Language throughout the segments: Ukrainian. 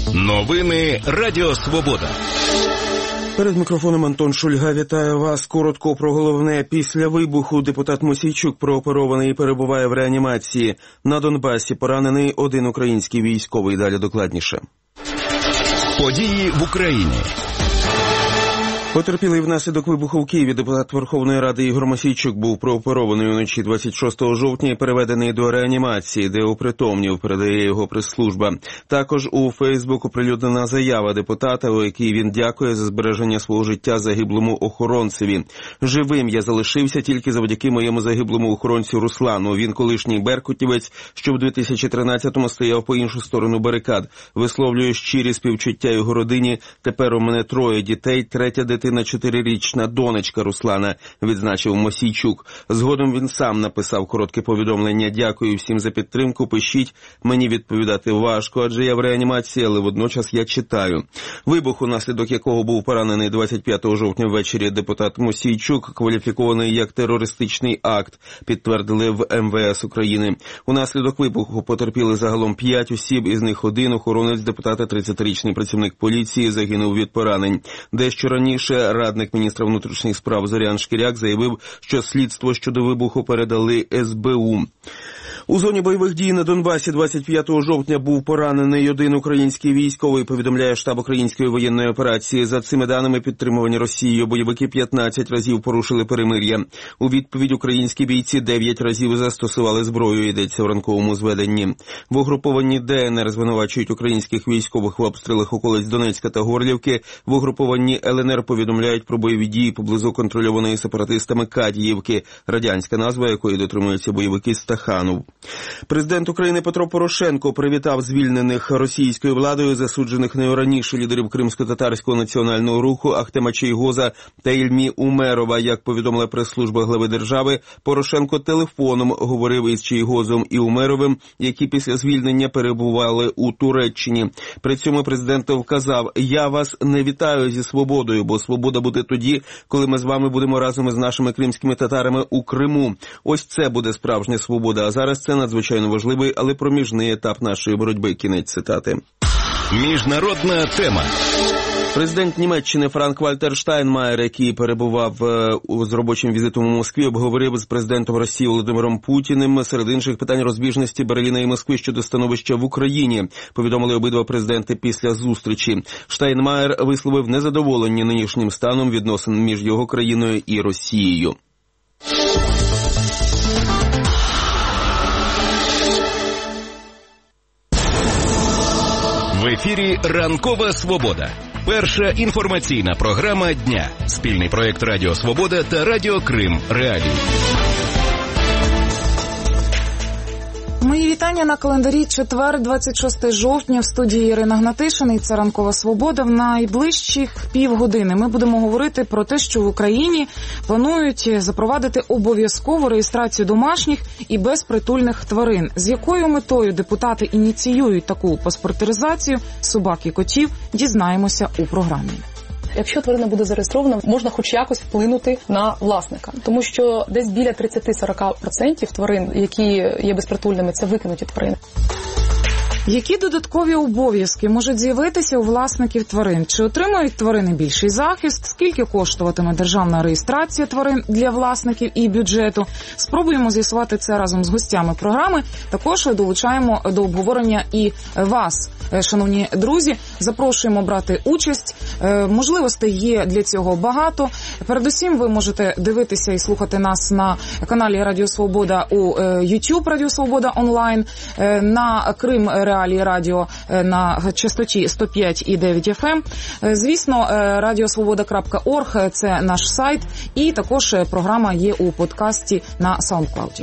Новини Радіо Свобода. Перед мікрофоном Антон Шульга. Вітаю вас. Коротко про головне. Після вибуху депутат Мосійчук прооперований і перебуває в реанімації. На Донбасі поранений один український військовий. Далі докладніше. Події в Україні. Потерпілий внаслідок вибуху в Києві депутат Верховної Ради Ігор Мосійчук був прооперований уночі 26 жовтня і переведений до реанімації, де опритомнів, передає його прес-служба. Також у Фейсбук оприлюднена заява депутата, у якій він дякує за збереження свого життя загиблому охоронцеві. «Живим я залишився тільки завдяки моєму загиблому охоронцю Руслану. Він колишній беркутівець, що в 2013-му стояв по іншу сторону барикад. Висловлюю щирі співчуття його родині. Тепер у мене 3 дітей, третя дитина 4-річна донечка Руслана», відзначив Мосійчук. Згодом він сам написав коротке повідомлення: «Дякую всім за підтримку, пишіть, мені відповідати важко, адже я в реанімації, але водночас я читаю». Вибух, унаслідок якого був поранений 25 жовтня ввечері депутат Мосійчук, кваліфікований як терористичний акт, підтвердили в МВС України. Унаслідок вибуху потерпіли загалом 5 осіб, із них один охоронець депутата, 30-річний працівник поліції, загинув від поранень. Дещо раніше радник міністра внутрішніх справ Зорян Шкіряк заявив, що слідство щодо вибуху передали СБУ. У зоні бойових дій на Донбасі 25 жовтня був поранений один український військовий, повідомляє штаб української воєнної операції. За цими даними, підтримувані Росією, бойовики 15 разів порушили перемир'я. У відповідь українські бійці 9 разів застосували зброю, йдеться в ранковому зведенні. В угрупованні ДНР звинувачують українських військових в обстрілах околиць Донецька та Горлівки. В угрупованні ЛНР повідомляють про бойові дії поблизу контрольованої сепаратистами Кадіївки, радянська назва якої дотримуються бойовики Стаханов. Президент України Петро Порошенко привітав звільнених російською владою засуджених нею раніше лідерів Кримсько-татарського національного руху Ахтема Чийгоза та Ільмі Умерова. Як повідомила прес-служба глави держави, Порошенко телефоном говорив із Чийгозом і Умеровим, які після звільнення перебували у Туреччині. При цьому президент вказав: «Я вас не вітаю зі свободою, бо свобода буде тоді, коли ми з вами будемо разом із нашими кримськими татарами у Криму. Ось це буде справжня свобода. А зараз це надзвичайно важливий, але проміжний етап нашої боротьби». Кінець цитати. Міжнародна тема. Президент Німеччини Франк-Вальтер Штайнмаєр, який перебував з робочим візитом у Москві, обговорив з президентом Росії Володимиром Путіним серед інших питань розбіжності Берліна і Москви щодо становища в Україні, повідомили обидва президенти після зустрічі. Штайнмаєр висловив незадоволення нинішнім станом відносин між його країною і Росією. В ефірі «Ранкова Свобода». Перша інформаційна програма дня. Спільний проєкт Радіо Свобода та Радіо Крим Реалії. Мої вітання на календарі. Четвер, 26 жовтня, в студії Ірина Гнатишина, і це «Ранкова Свобода». В найближчих півгодини ми будемо говорити про те, що в Україні планують запровадити обов'язкову реєстрацію домашніх і безпритульних тварин. З якою метою депутати ініціюють таку паспортизацію собак і котів, дізнаємося у програмі. Якщо тварина буде зареєстрована, можна хоч якось вплинути на власника. Тому що десь біля 30-40% тварин, які є безпритульними, це викинуті тварини. Які додаткові обов'язки можуть з'явитися у власників тварин? Чи отримають тварини більший захист? Скільки коштуватиме державна реєстрація тварин для власників і бюджету? Спробуємо з'ясувати це разом з гостями програми. Також долучаємо до обговорення і вас, шановні друзі. Запрошуємо брати участь. Можливостей є для цього багато. Передусім, ви можете дивитися і слухати нас на каналі Радіо Свобода у YouTube Радіо Свобода онлайн, на Крим Реалії Радіо на частоті 105,9 FM. Звісно, radiosvoboda.org – це наш сайт, і також програма є у подкасті на SoundCloud.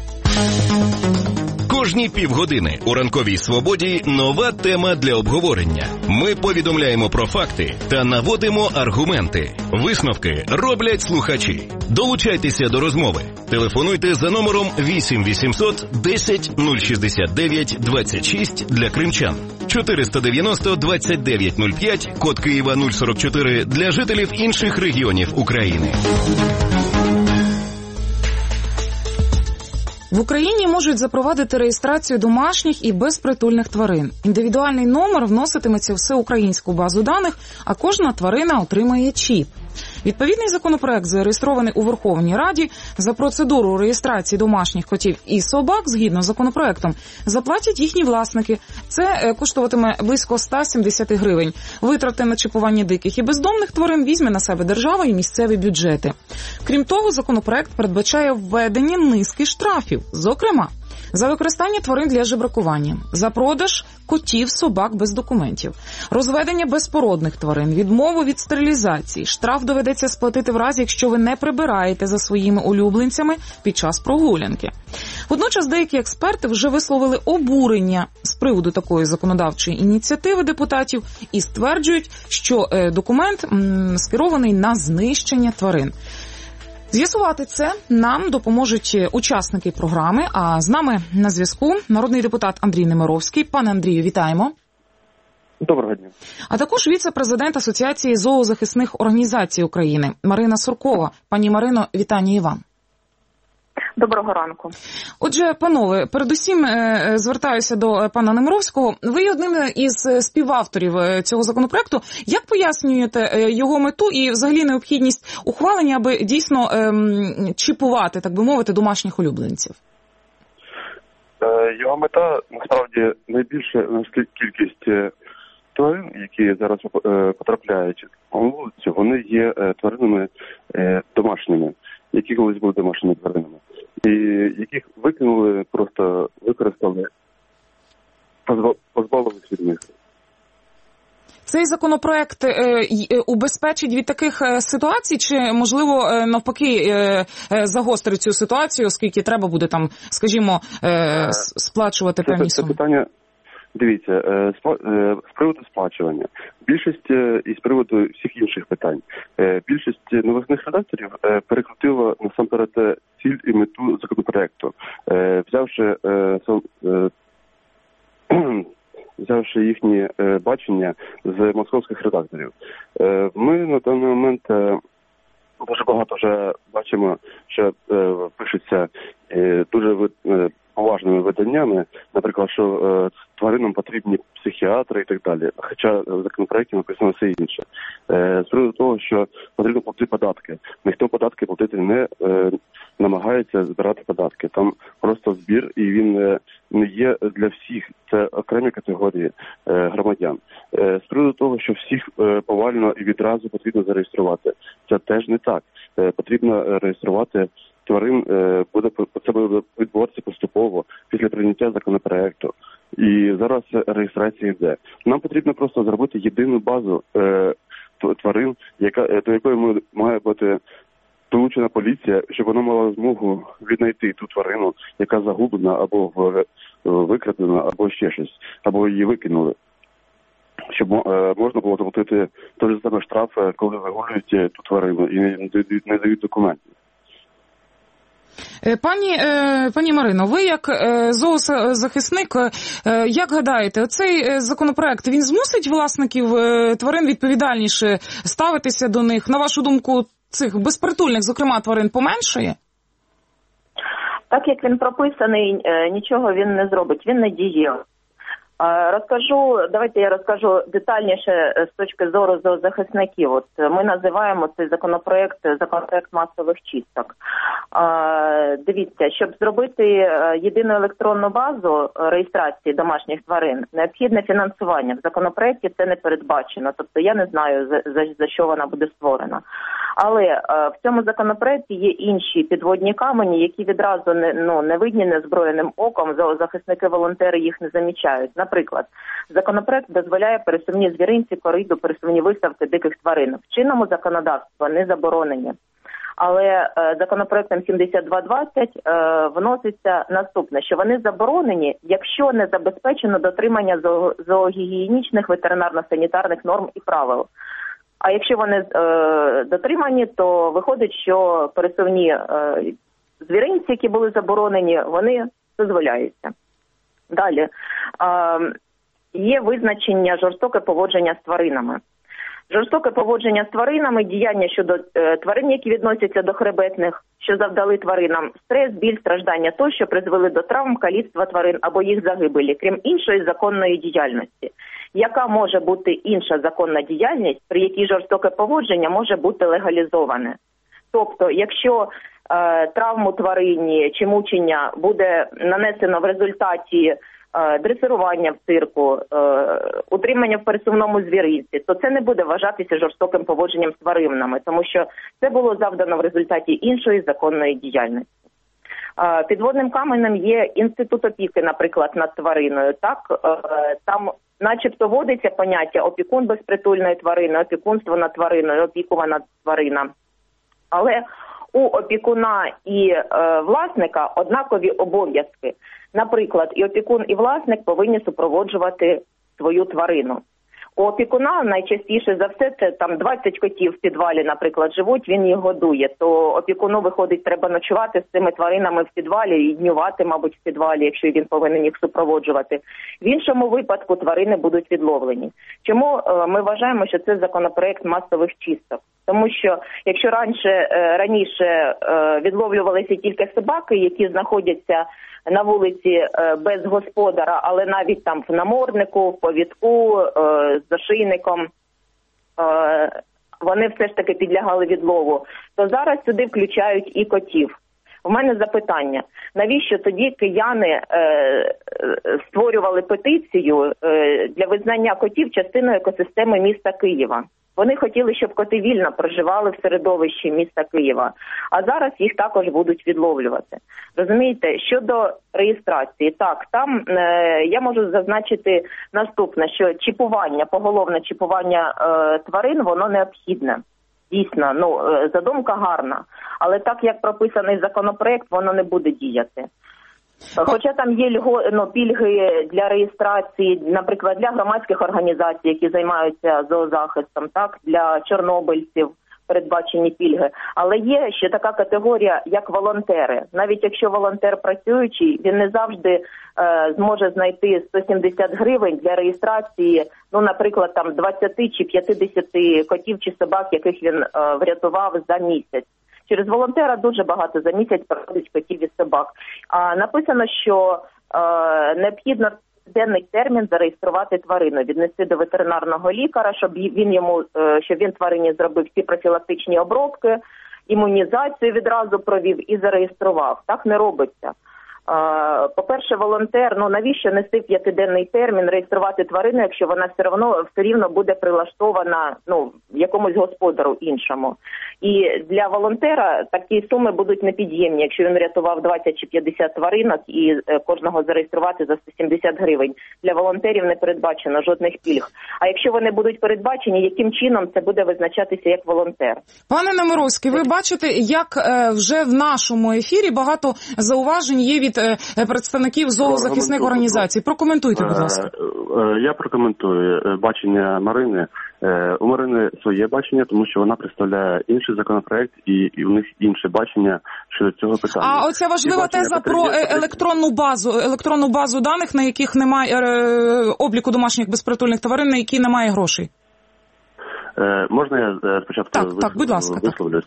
Кожні півгодини у «Ранковій Свободі» нова тема для обговорення. Ми повідомляємо про факти та наводимо аргументи. Висновки роблять слухачі. Долучайтеся до розмови. Телефонуйте за номером 8 800 10 069 26 для кримчан. 490 29 05, код Києва 044 для жителів інших регіонів України. В Україні можуть запровадити реєстрацію домашніх і безпритульних тварин. Індивідуальний номер вноситиметься в всеукраїнську базу даних, а кожна тварина отримає чіп. Відповідний законопроект зареєстрований у Верховній Раді. За процедуру реєстрації домашніх котів і собак, згідно з законопроектом, заплатять їхні власники. Це коштуватиме близько 170 гривень. Витрати на чіпування диких і бездомних тварин візьме на себе держава і місцеві бюджети. Крім того, законопроект передбачає введення низки штрафів. Зокрема, за використання тварин для жебракування, за продаж котів, собак без документів, розведення безпородних тварин, відмову від стерилізації. Штраф доведеться сплатити в разі, якщо ви не прибираєте за своїми улюбленцями під час прогулянки. Водночас деякі експерти вже висловили обурення з приводу такої законодавчої ініціативи депутатів і стверджують, що документ скерований на знищення тварин. З'ясувати це нам допоможуть учасники програми, а з нами на зв'язку народний депутат Андрій Немировський. Пане Андрію, вітаємо. Доброго дня. А також віце-президент Асоціації зоозахисних організацій України Марина Суркова. Пані Марино, вітання і вам. Доброго ранку. Отже, панове, передусім звертаюся до пана Немировського. Ви одним із співавторів цього законопроекту. Як пояснюєте його мету і взагалі необхідність ухвалення, аби дійсно чіпувати, так би мовити, домашніх улюбленців? Його мета, насправді, найбільша кількість тварин, які зараз потрапляють на вулицю, вони є тваринами домашніми, які колись були домашніми тваринами. І яких викинули, просто використали, позбавились від них. Цей законопроект убезпечить від таких ситуацій, чи, можливо, навпаки, загострить цю ситуацію, оскільки треба буде там, скажімо, сплачувати певні суми? Це питання, дивіться, з приводу сплачування. Більшість і з приводу всіх інших питань. Більшість новосних редакторів перекрутила насамперед ціль і мету законопроекту, взявши їхні бачення з московських редакторів. Ми на даний момент дуже багато вже бачимо, що пишуться дуже поважними виданнями, наприклад, що тваринам потрібні психіатри і так далі. Хоча в законопроекті написано все інше. З приводу того, що потрібно платити податки. Ніхто податки платити не намагається збирати податки. Там просто збір, і він не є для всіх. Це окремі категорії громадян. З приводу того, що всіх повально і відразу потрібно зареєструвати. Це теж не так. Потрібно реєструвати тварин, це буде відбуватися поступово після прийняття законопроекту. І зараз реєстрація йде. Нам потрібно просто зробити єдину базу тварин, до якої має бути долучена поліція, щоб вона мала змогу віднайти ту тварину, яка загублена або викрадена, або ще щось, або її викинули. Щоб можна було заплатити той же самий штраф, коли вигулюють ту тварину і не дають документів. Пані Марино, ви як зоозахисник, як гадаєте, оцей законопроект, він змусить власників тварин відповідальніше ставитися до них? На вашу думку, цих безпритульних, зокрема, тварин поменшає? Так як він прописаний, нічого він не зробить, він не дієвий. Давайте я розкажу детальніше з точки зору зоозахисників. От ми називаємо цей законопроект масових чисток. Дивіться, щоб зробити єдину електронну базу реєстрації домашніх тварин, необхідне фінансування. В законопроекті це не передбачено, тобто я не знаю, за що вона буде створена. Але в цьому законопроекті є інші підводні камені, які відразу не видні незброєним оком, зоозахисники-волонтери їх не замічають. Наприклад, законопроект дозволяє пересувні звіринці, кориду, пересувні виставки диких тварин. В чинному законодавстві не заборонені. Але законопроектом 7220 вноситься наступне, що вони заборонені, якщо не забезпечено дотримання зоогігієнічних ветеринарно-санітарних норм і правил. А якщо вони дотримані, то виходить, що пересувні звіринці, які були заборонені, вони дозволяються. Далі. Є визначення жорстоке поводження з тваринами. Жорстоке поводження з тваринами, діяння щодо тварин, які відносяться до хребетних, що завдали тваринам стрес, біль, страждання тощо призвели до травм, каліцтва тварин або їх загибелі, крім іншої законної діяльності. Яка може бути інша законна діяльність, при якій жорстоке поводження може бути легалізоване? Тобто, якщо травму тварині чи мучення буде нанесено в результаті дресирування в цирку, утримання в пересувному звіринці, то це не буде вважатися жорстоким поводженням з тваринами, тому що це було завдано в результаті іншої законної діяльності. Підводним каменем є інститут опіки, наприклад, над твариною. Так, там начебто вводиться поняття опікун безпритульної тварини, опікунство над твариною, опікувана тварина. Але у опікуна і власника однакові обов'язки. Наприклад, і опікун, і власник повинні супроводжувати свою тварину. У опікуна найчастіше за все це там 20 котів в підвалі, наприклад, живуть, він їх годує. То опікуну, виходить, треба ночувати з цими тваринами в підвалі і днювати, мабуть, в підвалі, якщо він повинен їх супроводжувати. В іншому випадку тварини будуть відловлені. Чому ми вважаємо, що це законопроект масових чисток? Тому що якщо раніше відловлювалися тільки собаки, які знаходяться на вулиці без господара, але навіть там в наморднику, в повідку, з зашийником, вони все ж таки підлягали відлову, то зараз сюди включають і котів. У мене запитання, навіщо тоді кияни створювали петицію для визнання котів частиною екосистеми міста Києва? Вони хотіли, щоб коти вільно проживали в середовищі міста Києва, а зараз їх також будуть відловлювати. Розумієте, щодо реєстрації, так, там я можу зазначити наступне, що чіпування, поголовне чіпування тварин, воно необхідне. Дійсно, задумка гарна, але так, як прописаний законопроект, воно не буде діяти. Хоча там є пільги для реєстрації, наприклад, для громадських організацій, які займаються зоозахистом, так, для чорнобильців передбачені пільги. Але є ще така категорія, як волонтери. Навіть якщо волонтер працюючий, він не завжди зможе знайти 170 гривень для реєстрації, наприклад, там 20 чи 50 котів чи собак, яких він врятував за місяць. Через волонтера дуже багато за місяць проходить котів і собак. Написано, що необхідно денний термін зареєструвати тварину, віднести до ветеринарного лікаря, щоб він тварині зробив всі профілактичні обробки, імунізацію відразу провів і зареєстрував. Так не робиться. По-перше, волонтер, навіщо нести 5-денний термін, реєструвати тварину, якщо вона все рівно буде прилаштована якомусь господару іншому. І для волонтера такі суми будуть непід'ємні, якщо він рятував 20 чи 50 тваринок і кожного зареєструвати за 170 гривень. Для волонтерів не передбачено жодних пільг. А якщо вони будуть передбачені, яким чином це буде визначатися як волонтер? Пане Немировський, ви бачите, як вже в нашому ефірі багато зауважень є від представників зоозахисних організацій. Прокоментуйте, будь ласка. Я прокоментую бачення Марини. У Марини своє бачення, тому що вона представляє інший законопроект і у них інше бачення щодо цього питання. А оця важлива теза про електронну базу даних, на яких немає обліку домашніх безпритульних тварин, на які немає грошей. Можна я спочатку висловлюсь?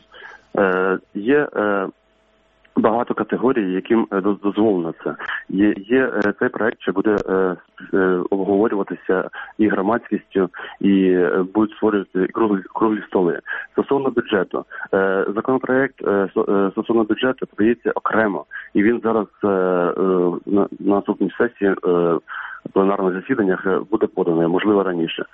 Є багато категорій, яким дозволено це. Є цей проект, що буде обговорюватися і громадськістю, і будуть створювати круглі столи. Стосовно бюджету. Законопроект стосовно бюджету подається окремо, і він зараз на наступній сесії пленарних засіданнях буде поданий, можливо, раніше.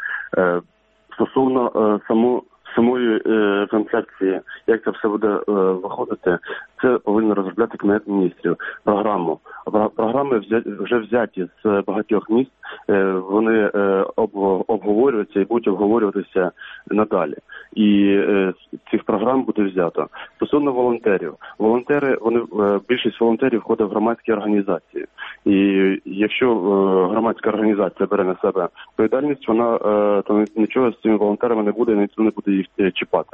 Стосовно самої концепції, як це все буде виходити, це повинен розробляти Кабінет міністрів. Програми вже взяті з багатьох міст, вони обговорюються і будуть обговорюватися надалі. І цих програм буде взято. Стосовно волонтерів. Більшість волонтерів входить в громадські організації. І якщо громадська організація бере на себе відповідальність, то нічого з цими волонтерами не буде, ніхто не буде їх чіпати.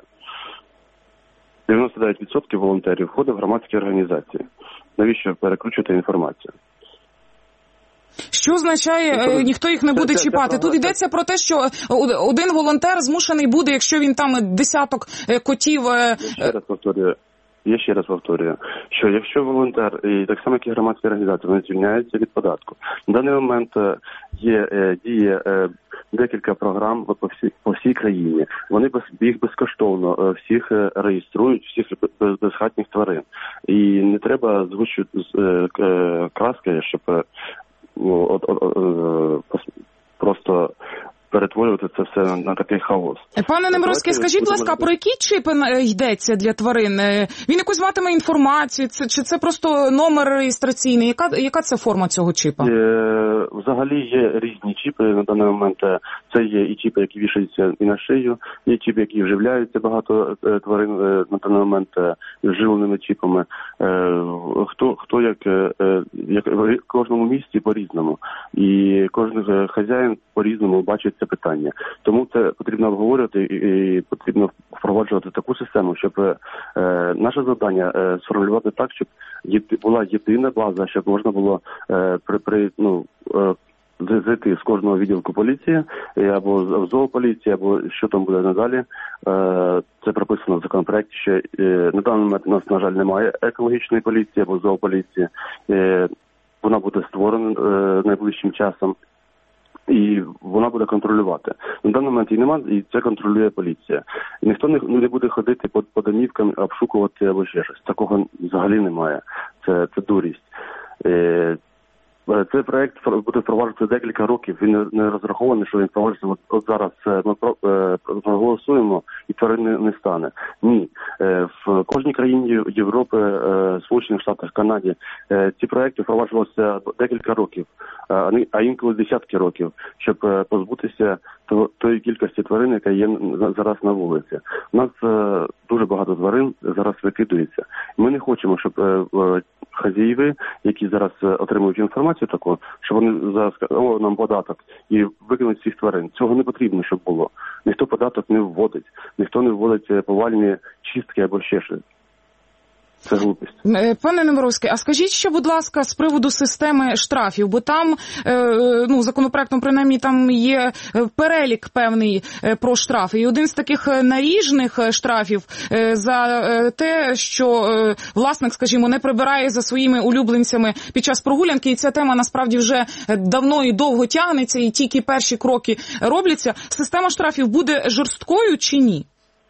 99% волонтерів входить в громадські організації. Навіщо перекручувати інформацію? Що означає, ніхто їх не буде чіпати? Тут йдеться про те, що один волонтер змушений буде, якщо він там десяток котів... Я ще раз повторюю, що якщо волонтер, і так само як і громадські організації, вони звільняються від податку. На даний момент діє декілька програм по всій країні. Вони їх безкоштовно всіх реєструють, всіх безхатніх тварин. І не треба краски, щоб просто перетворювати це все на такий хаос. Пане Немировський, скажіть, будь ласка, про які чіпи йдеться для тварин? Він якусь матиме інформацію, чи це просто номер реєстраційний? Яка це форма цього чіпа? Взагалі є різні чіпи на даний момент. Це є і чіпи, які вішаються і на шию, є чіпи, які вживляються багато тварин на даний момент вживленими чіпами. Хто як в кожному місті по-різному. І кожен хазяїн по-різному бачить це питання. Тому це потрібно обговорювати і потрібно впроваджувати таку систему, щоб наше завдання сформулювати так, щоб була єдина база, щоб можна було зайти з кожного відділку поліції або в зоополіції, або що там буде надалі. Це прописано в законопроекті, що на даний момент у нас, на жаль, немає екологічної поліції або зоополіції. Вона буде створена найближчим часом. І вона буде контролювати. На даний момент її немає, і це контролює поліція. І ніхто не буде ходити по домівкам, обшукувати або ще щось. Такого взагалі немає. Це дурість. Цей проект буде впроваджуватися декілька років. Він не розрахований, що він впроваджується. От зараз ми проголосуємо і тварин не стане. Ні. В кожній країні Європи, Сполучених Штатах, Канаді ці проекти впроваджувалися декілька років, а інколи десятки років, щоб позбутися тої кількості тварин, яка є зараз на вулиці. У нас дуже багато тварин зараз викидується. Ми не хочемо, щоб хазяїви, які зараз отримують інформацію таку, що вони зараз кажуть, нам податок, і викинуть всіх тварин. Цього не потрібно, щоб було. Ніхто податок не вводить, ніхто не вводить повальні чистки або ще щось. Це глупість. Пане Немировський, а скажіть ще, будь ласка, з приводу системи штрафів, бо там, законопроектом, принаймні, там є перелік певний про штрафи. І один з таких наріжних штрафів за те, що власник, скажімо, не прибирає за своїми улюбленцями під час прогулянки, і ця тема насправді вже давно і довго тягнеться, і тільки перші кроки робляться. Система штрафів буде жорсткою чи ні?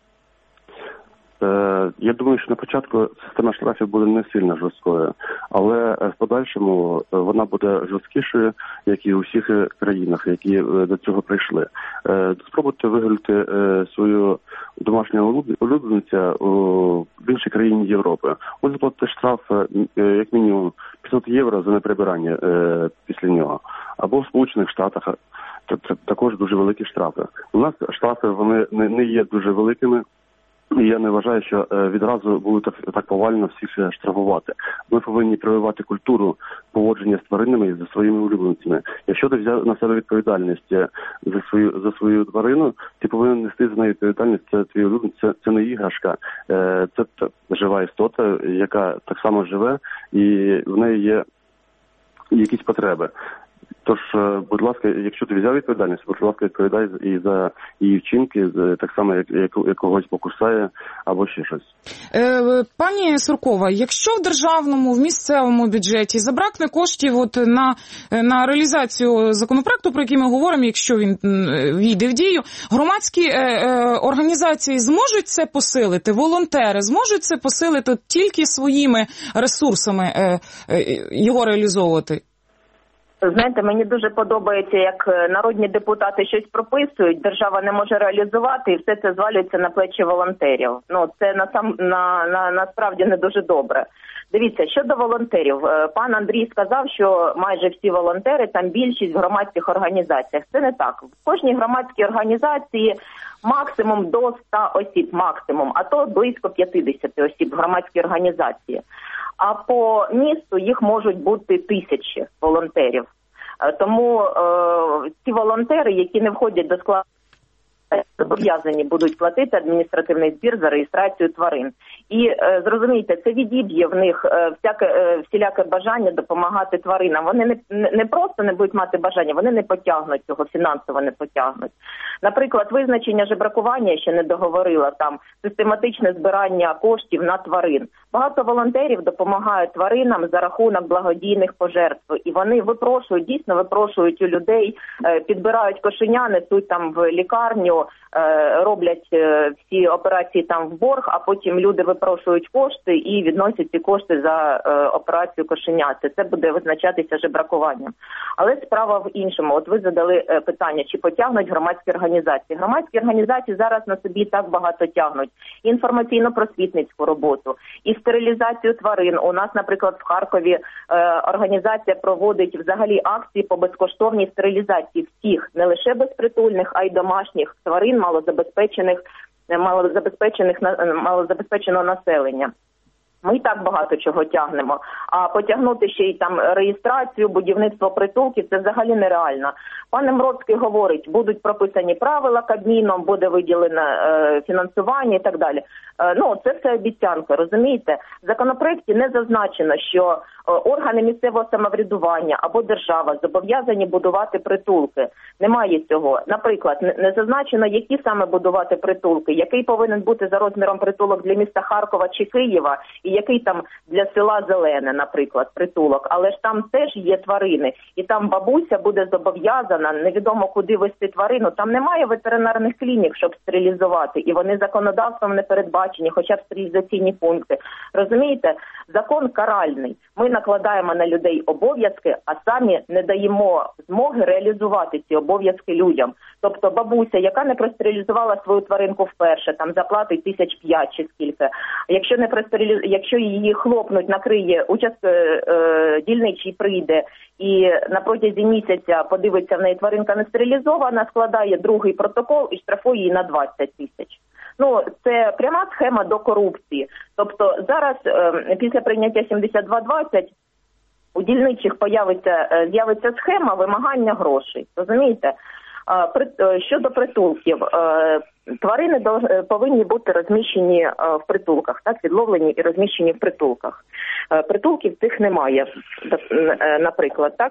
Я думаю, що на початку система штрафів буде не сильно жорсткою, але в подальшому вона буде жорсткішою, як і у всіх країнах, які до цього прийшли. Спробуйте виграти свою домашнього улюбленця в іншій країні Європи. Ви заплатите штраф як мінімум 500 євро за неприбирання після нього. Або в Сполучених Штатах також дуже великі штрафи. У нас штрафи вони не є дуже великими. І я не вважаю, що відразу будуть так повально всіх штрафувати. Ми повинні прививати культуру поводження з тваринами і за своїми улюбленцями. Якщо ти взяв на себе відповідальність за свою тварину, ти повинен нести за нею відповідальність. Це твій улюбленець, це не іграшка, це жива істота, яка так само живе, і в неї є якісь потреби. Тож, будь ласка, якщо ти взяв відповідальність, будь ласка, відповідай і за її вчинки, так само, як когось покусає або ще щось. Пані Суркова, якщо в державному, в місцевому бюджеті забракне коштів на реалізацію законопроекту, про який ми говоримо, якщо він війде в дію, громадські організації зможуть це посилити, волонтери зможуть це посилити тільки своїми ресурсами його реалізовувати? Знаєте, мені дуже подобається, як народні депутати щось прописують, держава не може реалізувати, і все це звалюється на плечі волонтерів. Це насправді не дуже добре. Дивіться, щодо волонтерів, пан Андрій сказав, що майже всі волонтери, там більшість в громадських організаціях. Це не так. В кожній громадській організації максимум до 100 осіб, максимум, а то близько 50 осіб в громадській організації. А по місту їх можуть бути 1000 волонтерів. Тому ці волонтери, які не входять до складу, зобов'язані будуть платити адміністративний збір за реєстрацію тварин. І зрозумійте, це відіб'є в них всіляке бажання допомагати тваринам. Вони не просто не будуть мати бажання, вони не потягнуть цього, фінансово не потягнуть. Наприклад, визначення жебракування, я ще не договорила, там систематичне збирання коштів на тварин. Багато волонтерів допомагають тваринам за рахунок благодійних пожертв. І вони дійсно випрошують у людей, підбирають кошеня, несуть там в лікарню, роблять всі операції там в борг, а потім люди випрошують кошти і відносять ці кошти за операцію кошеняти. Це буде визначатися жебракуванням. Але справа в іншому. От ви задали питання, чи потягнуть громадські організації. Громадські організації зараз на собі так багато тягнуть. І інформаційно-просвітницьку роботу, і стерилізацію тварин. У нас, наприклад, в Харкові організація проводить взагалі акції по безкоштовній стерилізації всіх, не лише безпритульних, а й домашніх тварин, малозабезпеченого населення. Ми і так багато чого тягнемо. А потягнути ще й там реєстрацію, будівництво притулків – це взагалі нереально. Пан Немродський говорить, будуть прописані правила Кабміном, буде виділено фінансування і так далі. Це все обіцянка, розумієте? В законопроекті не зазначено, що органи місцевого самоврядування або держава зобов'язані будувати притулки. Немає цього. Наприклад, не зазначено, які саме будувати притулки, який повинен бути за розміром притулок для міста Харкова чи Києва, і який там для села Зелене, наприклад, притулок. Але ж там теж є тварини, і там бабуся буде зобов'язана невідомо куди вести тварину. Там немає ветеринарних клінік, щоб стерилізувати, і вони законодавством не передбачені, хоча б стерилізаційні пункти. Розумієте? Закон каральний. Ми накладаємо на людей обов'язки, а самі не даємо змоги реалізувати ці обов'язки людям. Тобто бабуся, яка не простерилізувала свою тваринку вперше, там заплатить 5,000 чи скільки. Якщо її хлопнуть, накриє, дільничий прийде і на протязі місяця подивиться, в неї тваринка не стерилізована, складає другий протокол і штрафує її на 20 тисяч. Це пряма схема до корупції. Тобто зараз, після прийняття 7220, у дільничих з'явиться схема вимагання грошей. Розумієте? Щодо притулків, тварини повинні бути розміщені в притулках, так, відловлені і розміщені в притулках. Притулків цих немає, наприклад, так.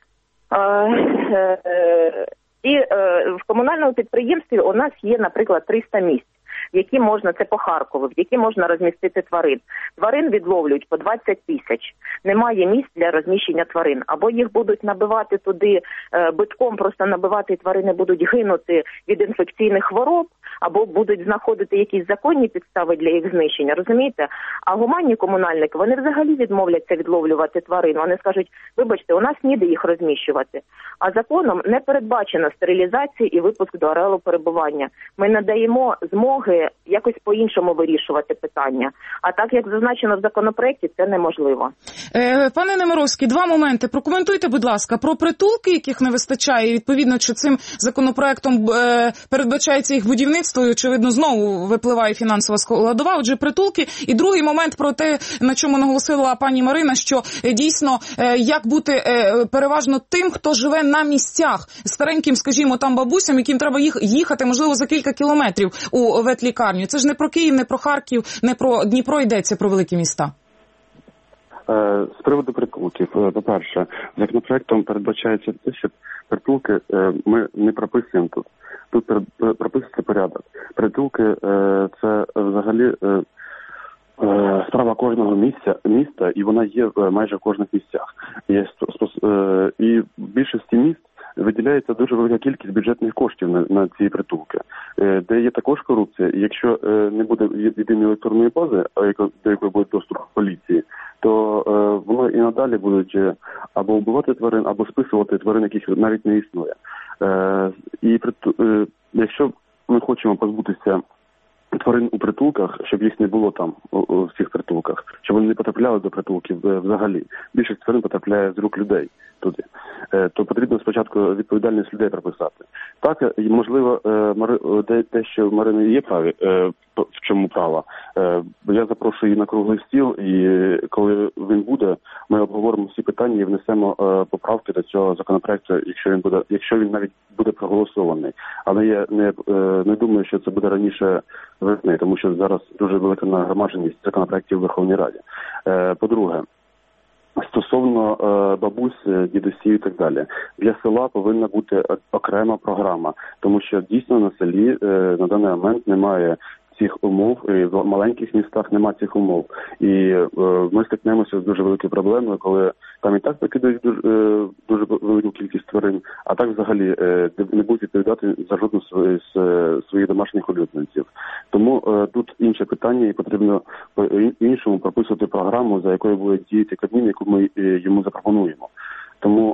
І в комунальному підприємстві у нас є, наприклад, 300 місць, в які можна, це по Харкову, в які можна розмістити тварин. Тварин відловлюють по 20 тисяч. Немає місць для розміщення тварин. Або їх будуть набивати туди битком, просто набивати, і тварини будуть гинути від інфекційних хвороб, або будуть знаходити якісь законні підстави для їх знищення, розумієте? А гуманні комунальники, вони взагалі відмовляться відловлювати тварин. Вони скажуть, вибачте, у нас ніде їх розміщувати. А законом не передбачено стерилізації і випуск до ареалу перебування. Ми надаємо змоги якось по-іншому вирішувати питання. А так, як зазначено в законопроекті, це неможливо. Пане Немировський, два моменти. Прокоментуйте, будь ласка, про притулки, яких не вистачає, відповідно, що цим законопроектом передбачається їх будівництво, і, очевидно, знову випливає фінансова складова, отже, притулки. І другий момент про те, на чому наголосила пані Марина, що дійсно, як бути переважно тим, хто живе на місцях, стареньким, скажімо, там бабусям, яким треба їхати, можливо, за кілька кілометрів у ветлікарню. Це ж не про Київ, не про Харків, не про Дніпро йдеться, про великі міста. З приводу притулків, по-перше, законопроектом передбачається те, що притулки ми не прописуємо тут. Тут прописується порядок. Притулки це взагалі справа кожного міста, і вона є майже в кожних місцях. І в більшості міст виділяється дуже велика кількість бюджетних коштів на ці притулки, де є також корупція. І якщо не буде єдиної електронної бази, до якої буде доступ поліції, то воно і надалі будуть або вбивати тварин, або списувати тварин, яких навіть не існує. І якщо ми хочемо позбутися тварин у притулках, щоб їх не було там, у всіх притулках, щоб вони не потрапляли до притулків взагалі. Більшість тварин потрапляє з рук людей туди. То потрібно спочатку відповідальність людей прописати. Так, можливо, те, що в Марини є праві, в чому права. Я запрошую її на круглий стіл, і коли він буде, ми обговоримо всі питання і внесемо поправки до цього законопроекту, якщо він навіть буде проголосований. Але я не думаю, що це буде раніше весни, тому що зараз дуже велика нагромадженість законопроєктів в Верховній Раді. По-друге, стосовно бабусь, дідусів і так далі, для села повинна бути окрема програма, тому що дійсно на селі на даний момент немає цих умов, і в маленьких містах немає цих умов. І ми стикнемося з дуже великою проблемою, коли там і так покидають дуже велику кількість тварин, а так взагалі не будуть відповідати за жодну з своїх домашніх улюбленців. Тому тут інше питання, і потрібно по-іншому прописувати програму, за якою буде діяти Кабмін, яку ми йому запропонуємо. Тому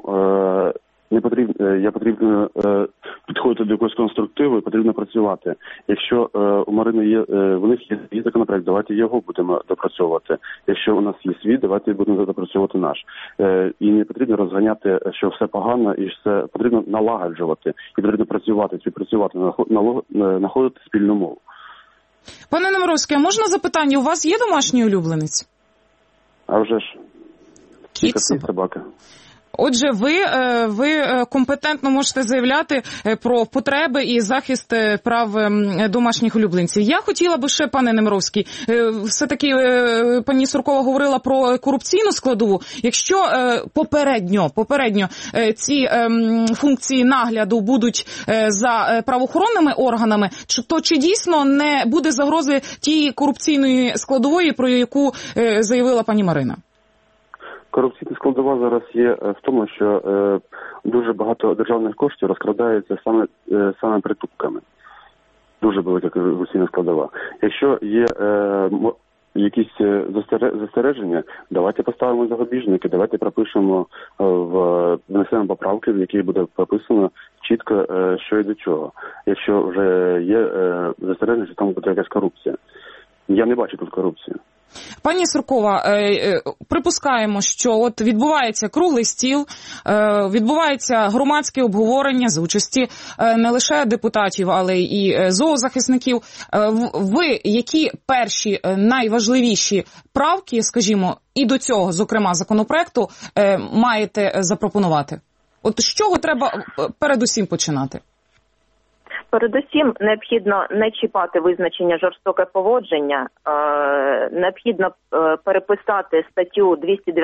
потрібно підходити до якогось конструктиву і потрібно працювати. Якщо у Марини є, у них є законопроект, давайте його будемо допрацьовувати. Якщо у нас є свій, давайте будемо допрацьовувати наш. І не потрібно розганяти, що все погано, і все потрібно налагоджувати. І потрібно працювати, співпрацювати, знаходити спільну мову. Пане Немировський, а можна запитання? У вас є домашній улюбленець? А вже ж. Кіт, собака. Отже, ви компетентно можете заявляти про потреби і захист прав домашніх улюбленців. Я хотіла би ще, пане Немировський, все-таки пані Суркова говорила про корупційну складову. Якщо попередньо ці функції нагляду будуть за правоохоронними органами, то чи дійсно не буде загрози тієї корупційної складової, про яку заявила пані Марина? Корупційна складова зараз є в тому, що дуже багато державних коштів розкрадається саме притупками. Дуже велика корупційна складова. Якщо є якісь застереження, давайте поставимо запобіжники, давайте пропишемо, внесемо поправки, в яких буде прописано чітко, що і до чого. Якщо вже є застереження, що там буде якась корупція. Я не бачу тут корупції. Пані Суркова, припускаємо, що от відбувається круглий стіл, відбувається громадське обговорення за участі не лише депутатів, але і зоозахисників. Ви які перші найважливіші правки, скажімо, і до цього, зокрема, законопроекту, маєте запропонувати? От з чого треба передусім починати? Передусім, необхідно не чіпати визначення жорстоке поводження, необхідно переписати статтю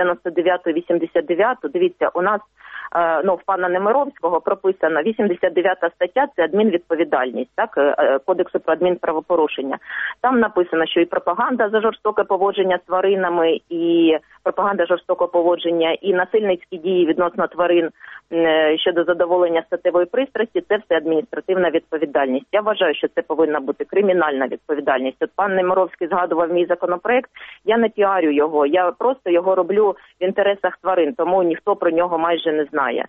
299-89. Дивіться, у нас в пана Немировського прописано 89-та стаття – це адмінвідповідальність, так, Кодексу про адмінправопорушення. Там написано, що і пропаганда за жорстоке поводження з тваринами, і пропаганда жорстокого поводження, і насильницькі дії відносно тварин щодо задоволення статевої пристрасті – це все адміністративна відповідальність. Я вважаю, що це повинна бути кримінальна відповідальність. От пан Немировський згадував мій законопроект, я не піарю його, я просто його роблю в інтересах тварин, тому ніхто про нього майже не знає.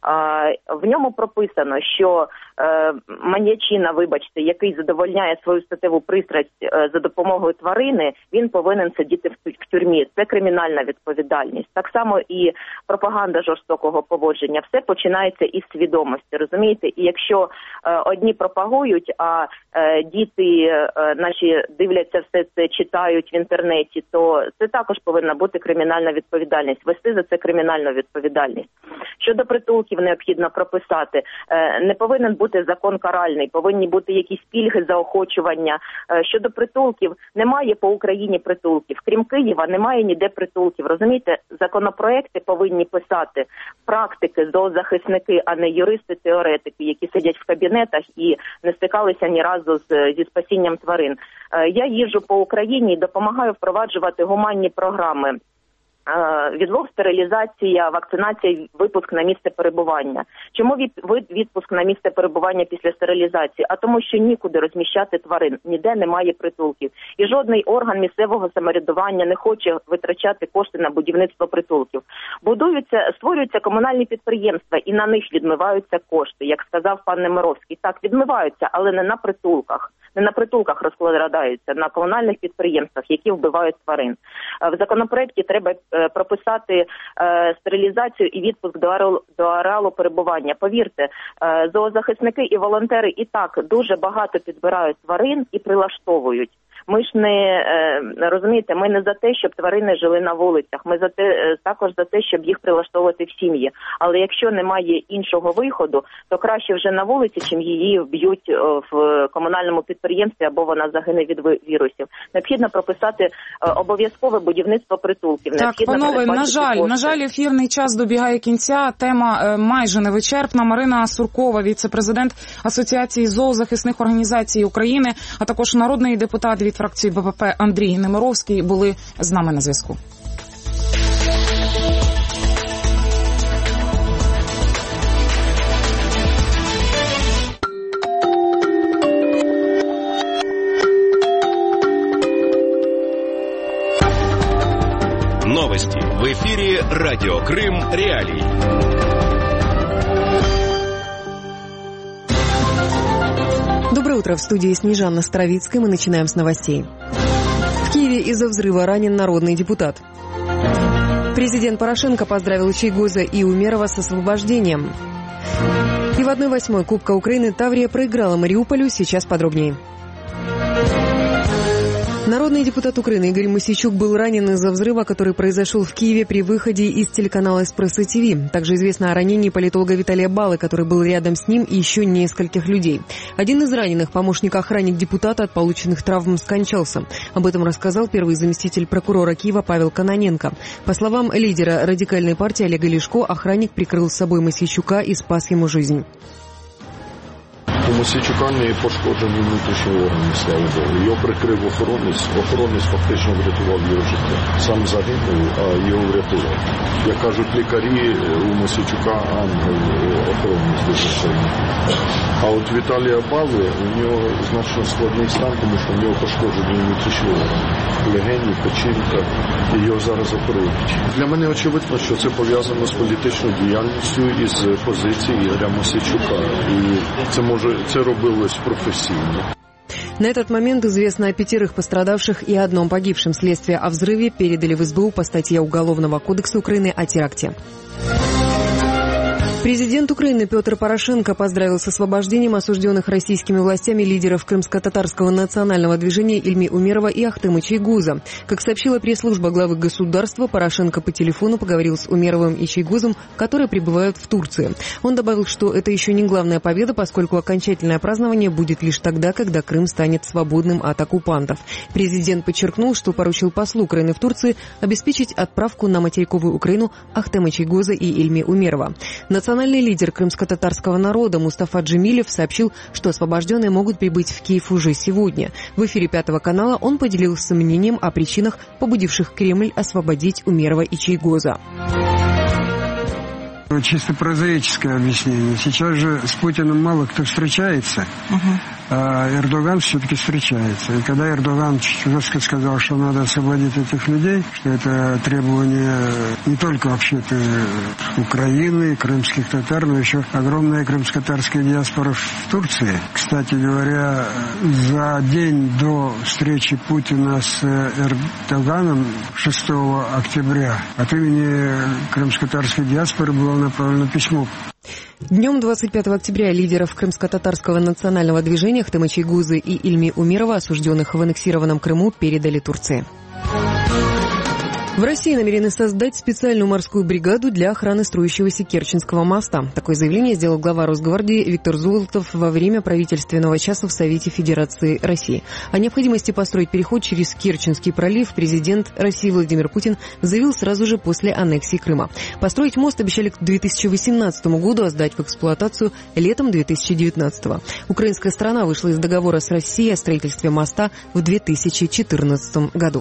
В ньому прописано, що маньячина, який задовольняє свою статеву пристрасть за допомогою тварини, він повинен сидіти в тюрмі. Це кримінальна відповідальність. Так само і пропаганда жорстокого поводження. Все починається із свідомості, розумієте? І якщо одні пропагують, а діти наші дивляться все це, читають в інтернеті, то це також повинна бути кримінальна відповідальність. Вести за це кримінальну відповідальність. Щодо притулків необхідно прописати. Не повинен бути закон каральний, повинні бути якісь пільги, заохочування. Щодо притулків, немає по Україні притулків. Крім Києва, немає ніде притулків. Розумієте, законопроекти повинні писати практики, зоозахисники, а не юристи-теоретики, які сидять в кабінетах і не стикалися ні разу зі спасінням тварин. Я їжджу по Україні і допомагаю впроваджувати гуманні програми. Відлов, стерилізація, вакцинація, випуск на місце перебування. Чому відпуск на місце перебування після стерилізації? А тому, що нікуди розміщати тварин, ніде немає притулків. І жодний орган місцевого самоврядування не хоче витрачати кошти на будівництво притулків. Створюються комунальні підприємства і на них відмиваються кошти, як сказав пан Немировський. Так, відмиваються, але не на притулках. Не на притулках розкладаються, на комунальних підприємствах, які вбивають тварин. В законопроекті треба прописати стерилізацію і відпуск до ареалу перебування. Повірте, зоозахисники і волонтери і так дуже багато підбирають тварин і прилаштовують. Ми ж не розумієте, ми не за те, щоб тварини жили на вулицях. Ми також за те, щоб їх прилаштовувати в сім'ї. Але якщо немає іншого виходу, то краще вже на вулиці, чим її вб'ють в комунальному підприємстві або вона загине від вірусів. Необхідно прописати обов'язкове будівництво притулків. Так, панове, на жаль, ефірний час добігає кінця. Тема майже невичерпна. Марина Суркова, віце-президент Асоціації зоозахисних організацій України, а також народний депутат від фракції БПП Андрій Немировський були з нами на зв'язку. Новости в эфире «Радио Крым. Реалии». Доброе утро. В студии Снежанна Старовицкая. Мы начинаем с новостей. В Киеве из-за взрыва ранен народный депутат. Президент Порошенко поздравил Чайгоза и Умерова с освобождением. И в 1/8 Кубка Украины Таврия проиграла Мариуполю. Сейчас подробнее. Народный депутат Украины Игорь Мосейчук был ранен из-за взрыва, который произошел в Киеве при выходе из телеканала «Эспрессо ТВ». Также известно о ранении политолога Виталия Балы, который был рядом с ним, и еще нескольких людей. Один из раненых, помощник-охранник депутата, от полученных травм скончался. Об этом рассказал первый заместитель прокурора Киева Павел Кононенко. По словам лидера радикальной партии Олега Ляшко, охранник прикрыл с собой Мосейчука и спас ему жизнь. У Мосійчука не пошкоджені внутрішні органи, слава Богу. Його прикрив охоронець фактично врятував його життя. Сам загинув, а його врятував. Як кажуть лікарі, у Мосійчука охоронець дуже сильний. А от Віталія Бали, у нього значно складний стан, тому що в нього пошкоджені внутрішні органи. Легені, печінка, і його зараз оперують. Для мене очевидно, що це пов'язано з політичною діяльністю і з позиції Ігоря Мосійчука. І це робилось професійно. На этот момент известно о 5 пострадавших и 1 погибшем. Следствие о взрыве передали в СБУ по статье Уголовного кодекса Украины о теракте. Президент Украины Петр Порошенко поздравил с освобождением осужденных российскими властями лидеров крымско-татарского национального движения Ильми Умерова и Ахтема Чайгоза. Как сообщила пресс-служба главы государства, Порошенко по телефону поговорил с Умеровым и Чайгозом, которые пребывают в Турции. Он добавил, что это еще не главная победа, поскольку окончательное празднование будет лишь тогда, когда Крым станет свободным от оккупантов. Президент подчеркнул, что поручил послу Украины в Турции обеспечить отправку на материковую Украину Ахтема Чайгоза и Ильми Умерова. Национальный лидер крымско-татарского народа Мустафа Джемилев сообщил, что освобожденные могут прибыть в Киев уже сегодня. В эфире 5 канала он поделился мнением о причинах, побудивших Кремль освободить Умерова и Чайгоза. Чисто прозаическое объяснение. Сейчас же с Путиным мало кто встречается, а Эрдоган все-таки встречается. И когда Эрдоган жестко сказал, что надо освободить этих людей, что это требование не только вообще-то Украины, крымских татар, но еще огромная крымско-татарская диаспора в Турции. Кстати говоря, за день до встречи Путина с Эрдоганом 6 октября от имени крымско-татарской диаспоры было направлено письмо. Днем 25 октября лидеров крымско-татарского национального движения Ахтема Чайгоза и Ильми Умерова, осужденных в аннексированном Крыму, передали Турции. В России намерены создать специальную морскую бригаду для охраны строящегося Керченского моста. Такое заявление сделал глава Росгвардии Виктор Золотов во время правительственного часа в Совете Федерации России. О необходимости построить переход через Керченский пролив президент России Владимир Путин заявил сразу же после аннексии Крыма. Построить мост обещали к 2018 году, а сдать в эксплуатацию летом 2019. Украинская сторона вышла из договора с Россией о строительстве моста в 2014 году.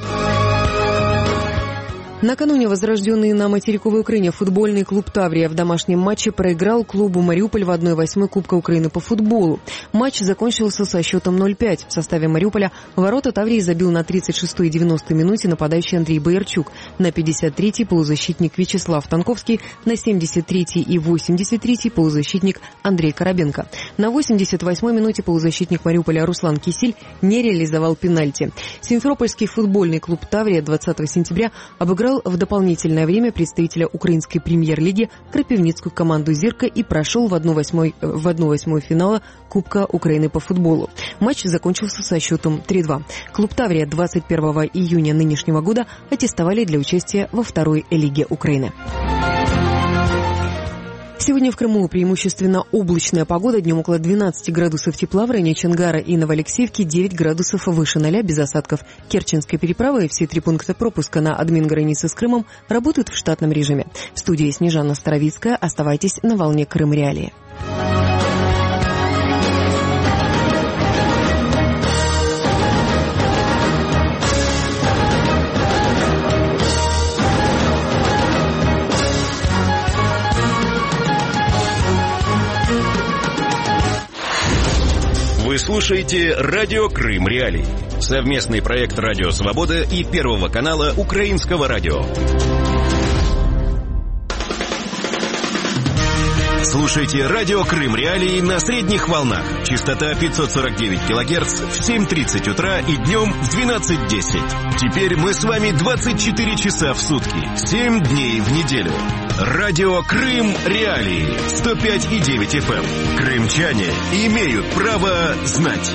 Накануне возрожденный на материковой Украине футбольный клуб «Таврия» в домашнем матче проиграл клубу «Мариуполь» в 1/8 Кубка Украины по футболу. Матч закончился со счетом 0-5. В составе «Мариуполя» ворота «Таврии» забил на 36-й и 90-й минуте нападающий Андрей Боярчук, на 53-й полузащитник Вячеслав Танковский, на 73-й и 83-й полузащитник Андрей Коробенко. На 88-й минуте полузащитник «Мариуполя» Руслан Кисель не реализовал пенальти. Симферопольский футбольный клуб «Таврия» 20 сентября обыграл обыграл в дополнительное время представителя украинской премьер-лиги крапивницкую команду «Зирка» и прошел в 1/8 финала Кубка Украины по футболу. Матч закончился со счетом 3-2. Клуб «Таврия» 21 июня нынешнего года аттестовали для участия во второй лиге Украины. Сегодня в Крыму преимущественно облачная погода. Днем около 12 градусов тепла, в районе Чонгара и Новоалексеевки 9 градусов выше 0 без осадков. Керченская переправа и все 3 пункта пропуска на админгранице с Крымом работают в штатном режиме. В студии Снежана Старовицкая. Оставайтесь на волне Крым Реалии. Вы слушаете «Радио Крым Реалии». Совместный проект «Радио Свобода» и Первого канала Украинского радио. Слушайте «Радио Крым Реалии» на средних волнах. Частота 549 кГц в 7:30 утра и днем в 12:10. Теперь мы с вами 24 часа в сутки, 7 дней в неделю. Радио Крым Реалии 105,9 FM. Крымчане имеют право знать.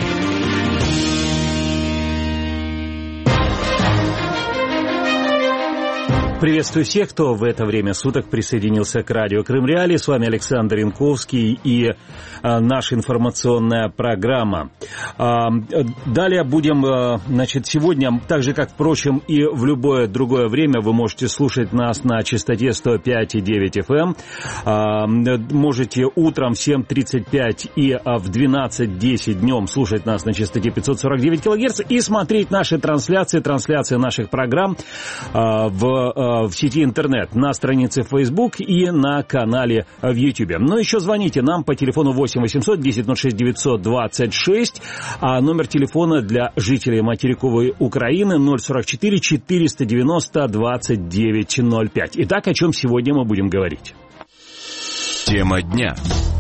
Приветствую всех, кто в это время суток присоединился к радио Крым Реалии. С вами Александр Янковский и наша информационная программа. Далее будем, сегодня, так же, как, впрочем, и в любое другое время, вы можете слушать нас на частоте 105,9 FM. Можете утром в 7:35 и в 12:10 днем слушать нас на частоте 549 кГц и смотреть наши трансляции наших программ в сети интернет, на странице Facebook и на канале в YouTube. Но еще звоните нам по телефону 8 800 10 06 926, а номер телефона для жителей материковой Украины 044 490 2905. Итак, о чем сегодня мы будем говорить? Тема дня.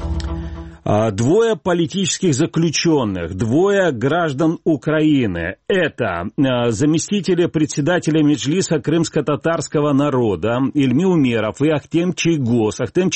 2 политических заключенных, 2 граждан Украины. Это заместители председателя Меджлиса крымско-татарского народа Ильми Умеров и Ахтем Чийгоз.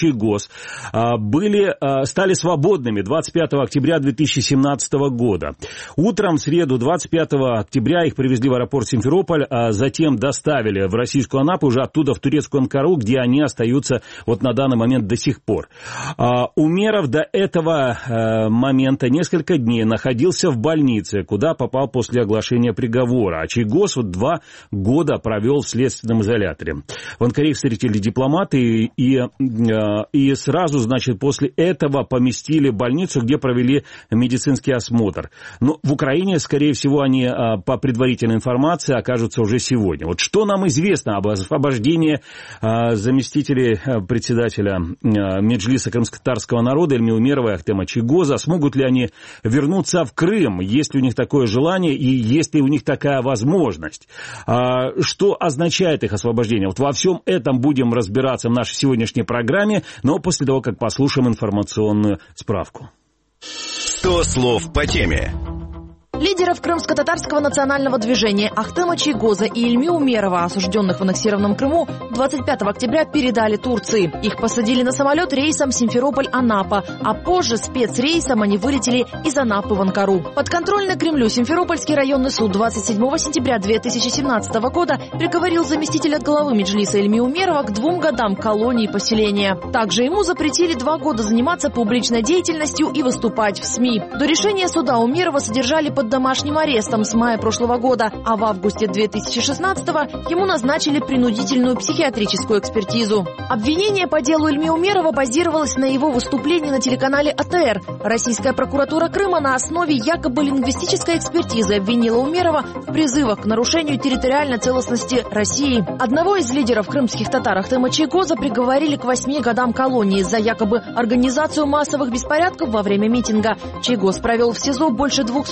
Стали свободными 25 октября 2017 года. Утром в среду 25 октября их привезли в аэропорт Симферополь, а затем доставили в российскую Анапу, уже оттуда в турецкую Анкару, где они остаются вот на данный момент до сих пор. Умеров до этого момента несколько дней находился в больнице, куда попал после оглашения приговора. А Чийгоз 2 года провел в следственном изоляторе. В Анкаре их встретили дипломаты и сразу, после этого поместили в больницу, где провели медицинский осмотр. Но в Украине, скорее всего, они по предварительной информации окажутся уже сегодня. Вот что нам известно об освобождении заместителей председателя Меджлиса крымско-татарского народа Ильми Умерова и Ахтема Чийгоза? Смогут ли они вернуться в Крым? Есть ли у них такое желание и есть ли у них такая возможность? Что означает их освобождение? Вот во всем этом будем разбираться в нашей сегодняшней программе, но после того, как послушаем информационную справку. 100 слов по теме. Лидеров крымско-татарского национального движения Ахтема Чийгоза и Ильми Умерова, осужденных в аннексированном Крыму, 25 октября передали Турции. Их посадили на самолет рейсом Симферополь-Анапа, а позже спецрейсом они вылетели из Анапы в Анкару. Подконтрольный Кремлю Симферопольский районный суд 27 сентября 2017 года приговорил заместителя главы Меджлиса Ильми Умерова к 2 годам колонии поселения. Также ему запретили 2 года заниматься публичной деятельностью и выступать в СМИ. До решения суда Умерова содержали под домашним арестом с мая прошлого года, а в августе 2016-го ему назначили принудительную психиатрическую экспертизу. Обвинение по делу Ильми Умерова базировалось на его выступлении на телеканале АТР. Российская прокуратура Крыма на основе якобы лингвистической экспертизы обвинила Умерова в призывах к нарушению территориальной целостности России. Одного из лидеров крымских татар Ахтема Чийгоза приговорили к 8 годам колонии за якобы организацию массовых беспорядков во время митинга. Чийгоз провел в СИЗО больше 2,5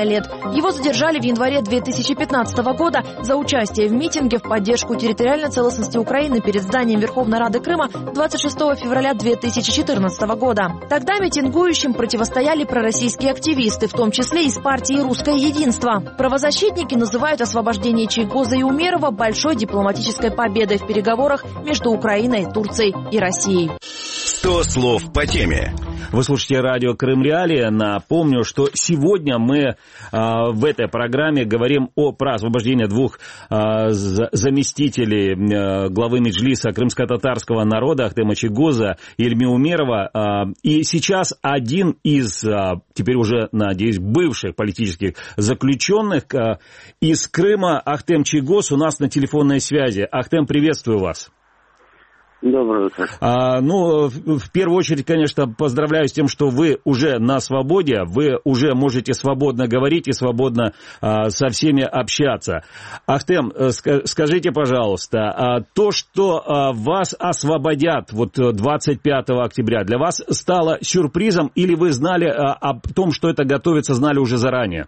отбывания лет. Его задержали в январе 2015 года за участие в митинге в поддержку территориальной целостности Украины перед зданием Верховной Рады Крыма 26 февраля 2014 года. Тогда митингующим противостояли пророссийские активисты, в том числе из партии «Русское единство». Правозащитники называют освобождение Чийгоза и Умерова большой дипломатической победой в переговорах между Украиной, Турцией и Россией. 100 слов по теме. Вы слушаете радио Крым Реалии. Напомню, что сегодня мы в этой программе говорим про освобождение двух заместителей главы Меджлиса крымско-татарского народа Ахтема Чийгоза и Ильми Умерова. И сейчас один из, теперь уже, надеюсь, бывших политических заключенных из Крыма, Ахтем Чийгоз, у нас на телефонной связи. Ахтем, приветствую вас. Доброе утро. В первую очередь, конечно, поздравляю с тем, что вы уже на свободе, вы уже можете свободно говорить и свободно со всеми общаться. Ахтем, скажите, пожалуйста, то, что вас освободят 25 октября, для вас стало сюрпризом или вы знали о том, что это готовится, знали уже заранее?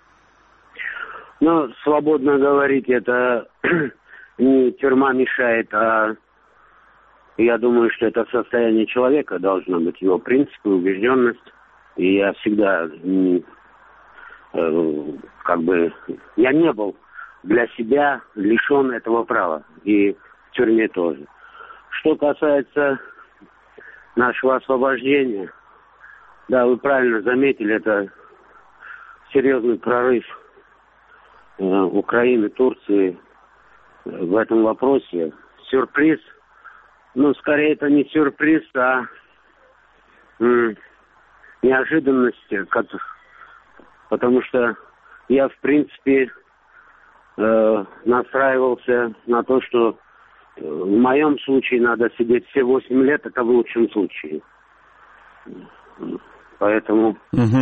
Свободно говорить, это не тюрьма мешает, а я думаю, что это состояние человека должно быть, его принципы, убежденность. И я всегда, я не был для себя лишен этого права. И в тюрьме тоже. Что касается нашего освобождения, да, вы правильно заметили, это серьезный прорыв Украины, Турции в этом вопросе. Сюрприз. Скорее, это не сюрприз, а неожиданность, потому что я, в принципе, настраивался на то, что в моем случае надо сидеть все 8 лет, это в лучшем случае. Поэтому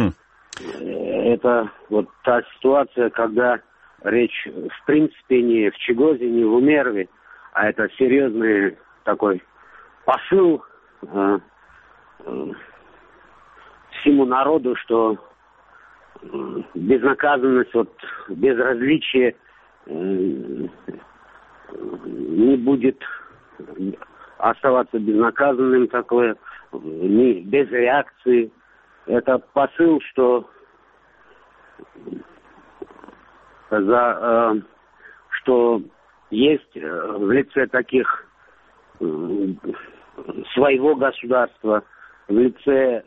это та ситуация, когда речь, в принципе, не в Чийгозе, не в Умерове, а это серьезный такой посыл всему народу, что безнаказанность, безразличие не будет оставаться безнаказанным, такое, без реакции. Это посыл, что есть в лице таких своего государства, в лице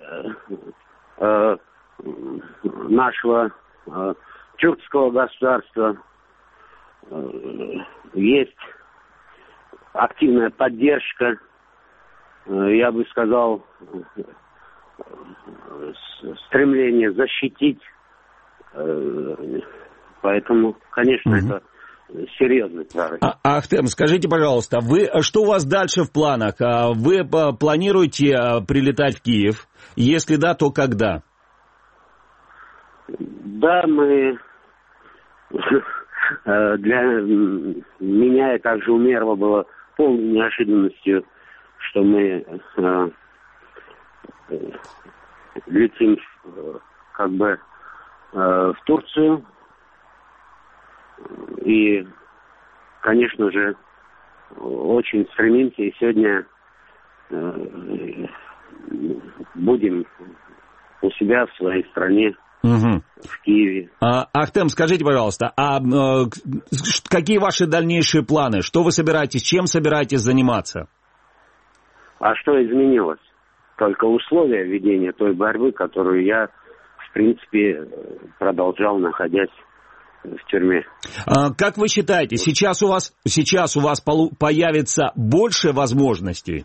нашего тюркского государства есть активная поддержка, я бы сказал, стремление защитить. Поэтому, конечно, это серьезный прорыв. Ахтем, скажите, пожалуйста, что у вас дальше в планах? Вы планируете прилетать в Киев? Если да, то когда? Да, для меня и также Умерова было полной неожиданностью, что мы летим в Турцию. И, конечно же, очень стремимся, и сегодня будем у себя в своей стране, в Киеве. Ахтем, скажите, пожалуйста, какие ваши дальнейшие планы? Что вы собираетесь, чем собираетесь заниматься? А что изменилось? Только условия ведения той борьбы, которую я, в принципе, продолжал, находясь в тюрьме. Как вы считаете, сейчас у вас появится больше возможностей?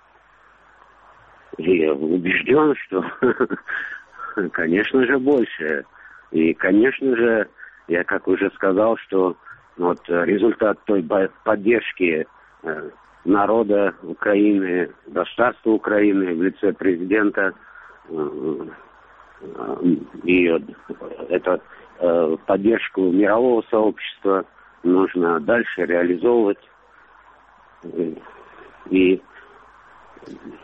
Я убежден, что, конечно же, больше. И, конечно же, я как уже сказал, что результат той поддержки народа Украины, государства Украины в лице президента и это поддержку мирового сообщества нужно дальше реализовывать. И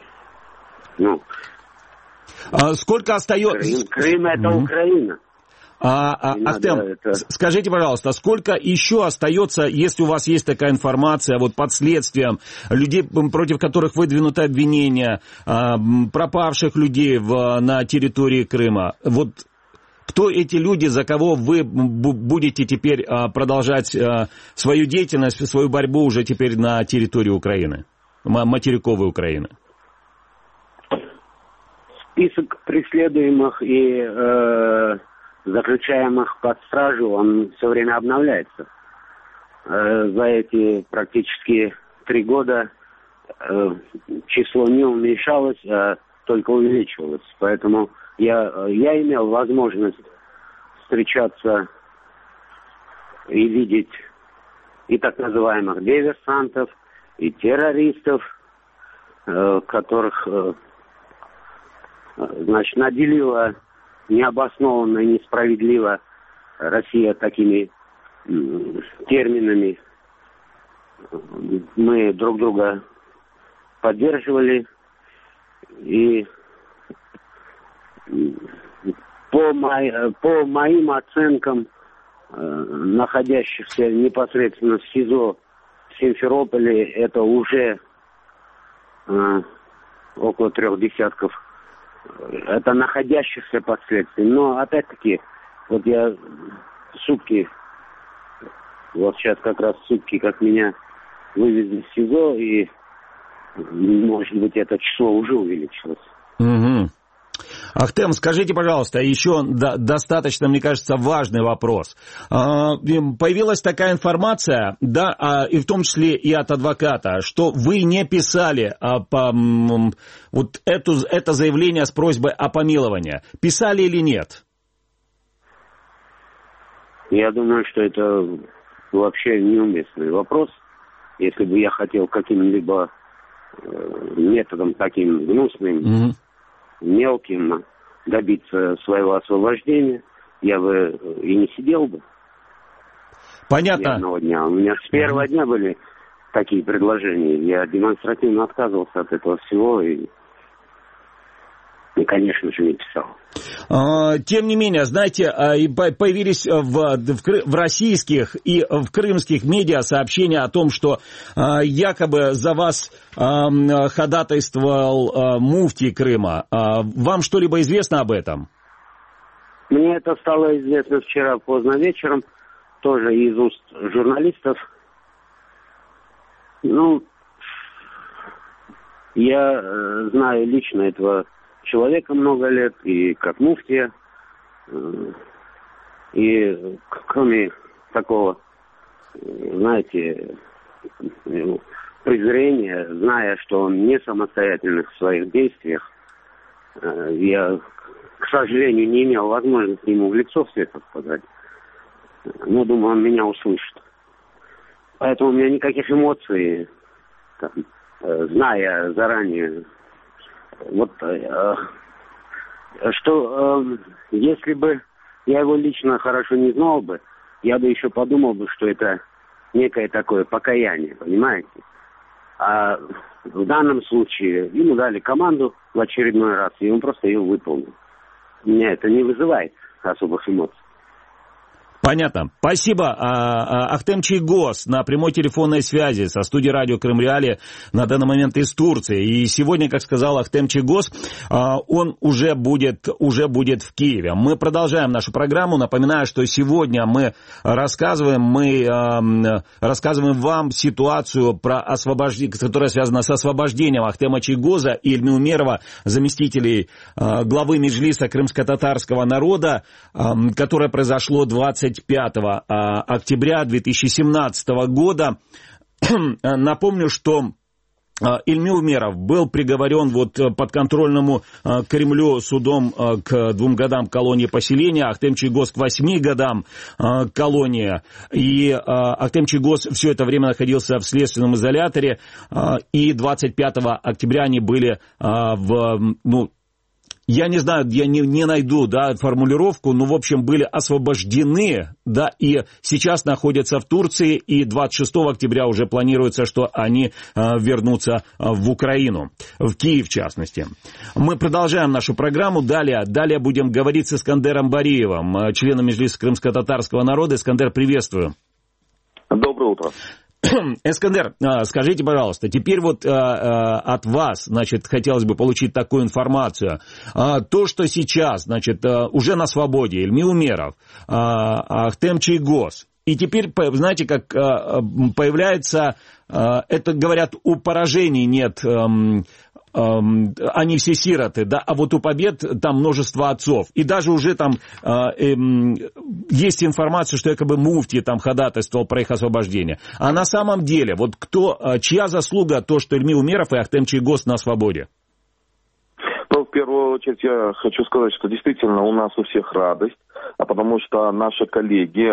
сколько остается... Крым это Украина. Ахтем, скажите, пожалуйста, сколько еще остается, если у вас есть такая информация, вот под следствием, людей, против которых выдвинуты обвинения, пропавших людей на территории Крыма? Вот кто эти люди, за кого вы будете теперь продолжать свою деятельность, свою борьбу уже теперь на территории Украины, материковой Украины? Список преследуемых и заключаемых под стражу, он все время обновляется. За эти практически 3 года число не уменьшалось, а только увеличивалось. Поэтому я имел возможность встречаться и видеть и так называемых диверсантов, и террористов, которых, значит, наделила необоснованно и несправедливо Россия такими терминами. Мы друг друга поддерживали, и по моим оценкам, находящихся непосредственно в СИЗО в Симферополе, это уже около 3 десятков. Это находящихся под следствием. Но, опять-таки, вот я сутки, вот сейчас как раз сутки, как меня вывезли в СИЗО, и, может быть, это число уже увеличилось. Угу. Ахтем, скажите, пожалуйста, еще достаточно, мне кажется, важный вопрос. Появилась такая информация, да, и в том числе и от адвоката, что вы не писали вот это заявление с просьбой о помиловании. Писали или нет? Я думаю, что это вообще неуместный вопрос. Если бы я хотел каким-либо методом таким гнусным, мелким добиться своего освобождения, я бы и не сидел бы. Понятно. Ни одного дня. У меня с первого дня были такие предложения. Я демонстративно отказывался от этого всего и конечно же, не писал. Тем не менее, знаете, появились в российских и в крымских медиа сообщения о том, что якобы за вас ходатайствовал муфтий Крыма. Вам что-либо известно об этом? Мне это стало известно вчера поздно вечером, тоже из уст журналистов. Ну, я знаю лично этого человека много лет, и как муфтия, и кроме такого, знаете, презрения, зная, что он не самостоятельный в своих действиях, я, к сожалению, не имел возможности ему в лицо все это сказать, но думаю, он меня услышит. Поэтому у меня никаких эмоций, там, зная заранее. Вот что если бы я его лично хорошо не знал бы, я бы еще подумал бы, что это некое такое покаяние, понимаете? А в данном случае ему дали команду в очередной раз, и он просто ее выполнил. Меня это не вызывает особых эмоций. Понятно. Спасибо. Ахтем Чийгоз на прямой телефонной связи со студией радио Крым Реалии на данный момент из Турции. И сегодня, как сказал Ахтем Чийгоз, он уже будет в Киеве. Мы продолжаем нашу программу. Напоминаю, что сегодня мы рассказываем вам ситуацию, которая связана с освобождением Ахтема Чийгоза и Ильми Умерова, заместителей главы Меджлиса крымско-татарского народа, которое произошло 25 октября 2017 года. Напомню, что Ильми Умеров был приговорен подконтрольному Кремлю судом к 2 годам колонии поселения, Ахтем Чийгоз к 8 годам колонии. И Ахтем Чийгоз все это время находился в следственном изоляторе, и 25 октября они были я не знаю, я не найду, да, формулировку, но, в общем, были освобождены, да, и сейчас находятся в Турции, и 26 октября уже планируется, что они вернутся в Украину, в Киев, в частности. Мы продолжаем нашу программу. Далее будем говорить с Искандером Бариевым, членом Меджлиса крымско-татарского народа. Искандер, приветствую. Доброе утро. Искандер, скажите, пожалуйста, теперь вот от вас, значит, хотелось бы получить такую информацию. То, что сейчас, значит, уже на свободе Ильми Умеров, Ахтем Чийгоз, и теперь, знаете, как появляется, это, говорят, у поражений нет... они все сироты, да, а вот у побед там множество отцов. И даже уже там есть информация, что якобы муфти там ходатайствовал про их освобождение. А на самом деле, вот чья заслуга то, что Ильми Умеров и Ахтем Чийгоз на свободе? Ну, в первую очередь я хочу сказать, что действительно у нас у всех радость, потому что наши коллеги,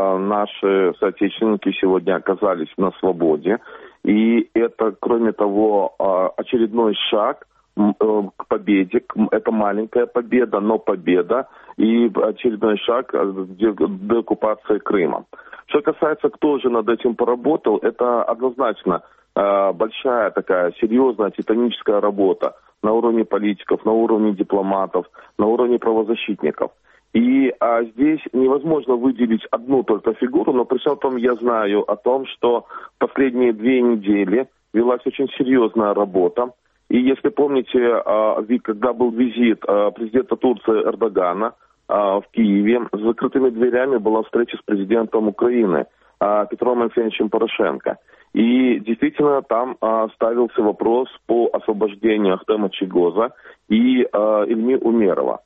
наши соотечественники сегодня оказались на свободе. И это, кроме того, очередной шаг к победе. Это маленькая победа, но победа. И очередной шаг к деоккупации Крыма. Что касается, кто же над этим поработал, это однозначно большая такая серьезная титаническая работа на уровне политиков, на уровне дипломатов, на уровне правозащитников. И здесь невозможно выделить одну только фигуру, но при всем том я знаю о том, что последние 2 недели велась очень серьезная работа. И если помните, когда был визит президента Турции Эрдогана в Киеве, с закрытыми дверями была встреча с президентом Украины Петром Алексеевичем Порошенко. И действительно там ставился вопрос по освобождению Ахтема Чийгоза и Ильми Умерова.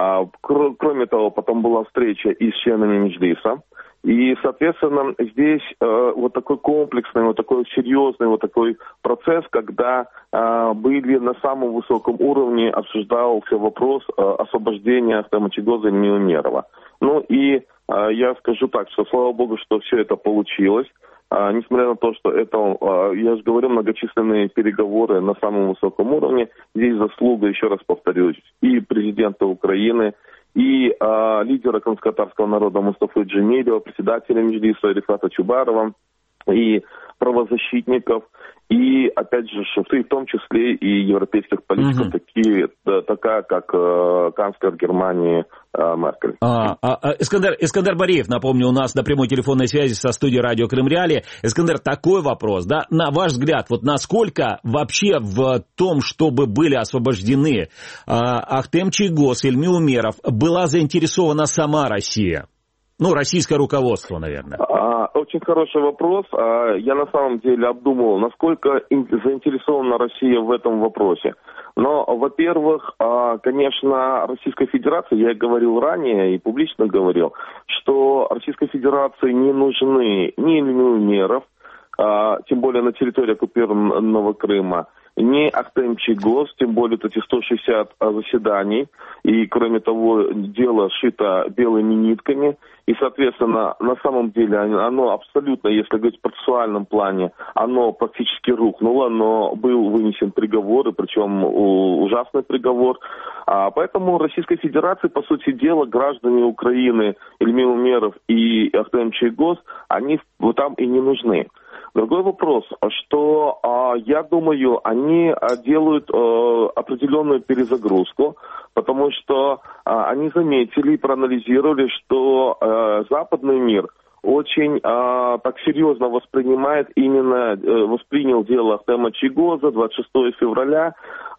Кроме того, потом была встреча и с членами Меджлиса. И, соответственно, здесь вот такой комплексный, вот такой серьезный вот такой процесс, когда были на самом высоком уровне, обсуждался вопрос освобождения Ахтема Чийгоза и Ильми Умерова. Ну и я скажу так, что слава богу, что все это получилось. Несмотря на то, что это, я же говорю, многочисленные переговоры на самом высоком уровне, здесь заслуга, еще раз повторюсь, и президента Украины, и лидера крымско-татарского народа Мустафы Джемилева, председателя Меджлиса Рифата Чубарова, и правозащитников, и, опять же, в том числе и европейских политиков, такая, как канцлер Германии Меркель. Искандер Бариев, напомню, у нас на прямой телефонной связи со студией радио Крым Реалии. Искандер, такой вопрос, да, на ваш взгляд, вот насколько вообще в том, чтобы были освобождены Ахтем Чийгоз, Ильми Умеров, была заинтересована сама Россия? Ну, российское руководство, наверное. Очень хороший вопрос. Я на самом деле обдумывал, насколько заинтересована Россия в этом вопросе. Но, во-первых, конечно, Российской Федерации, я говорил ранее и публично говорил, что Российской Федерации не нужны ни Ильми Умеров, тем более на территории оккупированного Крыма, ни Ахтем Чийгоз, тем более эти 160 заседаний, и, кроме того, дело шито белыми нитками, и, соответственно, на самом деле оно абсолютно, если говорить в процессуальном плане, оно практически рухнуло, но был вынесен приговор, и причем ужасный приговор. Поэтому Российской Федерации, по сути дела, граждане Украины, Ильми Умеров и Ахтем Чийгоз, они там и не нужны. Другой вопрос, что, я думаю, они делают определенную перезагрузку, потому что они заметили и проанализировали, что западный мир очень так серьезно воспринимает воспринял дело Ахтема Чийгоза 26 февраля,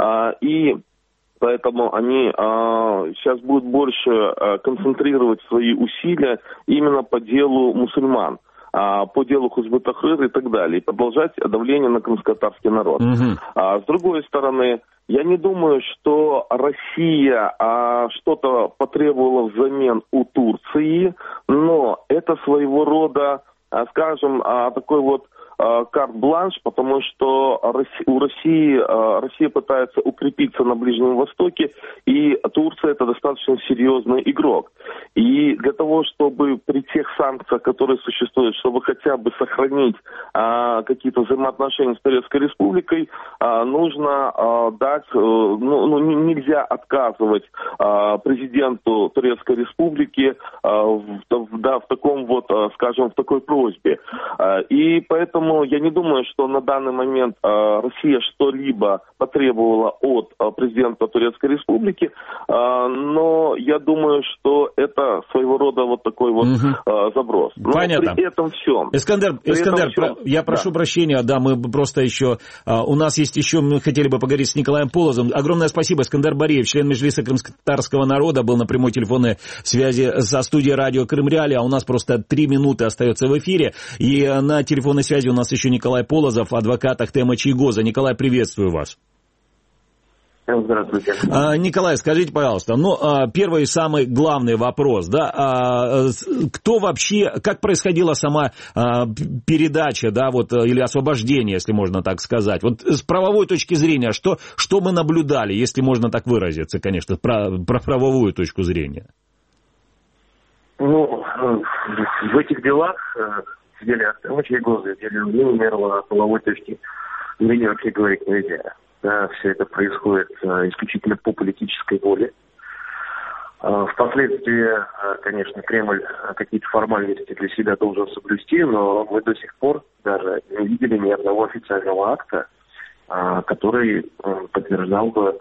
и поэтому они сейчас будут больше концентрировать свои усилия именно по делу мусульман, по делу Хизб-ут-Тахрир и так далее, и продолжать давление на крымско-татарский народ. С другой стороны, я не думаю, что Россия что-то потребовала взамен у Турции, но это своего рода, скажем, такой вот карт-бланш, потому что Россия пытается укрепиться на Ближнем Востоке, и Турция это достаточно серьезный игрок. И для того, чтобы при тех санкциях, которые существуют, чтобы хотя бы сохранить какие-то взаимоотношения с Турецкой Республикой, нужно дать, нельзя отказывать президенту Турецкой Республики в таком вот, скажем, в такой просьбе. И поэтому я не думаю, что на данный момент Россия что-либо потребовала от президента Турецкой Республики, но я думаю, что это своего рода вот такой вот заброс. Но понятно. При этом всем. Искандер, я прошу прощения, да, мы просто еще, у нас есть еще, мы хотели бы поговорить с Николаем Полозовым. Огромное спасибо. Искандер Бариев, член Меджлиса крымскотатарского народа, был на прямой телефонной связи со студией радио Крым-Реалии, а у нас просто 3 минуты остается в эфире. И на телефонной связи у нас еще Николай Полозов, адвокат Ахтема Чийгоза. Николай, приветствую вас. Здравствуйте. Николай, скажите, пожалуйста, первый и самый главный вопрос, да, кто вообще, как происходила сама передача, да, вот, или освобождение, если можно так сказать, вот с правовой точки зрения, что мы наблюдали, если можно так выразиться, конечно, про правовую точку зрения? В этих делах, в деле Ахтема Чийгоза, в деле Ильми Умерова, половой точки зрения вообще говорить нельзя. Да, все это происходит исключительно по политической воле. Впоследствии, конечно, Кремль какие-то формальности для себя должен соблюсти, но мы до сих пор даже не видели ни одного официального акта, который подтверждал бы,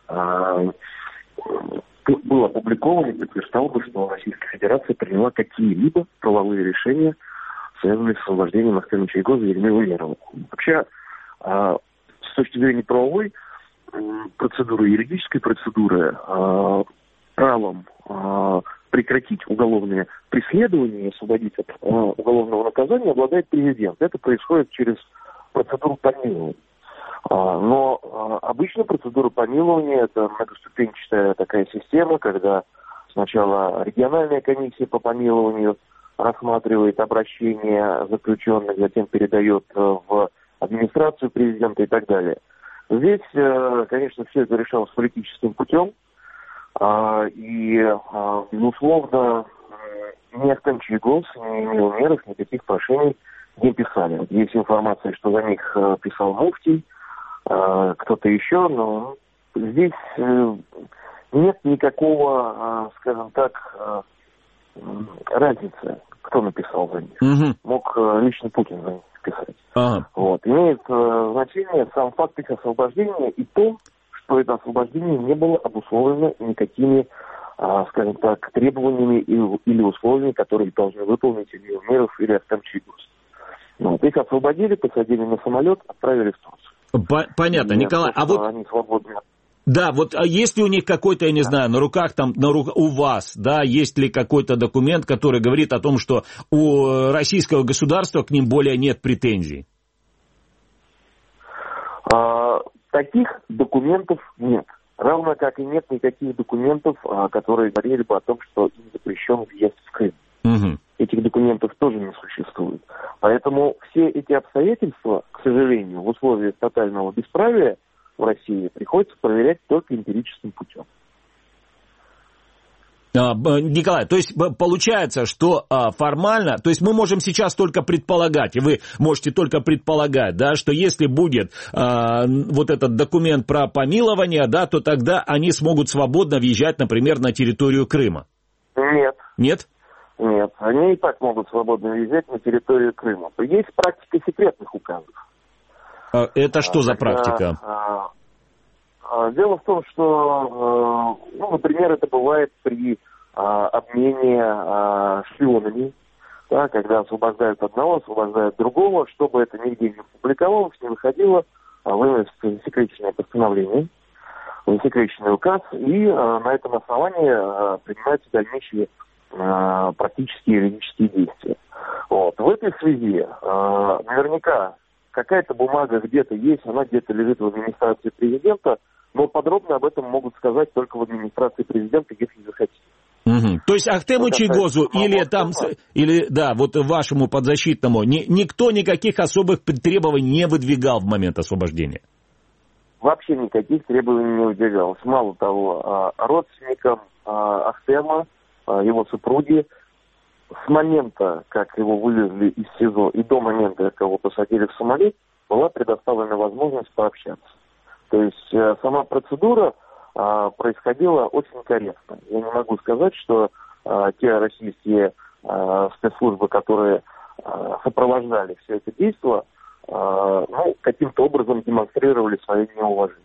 был опубликован и подтверждал бы, что Российская Федерация приняла какие-либо правовые решения, связанные с освобождением Ахтема Чийгоза и Ильми Умерова. Вообще, с точки зрения правовой процедуры, юридической процедуры, правом прекратить уголовное преследование и освободить от уголовного наказания обладает президент. Это происходит через процедуру помилования. Но обычно процедура помилования – это многоступенчатая такая система, когда сначала региональная комиссия по помилованию рассматривает обращение заключенных, затем передает в администрацию президента и так далее. Здесь, конечно, все это решалось политическим путем. Безусловно, ни Ахтем Чийгоз, ни Ильми Умеров никаких прошений не писали. Есть информация, что за них писал муфтий, кто-то еще, но здесь нет никакого, скажем так, разницы, кто написал за них. Мог лично Путин за них писать. Вот. Имеет значение сам факт их освобождения и то, что это освобождение не было обусловлено никакими, скажем так, требованиями или условиями, которые должны выполнить Ильми Умеров или Ахтем Чийгоз. Вот. Их освободили, посадили на самолет, отправили в Турцию. Понятно, Николай, а вот... Они свободны. Да, вот есть ли у них какой-то, я не знаю, на руках там, у вас, да, есть ли какой-то документ, который говорит о том, что у российского государства к ним более нет претензий? Таких документов нет. Равно как и нет никаких документов, которые говорили бы о том, что им запрещен въезд в Крым. Этих документов тоже не существует. Поэтому все эти обстоятельства, к сожалению, в условиях тотального бесправия в России приходится проверять только эмпирическим путем. Николай, то есть получается, что формально, то есть мы можем сейчас только предполагать, и вы можете только предполагать, да, что если будет вот этот документ про помилование, да, то тогда они смогут свободно въезжать, например, на территорию Крыма. Нет. Нет? Нет, они и так могут свободно въезжать на территорию Крыма. Есть практика секретных указов. Это что за практика? Дело в том, что, например, это бывает при обмене шпионами, да, когда освобождают одного, освобождают другого, чтобы это нигде не публиковалось, не выходило, выносится засекреченное постановление, засекреченный указ, и на этом основании принимаются дальнейшие практические юридические действия. Вот. В этой связи наверняка какая-то бумага где-то есть, она где-то лежит в администрации президента, но подробно об этом могут сказать только в администрации президента, если захотите. То есть Ахтему Чийгозу или вашему подзащитному никто никаких особых требований не выдвигал в момент освобождения? Вообще никаких требований не выдвигалось. Мало того, родственникам Ахтема, его супруги, с момента, как его вывезли из СИЗО, и до момента, как его посадили в самолет, была предоставлена возможность пообщаться. То есть сама процедура происходила очень корректно. Я не могу сказать, что те российские спецслужбы, которые сопровождали все это действие, каким-то образом демонстрировали свое неуважение.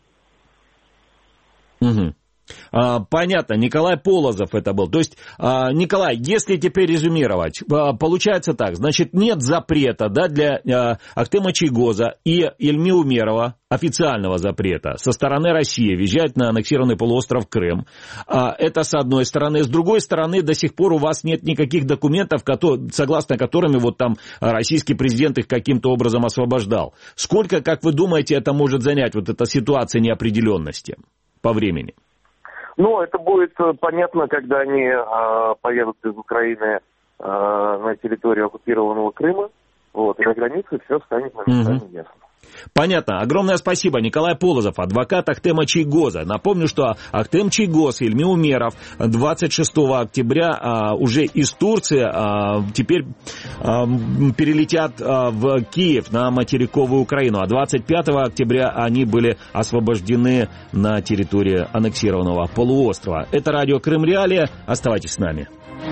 Угу. Понятно, Николай Полозов это был. То есть, Николай, если теперь резюмировать, получается так, значит, нет запрета, да, для Ахтема Чийгоза и Ильми Умерова, официального запрета со стороны России въезжать на аннексированный полуостров Крым. Это с одной стороны. С другой стороны, до сих пор у вас нет никаких документов, согласно которыми вот там российский президент их каким-то образом освобождал. Сколько, как вы думаете, это может занять, вот эта ситуация неопределенности по времени? Это будет понятно, когда они поедут из Украины на территорию оккупированного Крыма. И на границе все станет моментально ясно. Понятно. Огромное спасибо. Николай Полозов, адвокат Ахтема Чийгоза. Напомню, что Ахтем Чийгоз и Ильми Умеров 26 октября уже из Турции теперь перелетят в Киев на материковую Украину. А 25 октября они были освобождены на территории аннексированного полуострова. Это радио Крым Реалии. Оставайтесь с нами.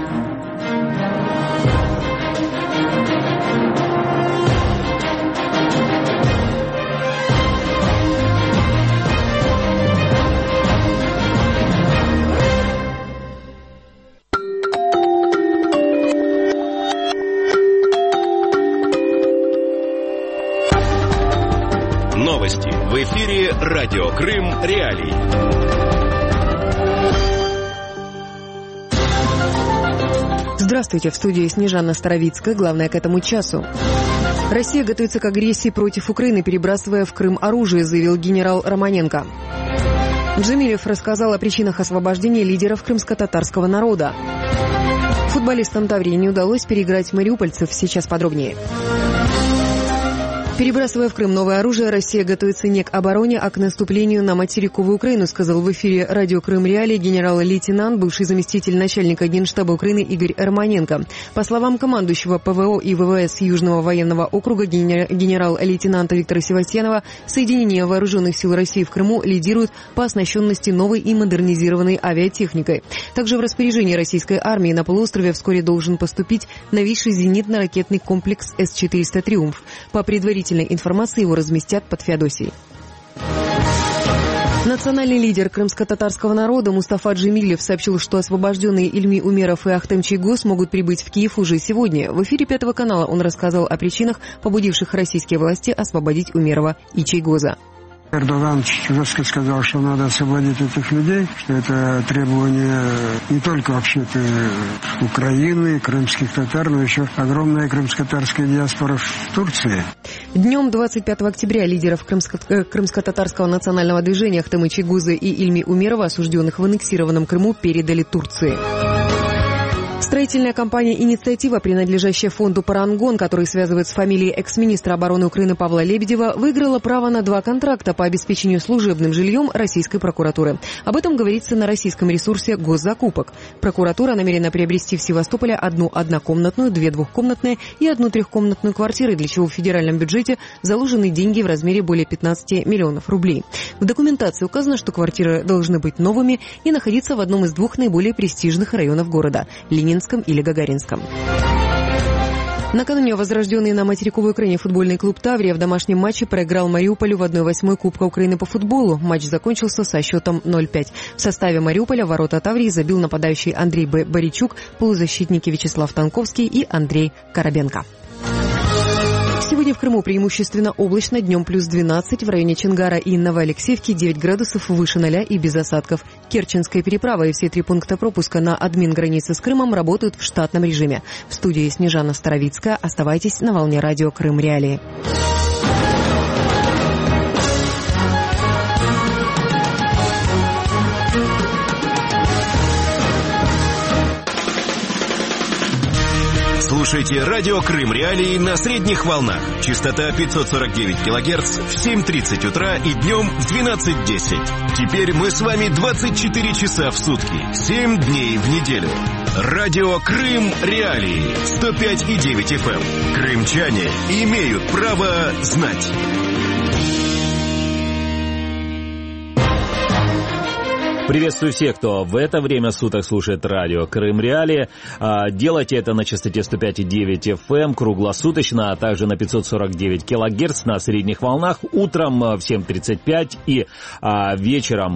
Новости в эфире радио Крым Реалии. Здравствуйте, в студии Снежана Старовицкая. Главное к этому часу. Россия готовится к агрессии против Украины, перебрасывая в Крым оружие, заявил генерал Романенко. Джемилев рассказал о причинах освобождения лидеров крымско-татарского народа. Футболистам Таврии не удалось переиграть мариупольцев. Сейчас подробнее. Перебрасывая в Крым новое оружие, Россия готовится не к обороне, а к наступлению на материковую Украину, сказал в эфире радио Крым Реалии генерал-лейтенант, бывший заместитель начальника Генштаба Украины Игорь Романенко. По словам командующего ПВО и ВВС Южного военного округа генерал-лейтенанта Виктора Севастьянова, соединение вооруженных сил России в Крыму лидирует по оснащенности новой и модернизированной авиатехникой. Также в распоряжении российской армии на полуострове вскоре должен поступить новейший зенитно-ракетный комплекс С-400 «Триумф». По предварительной информации его разместят под Феодосией. Национальный лидер крымско-татарского народа Мустафа Джемилев сообщил, что освобожденные Ильми Умеров и Ахтем Чийгоз могут прибыть в Киев уже сегодня. В эфире Пятого канала он рассказал о причинах, побудивших российские власти освободить Умерова и Чийгоза. Эрдоган жестко сказал, что надо освободить этих людей, что это требование не только вообще-то Украины, крымских татар, но еще огромная крымско-татарская диаспора в Турции. Днем 25 октября лидеров крымско-татарского национального движения Ахтема Чийгоза и Ильми Умерова, осужденных в аннексированном Крыму, передали Турции. Строительная компания «Инициатива», принадлежащая фонду «Парангон», который связывает с фамилией экс-министра обороны Украины Павла Лебедева, выиграла право на 2 контракта по обеспечению служебным жильем российской прокуратуры. Об этом говорится на российском ресурсе «Госзакупок». Прокуратура намерена приобрести в Севастополе 1 однокомнатную, 2 двухкомнатные и 1 трехкомнатную квартиры, для чего в федеральном бюджете заложены деньги в размере более 15 миллионов рублей. В документации указано, что квартиры должны быть новыми и находиться в одном из 2 наиболее престижных районов города – Ленинском или Гагаринском. Накануне возрожденный на материковой Украине футбольный клуб «Таврия» в домашнем матче проиграл Мариуполю в 1/8 Кубка Украины по футболу. Матч закончился со счетом 0-5. В составе Мариуполя ворота «Таврии» забил нападающий Андрей Боричук, полузащитники Вячеслав Танковский и Андрей Коробенко. Сегодня в Крыму преимущественно облачно, днем плюс 12, в районе Чонгара и Новоалексеевки 9 градусов выше 0 и без осадков. Керченская переправа и все 3 пункта пропуска на админ-границе с Крымом работают в штатном режиме. В студии Снежана Старовицкая. Оставайтесь на волне радио Крым Реалии. Слушайте радио Крым Реалии на средних волнах. Частота 549 кГц в 7:30 утра и днем в 12:10. Теперь мы с вами 24 часа в сутки, 7 дней в неделю. Радио Крым Реалии 105,9 FM. Крымчане имеют право знать. Приветствую всех, кто в это время суток слушает радио Крым Реалии. Делайте это на частоте 105,9 FM круглосуточно, а также на 549 кГц на средних волнах утром в 7:35 и вечером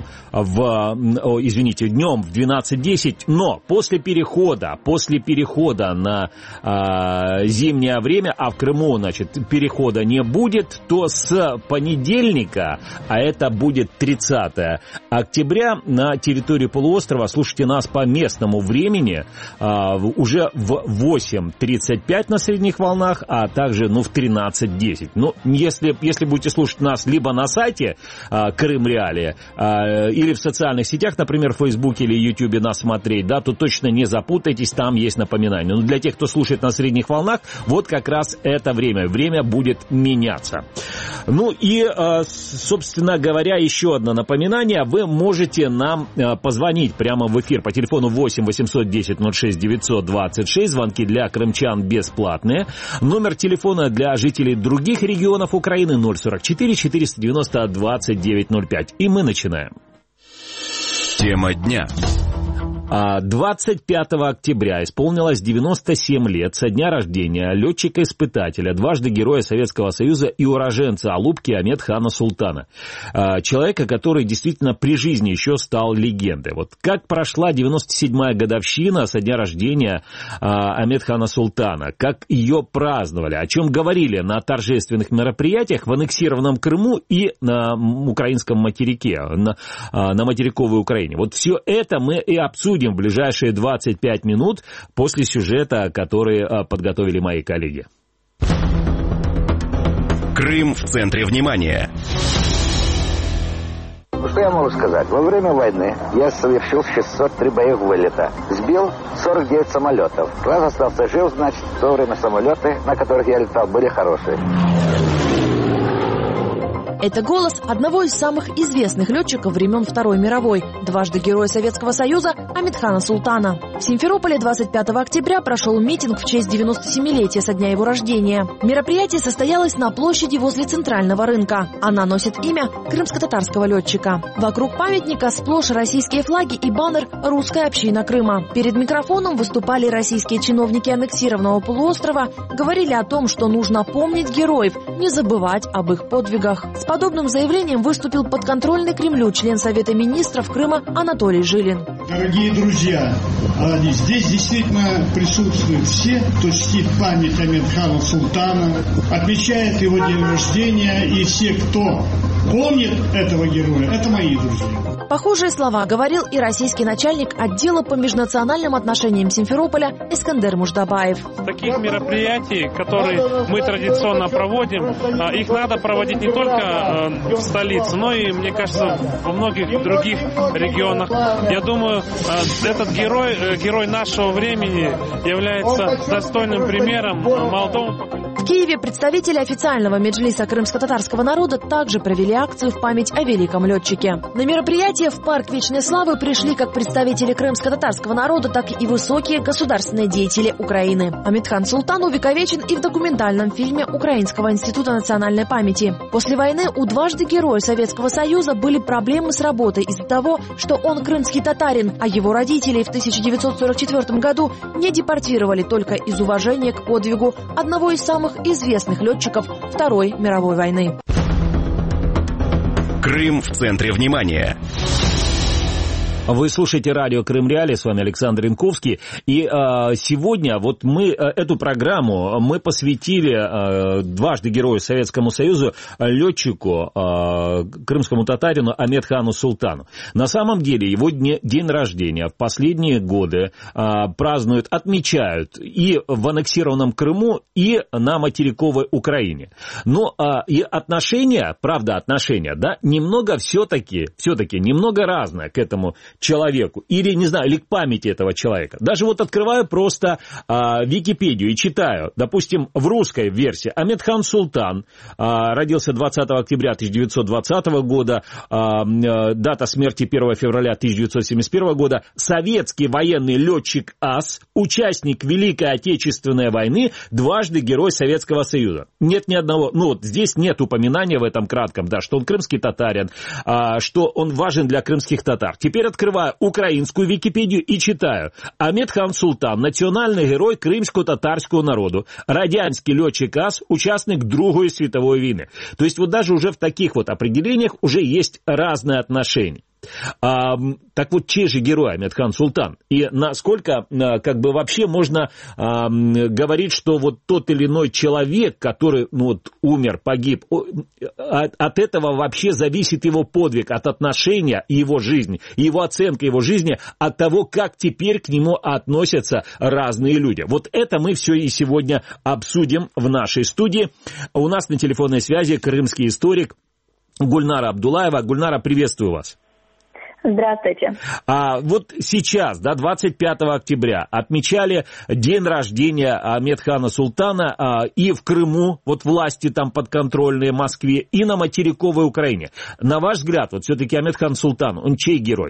днем в 12:10. Но после перехода на зимнее время, а в Крыму, перехода не будет, то с понедельника, а это будет 30 октября, на территории полуострова слушайте нас по местному времени уже в 8:35 на средних волнах, а также в 13:10. Если будете слушать нас либо на сайте Крым Реалии или в социальных сетях, например, в Фейсбуке или Ютубе нас смотреть, то точно не запутайтесь, там есть напоминание. Но для тех, кто слушает на средних волнах, вот как раз это время будет меняться. Собственно говоря, еще одно напоминание. Вы можете нам позвонить прямо в эфир по телефону 8 810 06 926. Звонки для крымчан бесплатные. Номер телефона для жителей других регионов Украины 044 490 2905. И мы начинаем. Тема дня. 25 октября исполнилось 97 лет со дня рождения летчика-испытателя, дважды Героя Советского Союза и уроженца Алупки Амедхана Султана. Человека, который действительно при жизни еще стал легендой. Как прошла 97-я годовщина со дня рождения Амедхана Султана, как ее праздновали, о чем говорили на торжественных мероприятиях в аннексированном Крыму и на украинском материке, на материковой Украине. Все это мы и обсудим в ближайшие 25 минут после сюжета, который подготовили мои коллеги. Крым в центре внимания. Что я могу сказать? Во время войны я совершил 603 боевых вылета. Сбил 49 самолетов. Раз остался жив, значит, в то время самолеты, на которых я летал, были хорошие. Это голос одного из самых известных летчиков времен Второй мировой, дважды Героя Советского Союза Амедхана Султана. В Симферополе 25 октября прошел митинг в честь 97-летия со дня его рождения. Мероприятие состоялось на площади возле Центрального рынка. Она носит имя крымско-татарского летчика. Вокруг памятника сплошь российские флаги и баннер «Русская община Крыма». Перед микрофоном выступали российские чиновники аннексированного полуострова, говорили о том, что нужно помнить героев, не забывать об их подвигах. С подобным заявлением выступил подконтрольный Кремлю член Совета министров Крыма Анатолий Жилин. Дорогие друзья, здесь действительно присутствуют все, кто чтит память Амедхана Султана, отмечает его день рождения, и все, кто помнит этого героя, это мои друзья. Похожие слова говорил и российский начальник отдела по межнациональным отношениям Симферополя Искандер Муждабаев. Таких мероприятий, которые мы традиционно проводим, их надо проводить не только в столице, но и, мне кажется, во многих других регионах. Я думаю, этот герой нашего времени является достойным примером молодому поколению. В Киеве представители официального меджлиса крымско-татарского народа также провели акцию в память о великом летчике. На мероприятие в парк Вечной Славы пришли как представители крымско-татарского народа, так и высокие государственные деятели Украины. Амедхан Султан увековечен и в документальном фильме Украинского института национальной памяти. После войны у дважды Героя Советского Союза были проблемы с работой из-за того, что он крымский татарин, а его родителей в 1944 году не депортировали только из уважения к подвигу одного из самых известных летчиков Второй мировой войны. Крым в центре внимания. Вы слушаете радио Крым Реалии, с вами Александр Янковский. И сегодня мы эту программу мы посвятили дважды Герою Советскому Союзу, летчику, крымскому татарину Амедхану Султану. На самом деле его день рождения в последние годы празднуют, отмечают и в аннексированном Крыму, и на материковой Украине. Но и отношения, немного все-таки немного разное к этому человеку, или, не знаю, или к памяти этого человека. Даже вот открываю просто Википедию и читаю, допустим, в русской версии Амедхан Султан, родился 20 октября 1920 года, дата смерти 1 февраля 1971 года, советский военный летчик ас, участник Великой Отечественной войны, дважды Герой Советского Союза. Нет ни одного, ну вот здесь нет упоминания в этом кратком, да, что он крымский татарин, что он важен для крымских татар. Теперь открываю украинскую Википедию и читаю. Амедхан Султан, национальный герой крымско-татарского народу, радянский летчик ас, участник Другой світової війни. То есть вот даже уже в таких вот определениях уже есть разные отношения. Так вот, чей же герой Амедхан Султан? И насколько как бы вообще можно говорить, что вот тот или иной человек, который ну, вот, умер, погиб, от этого вообще зависит его подвиг, от отношения его жизни, его оценка его жизни, от того, как теперь к нему относятся разные люди. Вот это мы все и сегодня обсудим в нашей студии. У нас на телефонной связи крымский историк Гульнара Абдуллаева. Гульнара, приветствую вас. Здравствуйте. Вот сейчас, да, 25 октября, отмечали день рождения Амедхана Султана и в Крыму, вот власти там подконтрольные Москве, и на материковой Украине. На ваш взгляд, вот все-таки Амедхан Султан, он чей герой?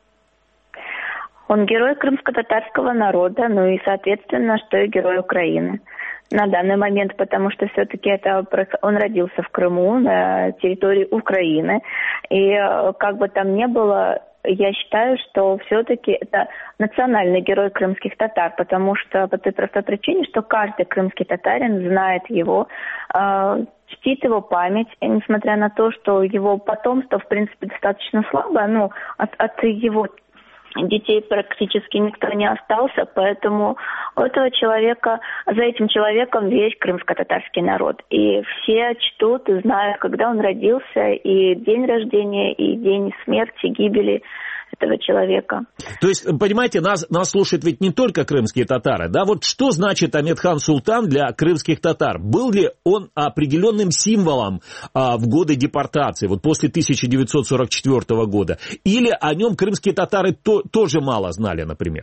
Он герой крымско-татарского народа, ну и, соответственно, что и герой Украины. На данный момент, потому что все-таки он родился в Крыму, на территории Украины. И как бы там ни было, я считаю, что все-таки это национальный герой крымских татар, потому что по той простой причине, что каждый крымский татарин знает его, чтит его память, и несмотря на то, что его потомство, в принципе, достаточно слабое, ну, от его детей практически никто не остался, поэтому у этого человека, за этим человеком весь крымско-татарский народ. И все чтут и знают, когда он родился, и день рождения, и день смерти, гибели этого человека. То есть, понимаете, нас слушают ведь не только крымские татары, да? Вот что значит Амедхан Султан для крымских татар? Был ли он определенным символом в годы депортации, вот после 1944 года? Или о нем крымские татары тоже мало знали, например?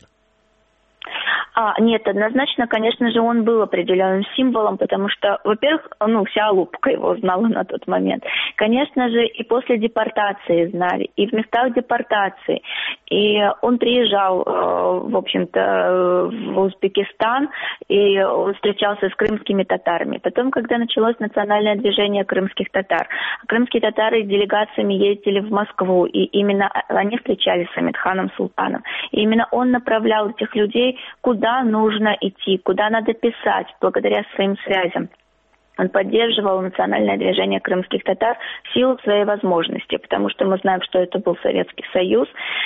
Нет, однозначно, конечно же, он был определенным символом, потому что, во-первых, вся Алупка его знала на тот момент. Конечно же, и после депортации знали, и в местах депортации. И он приезжал, в общем-то, в Узбекистан, и он встречался с крымскими татарами. Потом, когда началось национальное движение крымских татар, крымские татары делегациями ездили в Москву, и именно они встречались с Амедханом Султаном. И именно он направлял этих людей, куда нужно идти, куда надо писать, благодаря своим связям. Он поддерживал национальное движение крымских татар в силу своей возможности, потому что мы знаем, что это был Советский Союз.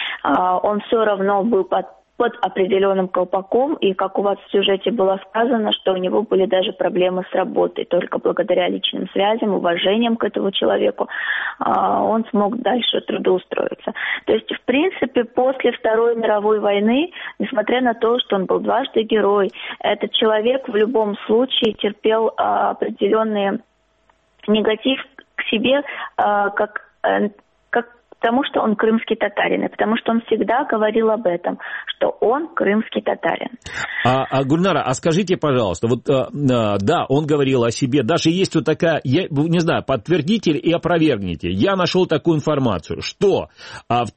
Он все равно был под определенным колпаком, и как у вас в сюжете было сказано, что у него были даже проблемы с работой. Только благодаря личным связям, уважением к этому человеку он смог дальше трудоустроиться. То есть, в принципе, после Второй мировой войны, несмотря на то, что он был дважды герой, этот человек в любом случае терпел определенный негатив к себе, как потому что он крымский татарин, и потому что он всегда говорил об этом, что он крымский татарин. Гульнара, скажите, пожалуйста, вот да, он говорил о себе, даже есть вот такая, я не знаю, подтвердите и опровергните, я нашел такую информацию, что в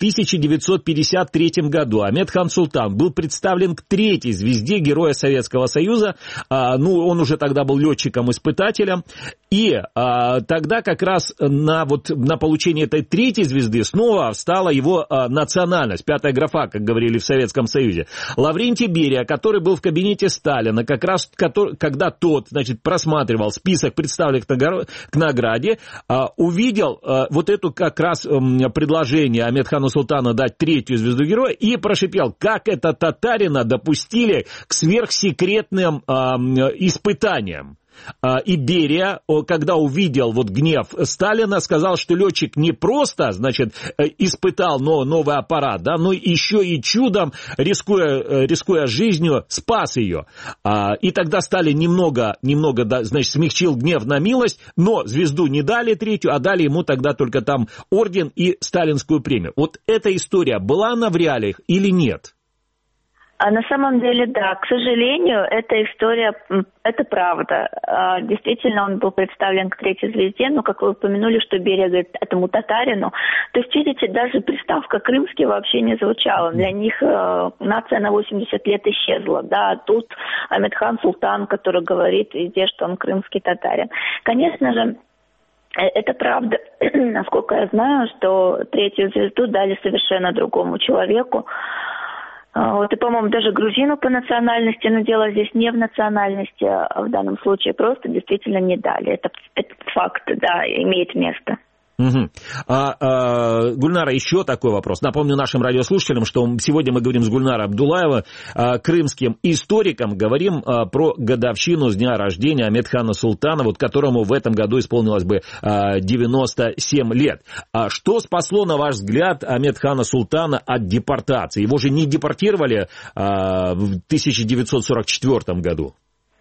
1953 году Амедхан Султан был представлен к 3-й звезде Героя Советского Союза, он уже тогда был летчиком-испытателем, и тогда как раз на получение этой 3-й звезды снова встала его национальность, 5-я графа, как говорили в Советском Союзе. Лаврентий Берия, который был в кабинете Сталина, как раз когда тот, просматривал список представленных к награде, увидел вот эту как раз предложение Амедхану Султану дать 3-ю звезду Героя и прошипел, как это татарина допустили к сверхсекретным испытаниям. И Берия, когда увидел вот гнев Сталина, сказал, что летчик не просто, значит, испытал новый аппарат, да, но еще и чудом, рискуя жизнью, спас ее. И тогда Сталин немного, значит, смягчил гнев на милость, но звезду не дали третью, а дали ему тогда только там орден и сталинскую премию. Вот эта история, была она в реалиях или нет? А на самом деле, да, к сожалению, эта история, это правда. Действительно, он был представлен к третьей звезде, но, как вы упомянули, что Берия говорит этому татарину. То есть, видите, даже приставка «крымский» вообще не звучала. Для них нация на 80 лет исчезла. Да, тут Амедхан Султан, который говорит везде, что он крымский татарин. Конечно же, это правда. Насколько я знаю, что третью звезду дали совершенно другому человеку. Вот, и, по-моему, даже грузину по национальности, но дело здесь не в национальности, а в данном случае просто действительно не дали. Этот факт, да, имеет место. Угу. Гульнара, еще такой вопрос. Напомню нашим радиослушателям, что сегодня мы говорим с Гульнарой Абдуллаевой, крымским историком, говорим про годовщину с дня рождения Амедхана Султана, вот которому в этом году исполнилось бы 97 лет. Что спасло, на ваш взгляд, Амедхана Султана от депортации? Его же не депортировали в 1944 году.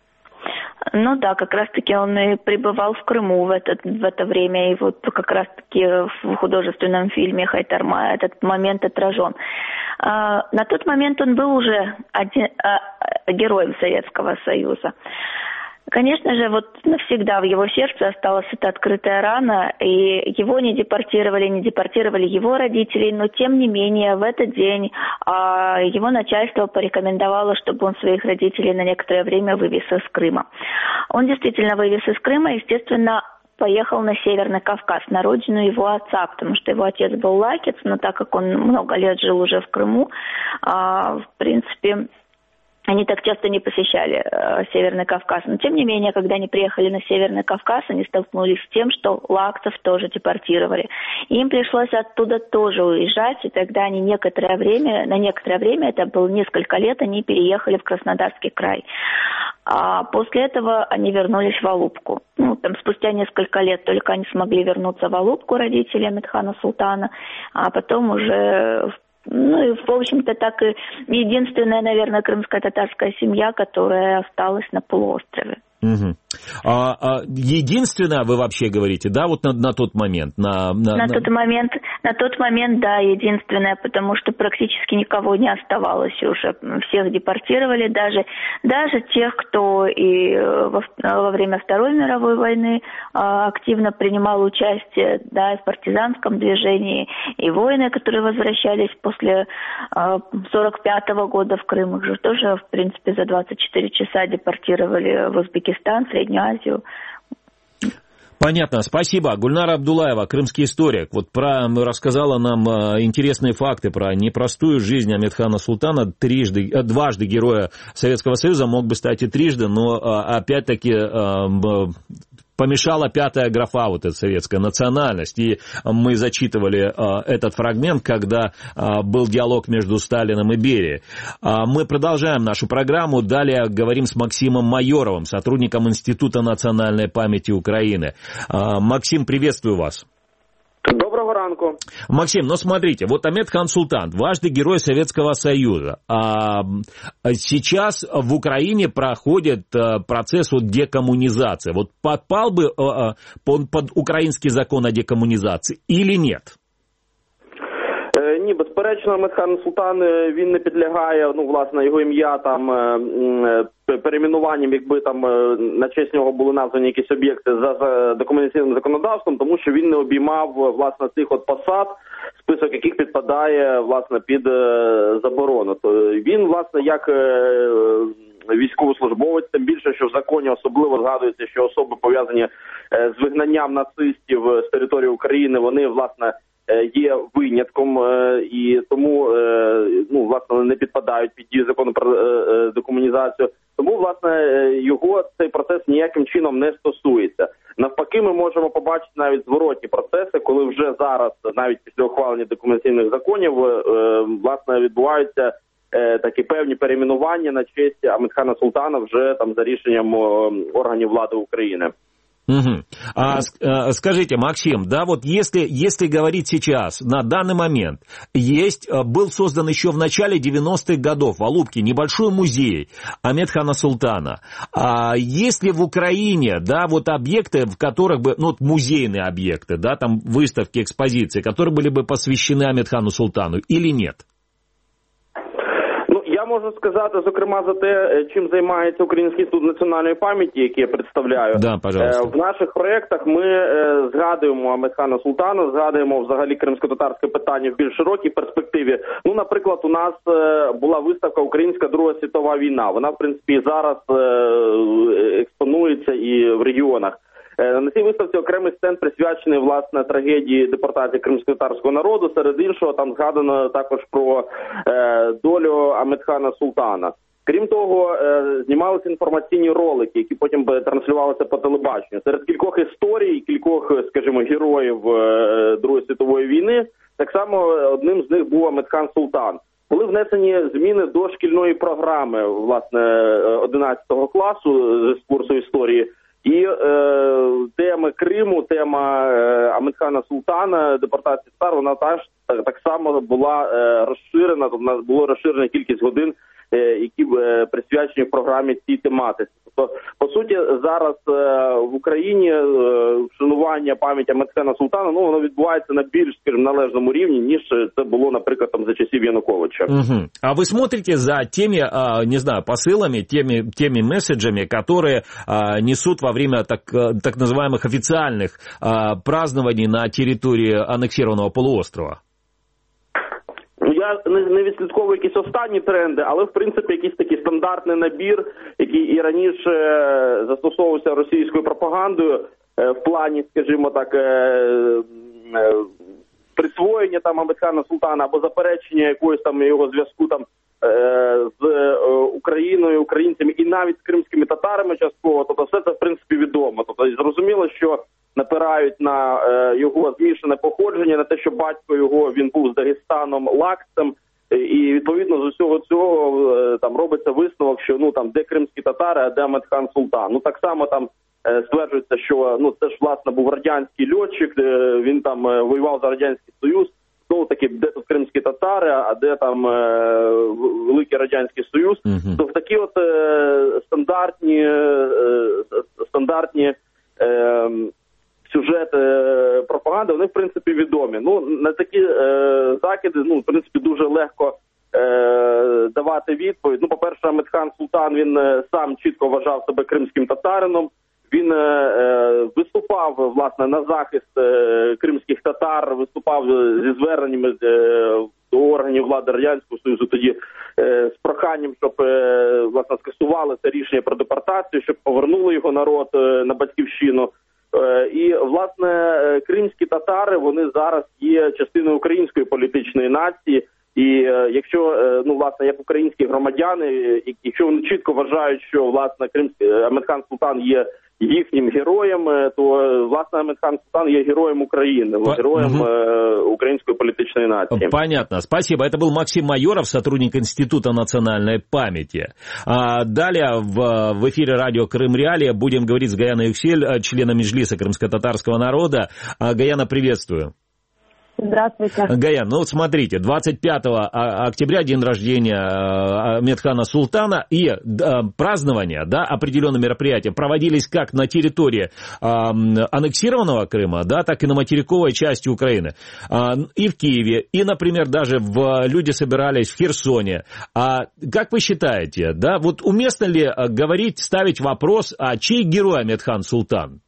Ну да, как раз-таки он и пребывал в Крыму в это время, и вот как раз-таки в художественном фильме Хайтарма этот момент отражен. На тот момент он был уже героем Советского Союза. Конечно же, вот навсегда в его сердце осталась эта открытая рана, и его не депортировали его родителей, но тем не менее в этот день его начальство порекомендовало, чтобы он своих родителей на некоторое время вывез из Крыма. Он действительно вывез из Крыма, естественно, поехал на Северный Кавказ, на родину его отца, потому что его отец был лакец, но так как он много лет жил уже в Крыму, в принципе, они так часто не посещали Северный Кавказ. Но, тем не менее, когда они приехали на Северный Кавказ, они столкнулись с тем, что лакцев тоже депортировали. И им пришлось оттуда тоже уезжать, и тогда они на некоторое время, это было несколько лет, они переехали в Краснодарский край. А после этого они вернулись в Алупку. Спустя несколько лет только они смогли вернуться в Алупку, родители Амедхана Султана, а потом уже... и, в общем-то, так и единственная, наверное, крымско-татарская семья, которая осталась на полуострове. Угу. Единственное, вы вообще говорите, да, вот на тот момент? На тот момент, да, единственное, потому что практически никого не оставалось уже. Всех депортировали, даже тех, кто и во время Второй мировой войны активно принимал участие, да, в партизанском движении, и воины, которые возвращались после 45-го года в Крым, их же тоже, в принципе, за 24 часа депортировали в Узбекистан, Среднюю Азию. Понятно, спасибо. Гульнара Абдуллаева, крымский историк, рассказала нам интересные факты про непростую жизнь Амедхана Султана, дважды героя Советского Союза, мог бы стать и трижды, но опять-таки помешала пятая графа, вот эта советская национальность. И мы зачитывали этот фрагмент, когда был диалог между Сталиным и Берией. Мы продолжаем нашу программу. Далее говорим с Максимом Майоровым, сотрудником Института национальной памяти Украины. Максим, приветствую вас. Доброго ранку. Максим, смотрите, вот Амедхан Султан, дважды герой Советского Союза. Сейчас в Украине проходит процесс декоммунизации. Вот подпал бы он под український закон о декомунізації или нет? Ні, безперечно, Амедхан Султан, він не підлягає, власне, його ім'я там перейменуванням, якби там на честь нього були названі якісь об'єкти за декомунізаційним законодавством, тому що він не обіймав, власне, цих посад, список яких підпадає, власне, під заборону. То він, власне, як військовослужбовець, тим більше, що в законі особливо згадується, що особи пов'язані з вигнанням нацистів з території України, вони, власне, є винятком, і тому, власне, не підпадають під дію закону про декомунізацію. Тому, власне, його цей процес ніяким чином не стосується. Навпаки, ми можемо побачити навіть зворотні процеси, коли вже зараз, навіть після ухвалення декомунізаційних законів, власне, відбуваються такі певні перейменування на честь Ахмедхана Султана вже там за рішенням органів влади України. Угу. Скажите, Максим, да, вот если говорить сейчас, на данный момент, был создан еще в начале 90-х годов в Алупке небольшой музей Ахмедхана Султана. Есть ли в Украине, да, вот объекты, в которых бы, ну, музейные объекты, да, там выставки, экспозиции, которые были бы посвящены Ахмедхану Султану или нет? Я можу сказати, зокрема, за те, чим займається Український інститут національної пам'яті, який я представляю. Да, пожалуйста. В наших проєктах ми згадуємо Ахмедхана Султана, згадуємо взагалі кримсько-татарське питання в більш широкій перспективі. Ну, наприклад, у нас була виставка «Українська Друга світова війна». Вона, в принципі, і зараз експонується і в регіонах. На цій виставці окремий стенд присвячений, власне, трагедії депортації кримськотатарського народу. Серед іншого, там згадано також про долю Ахмедхана Султана. Крім того, знімалися інформаційні ролики, які потім транслювалися по телебаченню. Серед кількох історій, кількох, скажімо, героїв Другої світової війни, так само одним з них був Ахмедхан Султан. Були внесені зміни до шкільної програми, власне, 11 класу з курсу історії. І теми Криму, тема Ахмедхана Султана, депортації татар, вона так само була розширена, тобто було розширена кількість годин, які присвячені в програмі цій тематиці. Тобто, по суті, зараз в Україні вшанування пам'яті Ахмедхана Султана, ну, воно відбувається на більш, скажімо, належному рівні, ніж це було, наприклад, там за часів Януковича. Угу. А вы смотрите за теми, не знаю, посылами, теми месседжами, которые несут во время так называемых официальных празднований на территории аннексированного полуострова? Я не відслідковую якісь останні тренди, але, в принципі, якийсь такий стандартний набір, який і раніше застосовувався російською пропагандою в плані, скажімо так, присвоєння там Ахмедхана Султана або заперечення якогось там його зв'язку там з Україною, українцями і навіть з кримськими татарами частково, тобто все це, в принципі, відомо. Тобто зрозуміло, що напирають на його змішане походження, на те, що батько його, він був з Дагестаном лакцем, і відповідно з усього цього там робиться висновок, що ну там де кримські татари, а де Ахмедхан Султан. Ну так само там стверджується, що ну це ж власне був радянський льотчик, він там воював за Радянський Союз. Знову таки, де тут кримські татари, а де там Великий Радянський Союз. То в такі от стандартні сюжети пропаганди, вони, в принципі, відомі. Ну, на такі закиди, ну, в принципі, дуже легко давати відповідь. Ну, по-перше, Ахмедхан Султан, він сам чітко вважав себе кримським татарином. Він виступав, власне, на захист кримських татар, виступав зі зверненнями до органів влади Радянського Союзу тоді з проханням, щоб, власне, скасували це рішення про депортацію, щоб повернули його народ на батьківщину. І, власне, кримські татари, вони зараз є частиною української політичної нації. І якщо, ну, власне, як українські громадяни, якщо вони чітко вважають, що, власне, Ахмедхан Султан є їхнім героєм, то, власне, Ахмедхан Султан є героєм України, героєм украинской политической нации. Понятно, спасибо. Это был Максим Майоров, сотрудник Института национальной памяти. Далее в эфире радио Крым Реалия будем говорить с Гаяной Юксель, членом Меджлиса крымско-татарского народа. Гаяна, приветствую. Здравствуйте. Гаян, ну вот смотрите, 25 октября день рождения Ахмедхана Султана, и празднования, да, определенные мероприятия проводились как на территории аннексированного Крыма, да, так и на материковой части Украины. И в Киеве, и, например, даже люди собирались в Херсоне. Как вы считаете, да, вот уместно ли говорить, ставить вопрос, чей герой Ахмедхан Султан?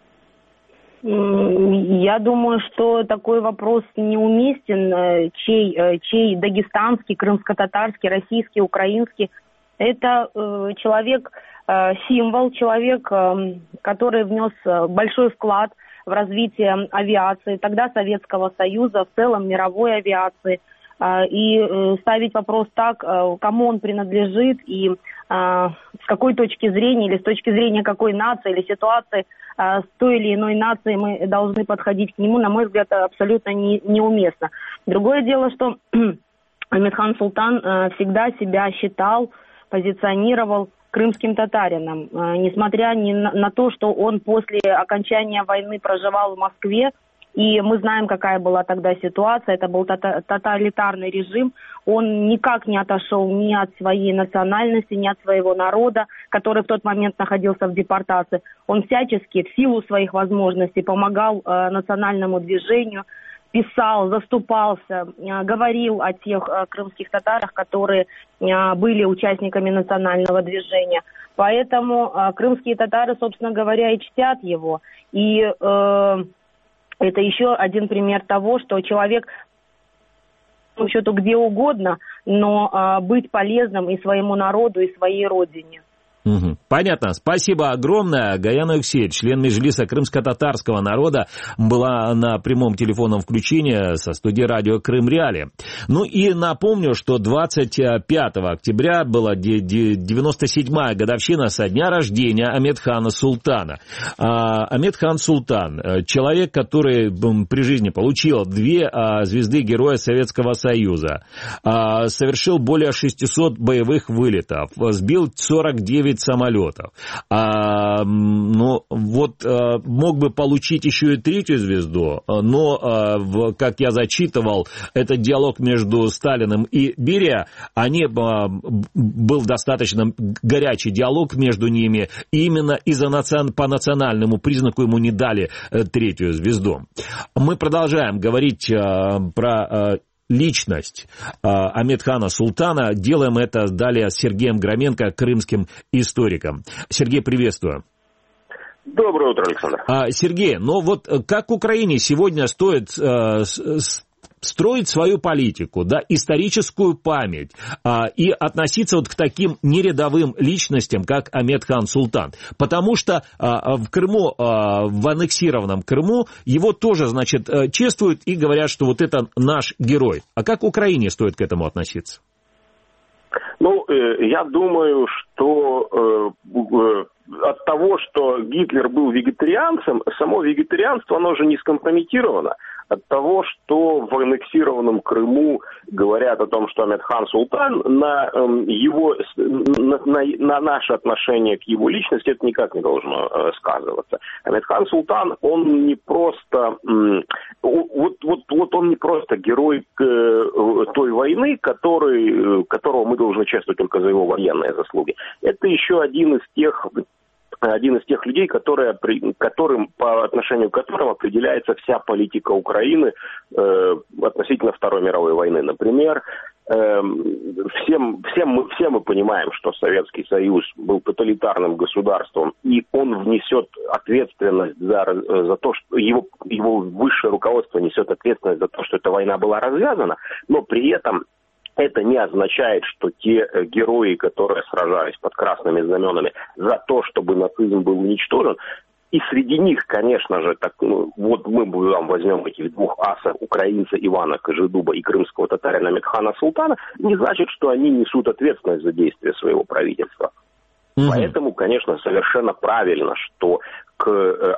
Я думаю, что такой вопрос неуместен, чей дагестанский, крымско-татарский, российский, украинский. Это человек-символ, человек, который внес большой вклад в развитие авиации, тогда Советского Союза, в целом мировой авиации. И ставить вопрос так, кому он принадлежит и с какой точки зрения или с точки зрения какой нации или ситуации с той или иной нацией мы должны подходить к нему, на мой взгляд, абсолютно неуместно. Другое дело, что Амедхан Султан всегда себя считал, позиционировал крымским татарином. Несмотря на то, что он после окончания войны проживал в Москве, и мы знаем, какая была тогда ситуация, это был тоталитарный режим, он никак не отошел ни от своей национальности, ни от своего народа, который в тот момент находился в депортации. Он всячески, в силу своих возможностей, помогал национальному движению, писал, заступался, говорил о тех крымских татарах, которые были участниками национального движения. Поэтому крымские татары, собственно говоря, и чтят его. И это еще один пример того, что человек, по счету, где угодно, но быть полезным и своему народу, и своей родине. Понятно. Спасибо огромное. Гаяна Юксеевич, член Меджлиса крымско-татарского народа, была на прямом телефонном включении со студии радио Крым-Реалии. Ну и напомню, что 25 октября была 97-я годовщина со дня рождения Амедхана Султана. Амедхан Султан, человек, который при жизни получил 2 звезды Героя Советского Союза, совершил более 600 боевых вылетов, сбил 49 самолетов. Мог бы получить еще и 3-ю звезду, но, как я зачитывал, этот диалог между Сталиным и Берия, был достаточно горячий диалог между ними, и именно по национальному признаку ему не дали 3-ю звезду. Мы продолжаем говорить про личность Амедхана Султана. Делаем это далее с Сергеем Громенко, крымским историком. Сергей, приветствую. Доброе утро, Александр. Сергей, как Украине сегодня стоит строить свою политику, да, историческую память и относиться к таким нерядовым личностям, как Амедхан Султан. Потому что в Крыму, в аннексированном Крыму, его тоже, чествуют и говорят, что это наш герой. А как Украине стоит к этому относиться? Я думаю, что от того, что Гитлер был вегетарианцем, само вегетарианство, оно же не скомпрометировано. От того, что в аннексированном Крыму говорят о том, что Амедхан Султан, на наше отношение к его личности, это никак не должно сказываться. Амедхан Султан, он не просто он не просто герой той войны, которого мы должны чествовать только за его военные заслуги. Это еще один из тех людей, по отношению к которым определяется вся политика Украины относительно Второй мировой войны. Например, все мы понимаем, что Советский Союз был тоталитарным государством, и он внесет ответственность за то, что его высшее руководство несет ответственность за то, что эта война была развязана, но при этом это не означает, что те герои, которые сражались под красными знаменами за то, чтобы нацизм был уничтожен, и среди них, конечно же, мы возьмем этих 2 асов, украинца Ивана Кожедуба и крымского татарина Амедхана Султана, не значит, что они несут ответственность за действия своего правительства. Поэтому, конечно, совершенно правильно, что к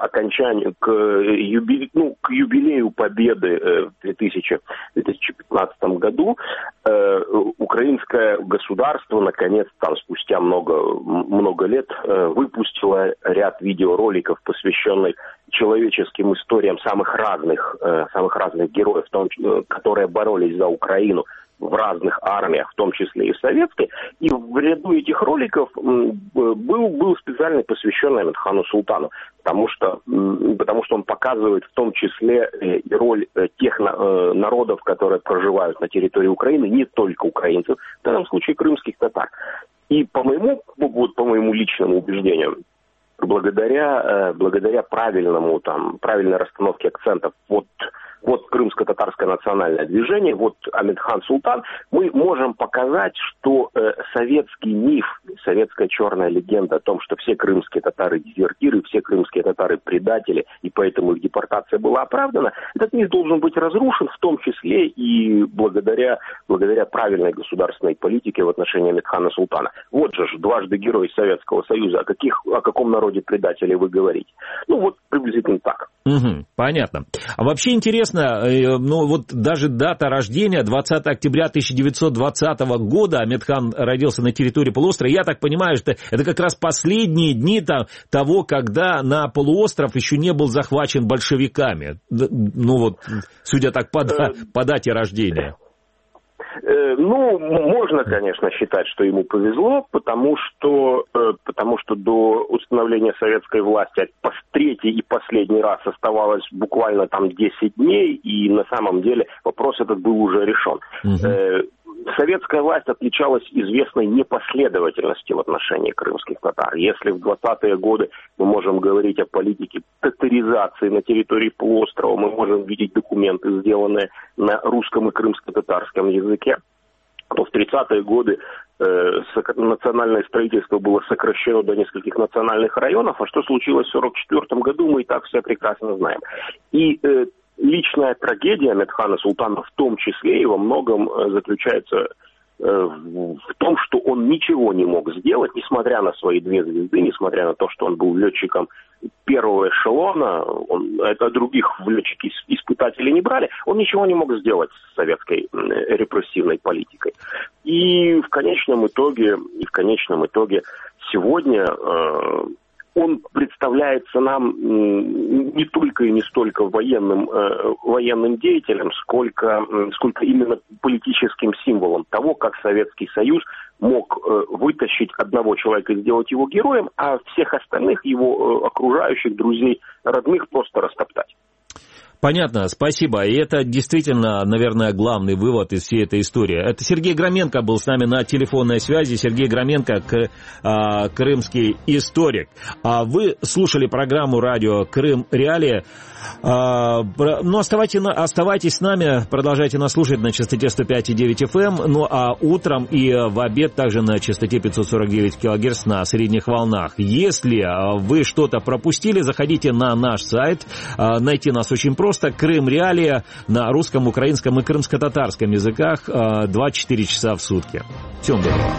юбилею Победы в 2015 году украинское государство, наконец, спустя много лет, выпустило ряд видеороликов, посвященных человеческим историям самых разных героев, которые боролись за Украину в разных армиях, в том числе и в советской. И в ряду этих роликов был специально посвященный Амедхану Султану, потому что он показывает в том числе и роль тех народов, которые проживают на территории Украины, не только украинцев, в данном случае крымских татар. И по моему личному убеждению, благодаря правильной расстановке акцентов крымско-татарское национальное движение, Амедхан Султан, мы можем показать, что советский миф, советская черная легенда о том, что все крымские татары дезертиры, все крымские татары предатели, и поэтому их депортация была оправдана, этот миф должен быть разрушен, в том числе и благодаря правильной государственной политике в отношении Амедхана Султана. Вот же дважды герой Советского Союза, о каком народе предателей вы говорите? Приблизительно так. Угу, понятно. А вообще интересно, ну вот даже дата рождения, 20 октября 1920 года, Амедхан родился на территории полуострова. Я так понимаю, что это как раз последние дни того, когда на полуостров еще не был захвачен большевиками. Ну вот, судя так по дате рождения. Ну, можно, конечно, считать, что ему повезло, потому что до установления советской власти третий и последний раз оставалось буквально там 10 дней, и на самом деле вопрос этот был уже решен. Советская власть отличалась известной непоследовательностью в отношении крымских татар. Если в 20-е годы мы можем говорить о политике татаризации на территории полуострова, мы можем видеть документы, сделанные на русском и крымско-татарском языке, то в 30-е годы национальное строительство было сокращено до нескольких национальных районов, а что случилось в 1944 году, мы и так все прекрасно знаем. И личная трагедия Амедхана Султана в том числе и во многом заключается в том, что он ничего не мог сделать, несмотря на свои 2 звезды, несмотря на то, что он был летчиком первого эшелона, других в летчики-испытатели не брали, он ничего не мог сделать с советской репрессивной политикой. И в конечном итоге сегодня он представляется нам не только и не столько военным деятелем, сколько именно политическим символом того, как Советский Союз мог вытащить одного человека и сделать его героем, а всех остальных его окружающих, друзей, родных просто растоптать. Понятно, спасибо. И это действительно, наверное, главный вывод из всей этой истории. Это Сергей Громенко был с нами на телефонной связи. Сергей Громенко, крымский историк. Вы слушали программу радио «Крым. Реалии». Ну, оставайтесь с нами, продолжайте нас слушать на частоте 105,9 FM, ну а утром и в обед также на частоте 549 кГц на средних волнах. Если вы что-то пропустили, заходите на наш сайт, найти нас очень просто. Крым Реалии на русском, украинском и крымско-татарском языках 24 часа в сутки. Всем доброго.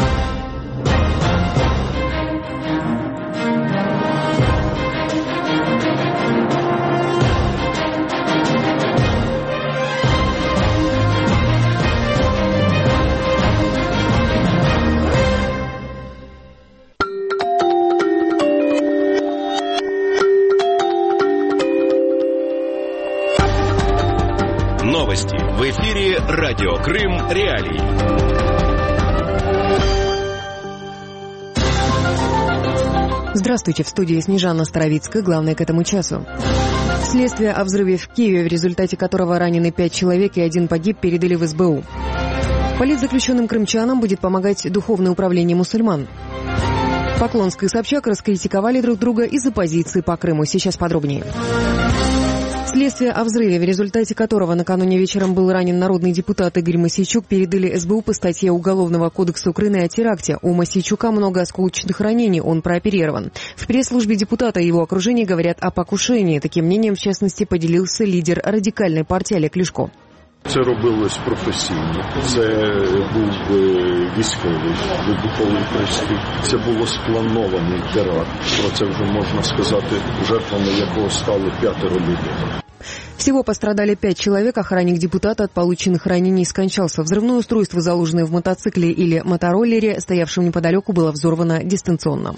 Новости в эфире «Радио Крым. Реалии». Здравствуйте, в студии Снежана Старовицкая. Главное к этому часу. Следствие о взрыве в Киеве, в результате которого ранены 5 человек и 1 погиб, передали в СБУ. Политзаключенным крымчанам будет помогать Духовное управление мусульман. Поклонск и Собчак раскритиковали друг друга из-за позиции по Крыму. Сейчас подробнее. Следствие о взрыве, в результате которого накануне вечером был ранен народный депутат Игорь Мосейчук, передали СБУ по статье Уголовного кодекса Украины о теракте. У Мосейчука много осколочных ранений, он прооперирован. В пресс-службе депутата и его окружения говорят о покушении. Таким мнением, в частности, поделился лидер радикальной партии Олег Ляшко. Це робилось професійно, це був військовий вибуховий пристрій, це було спланований теракт. Про це вже можна сказати, жертвами якого стали 5 людей. Всего пострадали 5 человек. Охранник депутата от полученных ранений скончался. Взрывное устройство, заложенное в мотоцикле или мотороллере, стоявшем неподалеку, было взорвано дистанционно.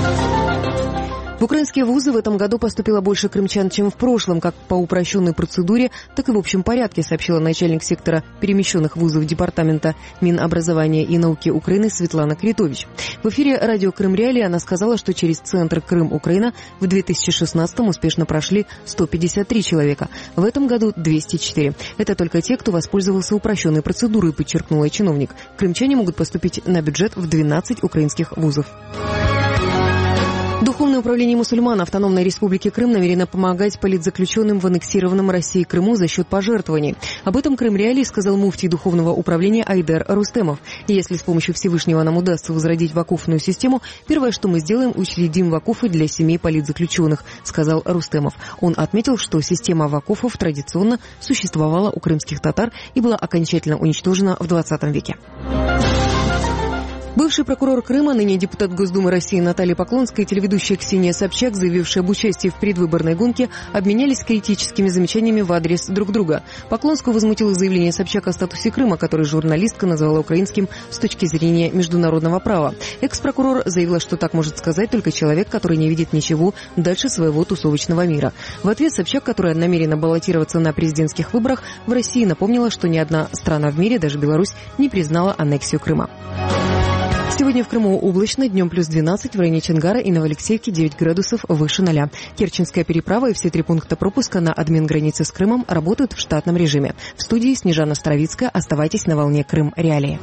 В украинские вузы в этом году поступило больше крымчан, чем в прошлом, как по упрощенной процедуре, так и в общем порядке, сообщила начальник сектора перемещенных вузов Департамента Минобразования и науки Украины Светлана Критович. В эфире радио «Крым Реалии» она сказала, что через Центр Крым-Украина в 2016-м успешно прошли 153 человека. В этом году 204. Это только те, кто воспользовался упрощенной процедурой, подчеркнула чиновник. Крымчане могут поступить на бюджет в 12 украинских вузов. Духовное управление мусульман Автономной Республики Крым намерено помогать политзаключенным в аннексированном Россией Крыму за счет пожертвований. Об этом Крым Реалии сказал муфтий Духовного управления Айдар Рустемов. Если с помощью Всевышнего нам удастся возродить вакуфную систему, первое, что мы сделаем, учредим вакуфы для семей политзаключенных, сказал Рустемов. Он отметил, что система вакуфов традиционно существовала у крымских татар и была окончательно уничтожена в 20 веке. Бывший прокурор Крыма, ныне депутат Госдумы России Наталья Поклонская и телеведущая Ксения Собчак, заявившие об участии в предвыборной гонке, обменялись критическими замечаниями в адрес друг друга. Поклонскую возмутило заявление Собчак о статусе Крыма, который журналистка назвала украинским с точки зрения международного права. Экс-прокурор заявила, что так может сказать только человек, который не видит ничего дальше своего тусовочного мира. В ответ Собчак, которая намерена баллотироваться на президентских выборах в России, напомнила, что ни одна страна в мире, даже Беларусь, не признала аннексию Крыма. Сегодня в Крыму облачно, днем плюс 12, в районе Чонгара и Новоалексеевки 9 градусов выше 0. Керченская переправа и все 3 пункта пропуска на админгранице с Крымом работают в штатном режиме. В студии Снежана Старовицкая. Оставайтесь на волне Крым Реалии.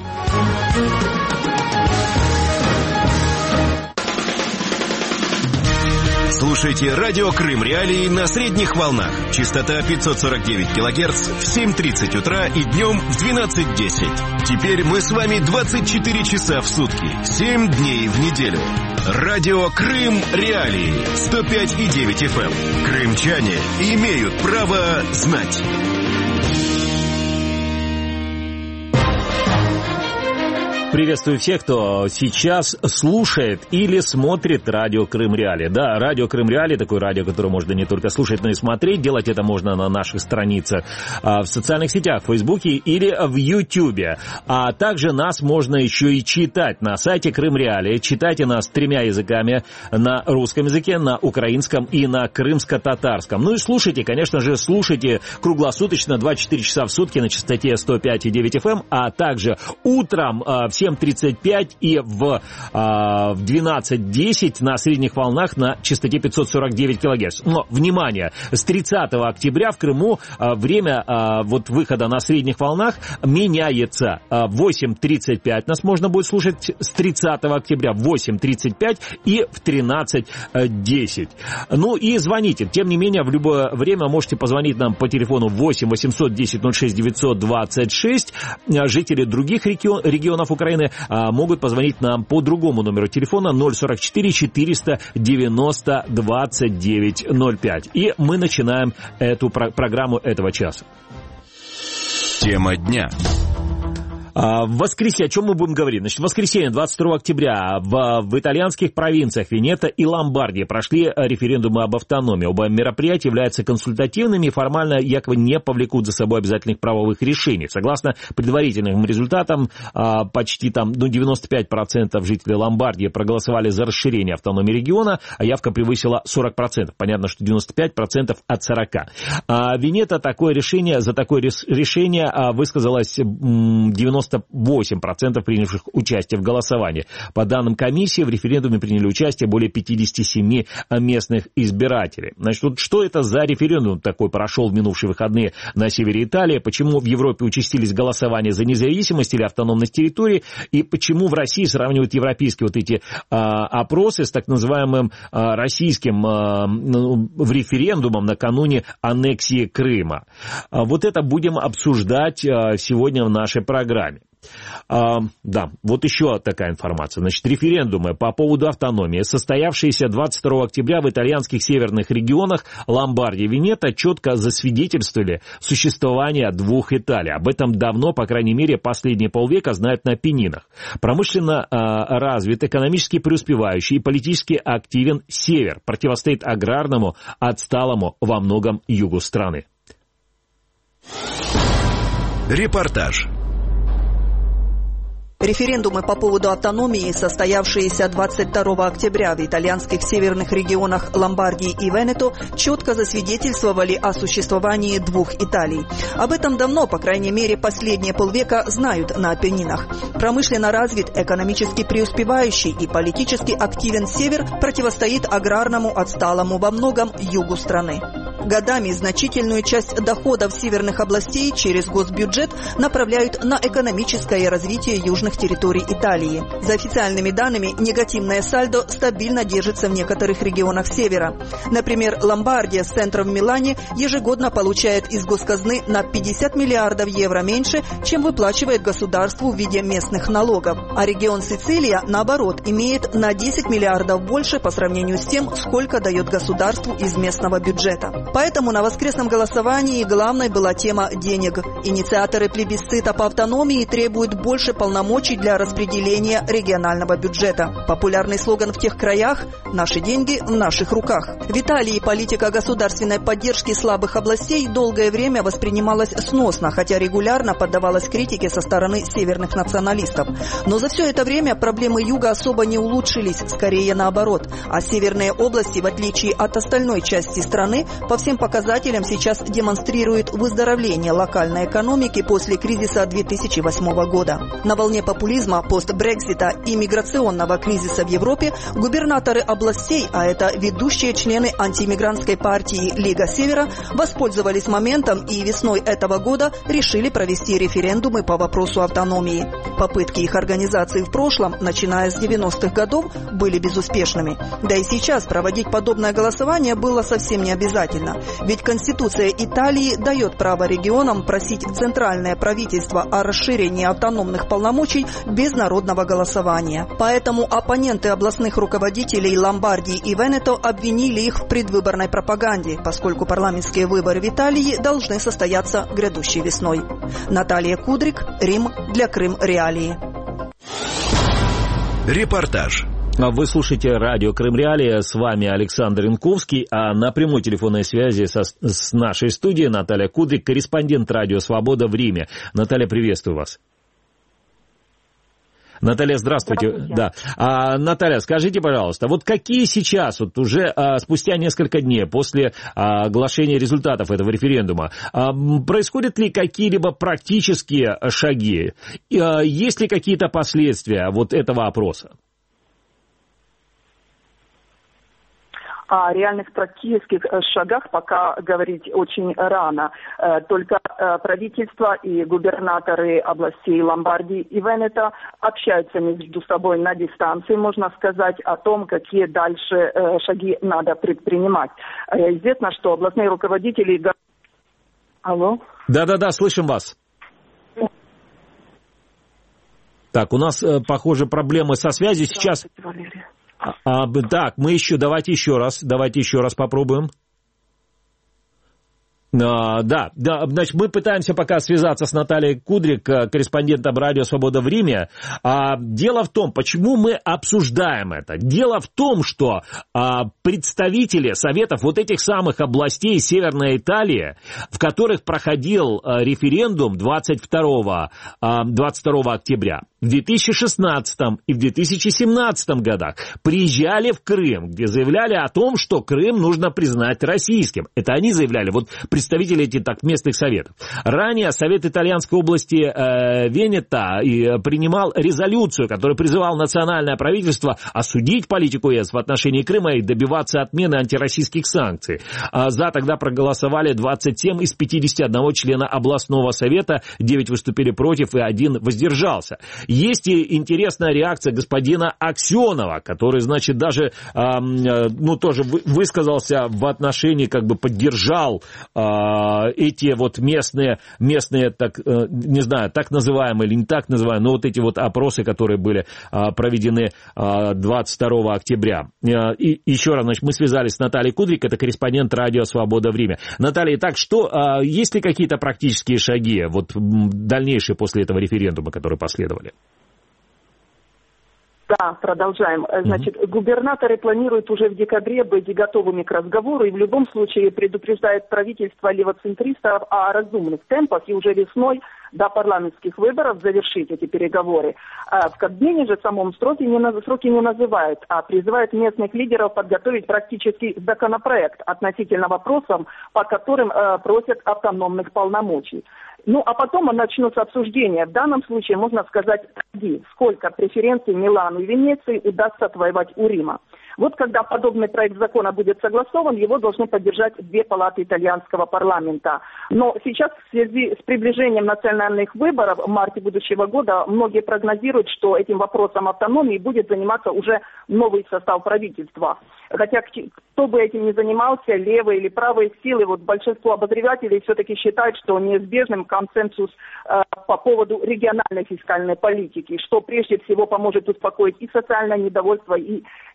Слушайте радио Крым Реалии на средних волнах. Частота 549 килогерц в 7:30 утра и днем в 12:10. Теперь мы с вами 24 часа в сутки, 7 дней в неделю. Радио Крым Реалии 105,9 FM. Крымчане имеют право знать. Приветствую всех, кто сейчас слушает или смотрит радио Крым Реалии. Да, радио Крым Реалии, такое радио, которое можно не только слушать, но и смотреть. Делать это можно на наших страницах в социальных сетях, в Фейсбуке или в Ютьюбе. А также нас можно еще и читать на сайте Крым Реалии. Читайте нас 3 языками: на русском языке, на украинском и на крымско-татарском. Ну и слушайте, конечно же, слушайте круглосуточно, 24 часа в сутки на частоте 105,9 FM, а также утром в 7:35 и в 12:10 на средних волнах на частоте 549 кГц. Но, внимание, с 30 октября в Крыму время вот выхода на средних волнах меняется. В 8:35 нас можно будет слушать с 30 октября, в 8:35 и в 13:10. Ну и звоните. Тем не менее, в любое время можете позвонить нам по телефону 8 800 10 06 926. Жители других регионов Украины могут позвонить нам по другому номеру телефона 044 490 29 05. И мы начинаем эту программу этого часа. Тема дня. В воскресенье, о чем мы будем говорить? Значит, в воскресенье, 22 октября, в итальянских провинциях Венето и Ломбардия прошли референдумы об автономии. Оба мероприятия являются консультативными и формально якобы не повлекут за собой обязательных правовых решений. Согласно предварительным результатам, почти 95% жителей Ломбардии проголосовали за расширение автономии региона, а явка превысила 40%. Понятно, что 95% от 40%. Венето за такое решение высказалось 98% принявших участие в голосовании. По данным комиссии, в референдуме приняли участие более 57 местных избирателей. Значит, вот что это за референдум такой прошел в минувшие выходные на севере Италии? Почему в Европе участились голосования за независимость или автономность территории? И почему в России сравнивают европейские вот эти опросы с так называемым российским референдумом накануне аннексии Крыма? Вот это будем обсуждать сегодня в нашей программе. Да, вот еще такая информация. Значит, референдумы по поводу автономии, состоявшиеся 22 октября в итальянских северных регионах Ломбардии и Венето, четко засвидетельствовали существование двух Италий. Об этом давно, по крайней мере, последние полвека знают на Апеннинах. Промышленно развит, экономически преуспевающий и политически активен север, противостоит аграрному, отсталому во многом югу страны. Репортаж. Референдумы по поводу автономии, состоявшиеся 22 октября в итальянских северных регионах Ломбардии и Венето, четко засвидетельствовали о существовании двух Италий. Об этом давно, по крайней мере, последние полвека знают на Апеннинах. Промышленно развит, экономически преуспевающий и политически активен север противостоит аграрному, отсталому во многом югу страны. Годами значительную часть доходов северных областей через госбюджет направляют на экономическое развитие южных территорий Италии. За официальными данными, негативное сальдо стабильно держится в некоторых регионах севера. Например, Ломбардия с центром в Милане ежегодно получает из госказны на 50 миллиардов евро меньше, чем выплачивает государству в виде местных налогов. А регион Сицилия, наоборот, имеет на 10 миллиардов больше по сравнению с тем, сколько дает государству из местного бюджета. Поэтому на воскресном голосовании главной была тема денег. Инициаторы плебисцита по автономии требуют больше полномочий для распределения регионального бюджета. Популярный слоган в тех краях «Наши деньги в наших руках». В Италии политика государственной поддержки слабых областей долгое время воспринималась сносно, хотя регулярно поддавалась критике со стороны северных националистов. Но за все это время проблемы юга особо не улучшились, скорее наоборот. А северные области, в отличие от остальной части страны, по всем показателям сейчас демонстрируют выздоровление локальной экономики после кризиса 2008 года. На волне популизма, постбрексита и миграционного кризиса в Европе губернаторы областей, а это ведущие члены антииммигрантской партии Лига Севера, воспользовались моментом и весной этого года решили провести референдумы по вопросу автономии. Попытки их организации в прошлом, начиная с 90-х годов, были безуспешными. Да и сейчас проводить подобное голосование было совсем не обязательно. Ведь Конституция Италии дает право регионам просить центральное правительство о расширении автономных полномочий без народного голосования. Поэтому оппоненты областных руководителей Ломбардии и Венето обвинили их в предвыборной пропаганде, поскольку парламентские выборы в Италии должны состояться грядущей весной. Наталья Кудрик, Рим, для Крым Реалии. Репортаж. Вы слушаете радио Крым Реалии, с вами Александр Янковский, а на прямой телефонной связи с нашей студией Наталья Кудрик, корреспондент радио «Свобода» в Риме. Наталья, приветствую вас. Наталья, здравствуйте. Да. Наталья, скажите, пожалуйста, вот какие сейчас, вот уже спустя несколько дней после оглашения результатов этого референдума, происходят ли какие-либо практические шаги? Есть ли какие-то последствия вот этого опроса? О реальных практических шагах пока говорить очень рано. Только правительство и губернаторы областей Ломбардии и Венето общаются между собой на дистанции, можно сказать, о том, какие дальше шаги надо предпринимать. Известно, что областные руководители... Алло? Да-да-да, слышим вас. Так, у нас, похоже, проблемы со связью сейчас... Валерия. Так, давайте еще раз попробуем. Да, значит, мы пытаемся пока связаться с Натальей Кудрик, корреспондентом радио «Свобода» в Риме. Дело в том, почему мы обсуждаем это. Дело в том, что представители советов вот этих самых областей Северной Италии, в которых проходил референдум 22 октября, в 2016 и в 2017 годах приезжали в Крым, где заявляли о том, что Крым нужно признать российским. Это они заявляли, вот представители этих местных советов. Ранее Совет итальянской области Венето принимал резолюцию, которая призывала национальное правительство осудить политику ЕС в отношении Крыма и добиваться отмены антироссийских санкций. За тогда проголосовали 27 из 51 члена областного совета, 9 выступили против и 1 воздержался. Есть и интересная реакция господина Аксенова, который, значит, даже тоже высказался в отношении, как бы поддержал эти вот местные, так, не знаю, так называемые или не так называемые, но вот эти вот опросы, которые были проведены 22 октября. И еще раз, значит, мы связались с Натальей Кудрик, это корреспондент радио «Свобода» в Риме. Наталья, так что, есть ли какие-то практические шаги, вот дальнейшие после этого референдума, которые последовали? Да, продолжаем. Значит, губернаторы планируют уже в декабре быть готовыми к разговору и в любом случае предупреждают правительство левоцентристов о разумных темпах и уже весной до парламентских выборов завершить эти переговоры. В Кабмине же самом сроки не называют, а призывают местных лидеров подготовить практически законопроект относительно вопросов, по которым просят автономных полномочий. Ну, а потом начнутся обсуждения. В данном случае можно сказать, сколько преференций Милану и Венеции удастся отвоевать у Рима. Вот когда подобный проект закона будет согласован, его должны поддержать 2 палаты итальянского парламента. Но сейчас в связи с приближением национальных выборов в марте будущего года многие прогнозируют, что этим вопросом автономии будет заниматься уже новый состав правительства. Хотя кто бы этим ни занимался, левые или правые силы, вот большинство обозревателей все-таки считают, что неизбежным консенсус по поводу региональной фискальной политики, что прежде всего поможет успокоить и социальное недовольство, и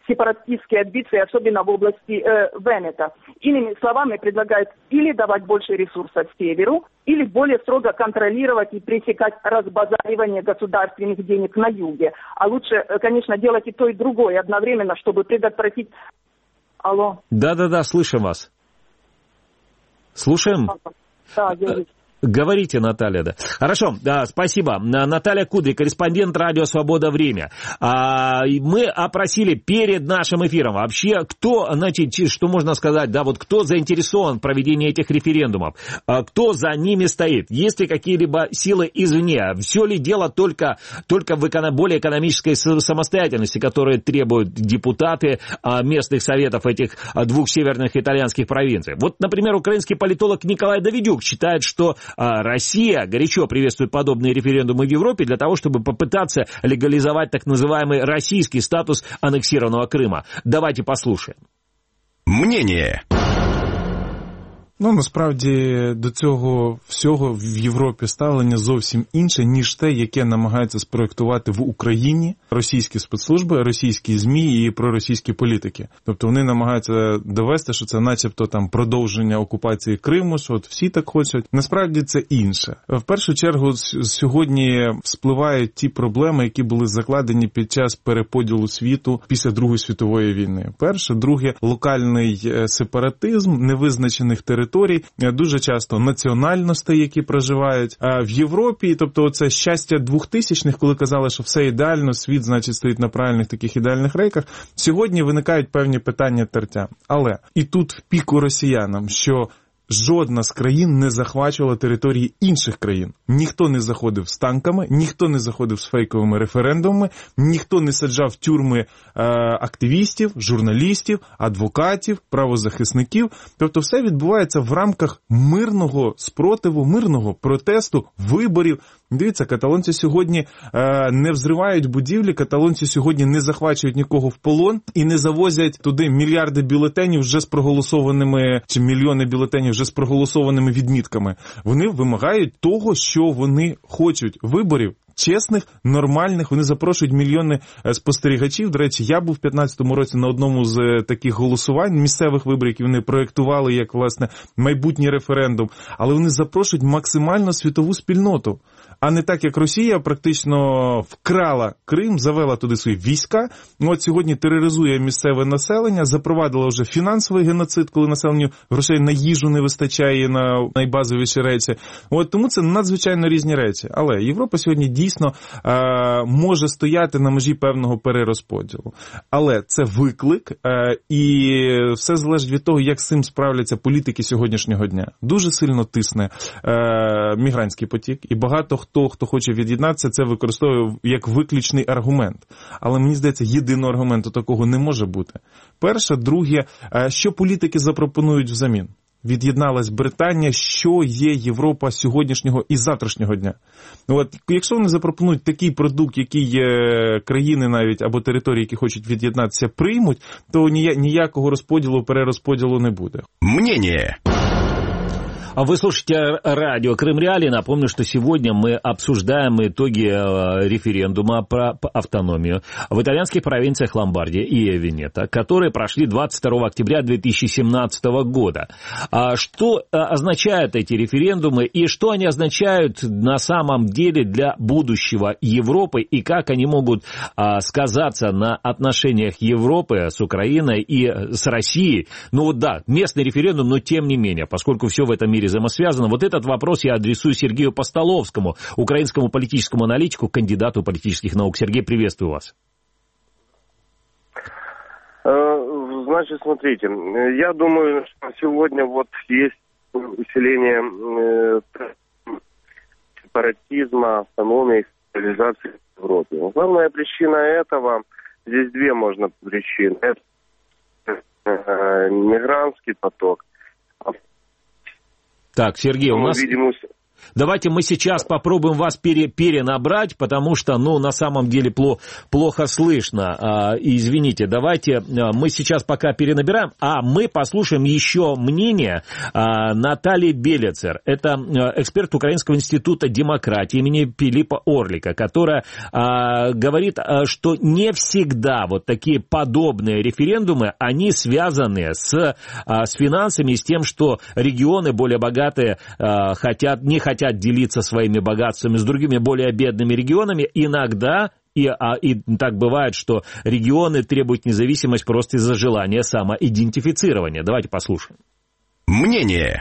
сепаратистские амбиции, особенно в области Венето. Иными словами, предлагают или давать больше ресурсов северу, или более строго контролировать и пресекать разбазаривание государственных денег на юге. А лучше, конечно, делать и то, и другое одновременно, чтобы предотвратить... Алло. Да, слышим вас. Слушаем? Да, говорите. Говорите, Наталья, да. Хорошо, да, спасибо. Наталья Кудри, корреспондент «Радио Свобода. Время». Мы опросили перед нашим эфиром вообще, кто, значит, что можно сказать, да, вот кто заинтересован в проведении этих референдумов, кто за ними стоит, есть ли какие-либо силы извне, все ли дело только в более экономической самостоятельности, которую требуют депутаты местных советов этих двух северных итальянских провинций. Вот, например, украинский политолог Николай Давидюк считает, что Россия горячо приветствует подобные референдумы в Европе для того, чтобы попытаться легализовать так называемый российский статус аннексированного Крыма. Давайте послушаем. Мнение. Насправді до цього всього в Європі ставлення зовсім інше, ніж те, яке намагаються спроєктувати в Україні російські спецслужби, російські ЗМІ і проросійські політики. Тобто вони намагаються довести, що це начебто там продовження окупації Криму, що от всі так хочуть. Насправді це інше. В першу чергу сьогодні спливають ті проблеми, які були закладені під час переподілу світу після Другої світової війни. Перше, друге, локальний сепаратизм невизначених територій, дуже часто національностей, які проживають в Європі, тобто оце щастя 2000-х, коли казали, що все ідеально, світ, значить, стоїть на правильних таких ідеальних рейках, сьогодні виникають певні питання тертя. Але і тут в піку росіянам, що жодна з країн не захвачувала території інших країн. Ніхто не заходив з танками, ніхто не заходив з фейковими референдумами, ніхто не саджав в тюрми активістів, журналістів, адвокатів, правозахисників. Тобто все відбувається в рамках мирного спротиву, мирного протесту, виборів. Дивіться, каталонці сьогодні не взривають будівлі, каталонці сьогодні не захвачують нікого в полон і не завозять туди мільярди бюлетенів вже з проголосованими, чи мільйони бюлетенів вже з проголосованими відмітками. Вони вимагають того, що вони хочуть, виборів чесних, нормальних, вони запрошують мільйони спостерігачів. До речі, я був в 2015 році на одному з таких голосувань, місцевих виборів, які вони проєктували як, власне, майбутній референдум, але вони запрошують максимально світову спільноту. А не так, як Росія практично вкрала Крим, завела туди свої війська, от сьогодні тероризує місцеве населення, запровадила вже фінансовий геноцид, коли населенню грошей на їжу не вистачає, на найбазовіші речі. От тому це надзвичайно різні речі. Але Європа сьогодні дійсно може стояти на межі певного перерозподілу. Але це виклик, і все залежить від того, як з цим справляться політики сьогоднішнього дня. Дуже сильно тисне мігрантський потік, і багато хто хоче від'єднатися, це використовує як виключний аргумент. Але мені здається, єдиного аргументу такого не може бути. Перше, друге, що політики запропонують взамін? Від'єдналась Британія, що є Європа сьогоднішнього і завтрашнього дня. От, якщо вони запропонують такий продукт, який країни навіть або території, які хочуть від'єднатися, приймуть, то ніякого розподілу, перерозподілу не буде. Мнение. Вы слушаете радио Крым Реалии. Напомню, что сегодня мы обсуждаем итоги референдума про автономию в итальянских провинциях Ломбардия и Венето, которые прошли 22 октября 2017 года. Что означают эти референдумы и что они означают на самом деле для будущего Европы и как они могут сказаться на отношениях Европы с Украиной и с Россией? Ну вот да, местный референдум, но тем не менее, поскольку все в этом мире взаимосвязано. Вот этот вопрос я адресую Сергею Постоловскому, украинскому политическому аналитику, кандидату политических наук. Сергей, приветствую вас. Значит, смотрите, я думаю, что сегодня вот есть усиление сепаратизма, автономии, цивилизации в Европе. Главная причина этого, здесь две можно причины. Это мигрантский поток. Так, Сергей, у нас... Давайте мы сейчас попробуем вас перенабрать, потому что, на самом деле плохо слышно. Извините, давайте мы сейчас пока перенабираем, а мы послушаем еще мнение Натальи Белецер. Это эксперт Украинского института демократии имени Пилипа Орлика, которая говорит, что не всегда вот такие подобные референдумы, они связаны с финансами и с тем, что регионы более богатые не хотят делиться своими богатствами с другими более бедными регионами. Иногда, и так бывает, что регионы требуют независимость просто из-за желания самоидентифицирования. Давайте послушаем. Мнение.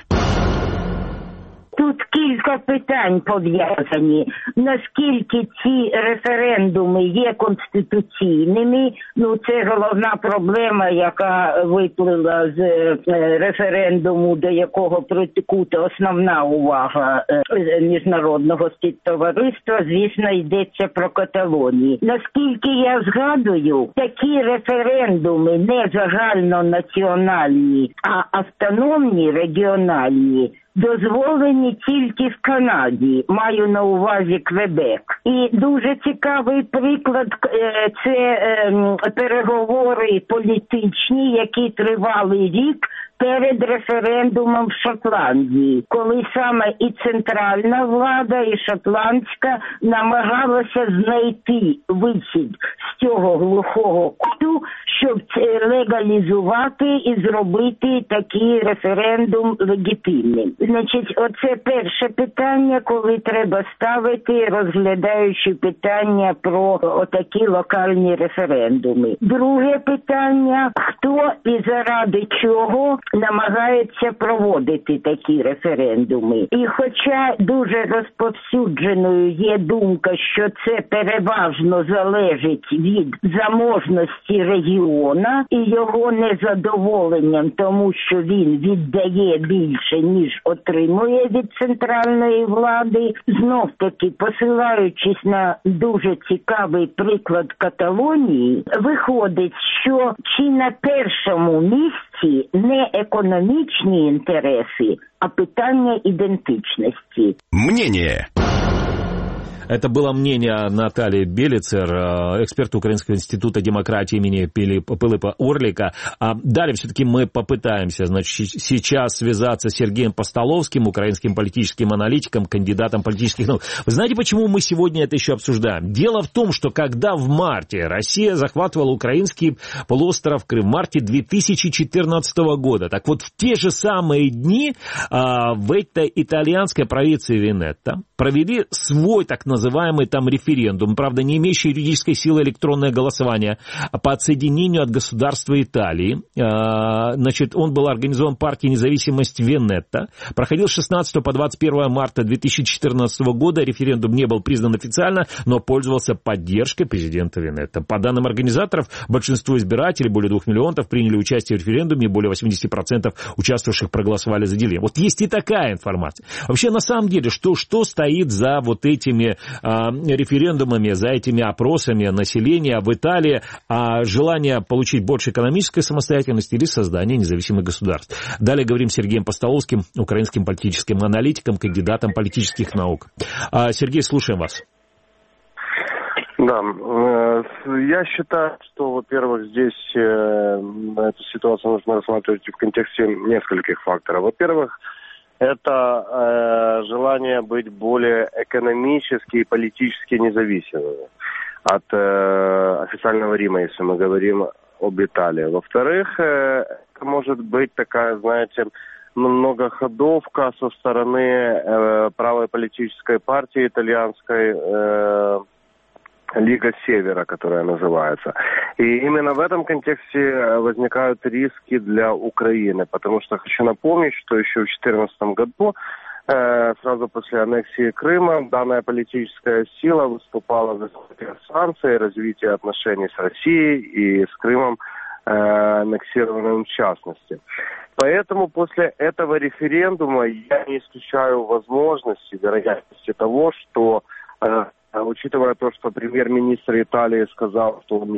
Тут кілька питань пов'язані. Наскільки ці референдуми є конституційними? Це головна проблема, яка виплила з референдуму, до якого прикута основна увага міжнародного співтовариства. Звісно, йдеться про Каталонію. Наскільки я згадую, такі референдуми не загальнонаціональні, а автономні, регіональні, дозволені тільки в Канаді, маю на увазі Квебек. І дуже цікавий приклад – це переговори політичні, які тривали рік перед референдумом в Шотландії, коли саме і центральна влада, і шотландська намагалася знайти вихід з цього глухого куту, щоб легалізувати і зробити такий референдум легітимним. Значить, оце перше питання, коли треба ставити, розглядаючи питання про отакі локальні референдуми. Друге питання – хто і заради чого намагається проводити такі референдуми. І хоча дуже розповсюдженою є думка, що це переважно залежить від заможності регіона і його незадоволенням, тому що він віддає більше, ніж отримує від центральної влади, знов-таки посилаючись на дуже цікавий приклад Каталонії, виходить, що чи на першому місці не економічні інтереси, а питання ідентичності. Мнение. Это было мнение Натальи Белецер, эксперта Украинского института демократии имени Пилипа Орлика. Далее все-таки мы попытаемся, сейчас связаться с Сергеем Постоловским, украинским политическим аналитиком, кандидатом политических наук. Вы знаете, почему мы сегодня это еще обсуждаем? Дело в том, что когда в марте Россия захватывала украинский полуостров Крым, в марте 2014 года, так вот в те же самые дни в этой итальянской провинции Венето провели свой так называемый там референдум, правда, не имеющий юридической силы электронное голосование по отсоединению от государства Италии. Значит, он был организован партией «Независимость Венето». Проходил с 16 по 21 марта 2014 года. Референдум не был признан официально, но пользовался поддержкой президента Венето. По данным организаторов, большинство избирателей, более 2 миллионов, приняли участие в референдуме, более 80% участвовавших проголосовали за деление. Вот есть и такая информация. Вообще, на самом деле, что стоит за вот этими референдумами, за этими опросами населения в Италии, желание получить больше экономической самостоятельности или создание независимых государств. Далее говорим с Сергеем Постоловским, украинским политическим аналитиком, кандидатом политических наук. Сергей, слушаем вас. Да, я считаю, что, во-первых, здесь эту ситуацию нужно рассматривать в контексте нескольких факторов. Во-первых, это желание быть более экономически и политически независимыми от официального Рима, если мы говорим об Италии. Во-вторых, это может быть такая, знаете, многоходовка со стороны правой политической партии итальянской, Лига Севера, которая называется. И именно в этом контексте возникают риски для Украины, потому что хочу напомнить, что еще в 2014 году, сразу после аннексии Крыма, данная политическая сила выступала за санкции, развитие отношений с Россией и с Крымом, аннексированным в частности. Поэтому после этого референдума я не исключаю возможности, вероятности того, что учитывая то, что премьер-министр Италии сказал, что он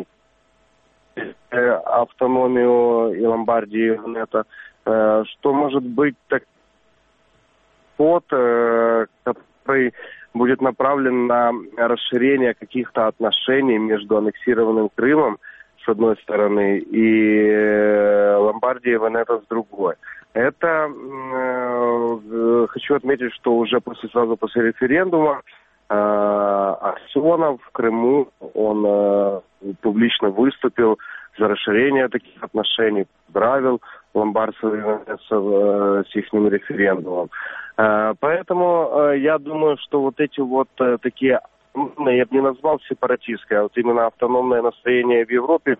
автономию и Ломбардии, это, что может быть так, подход, который будет направлен на расширение каких-то отношений между аннексированным Крымом, с одной стороны, и Ломбардией и Венето с другой. Это, хочу отметить, что уже сразу после референдума Аксенов в Крыму, он публично выступил за расширение таких отношений, поздравил ломбардцев и венецов с их референдумом. Поэтому я думаю, что вот эти вот такие, я бы не назвал сепаратистские, а вот именно автономное настроение в Европе.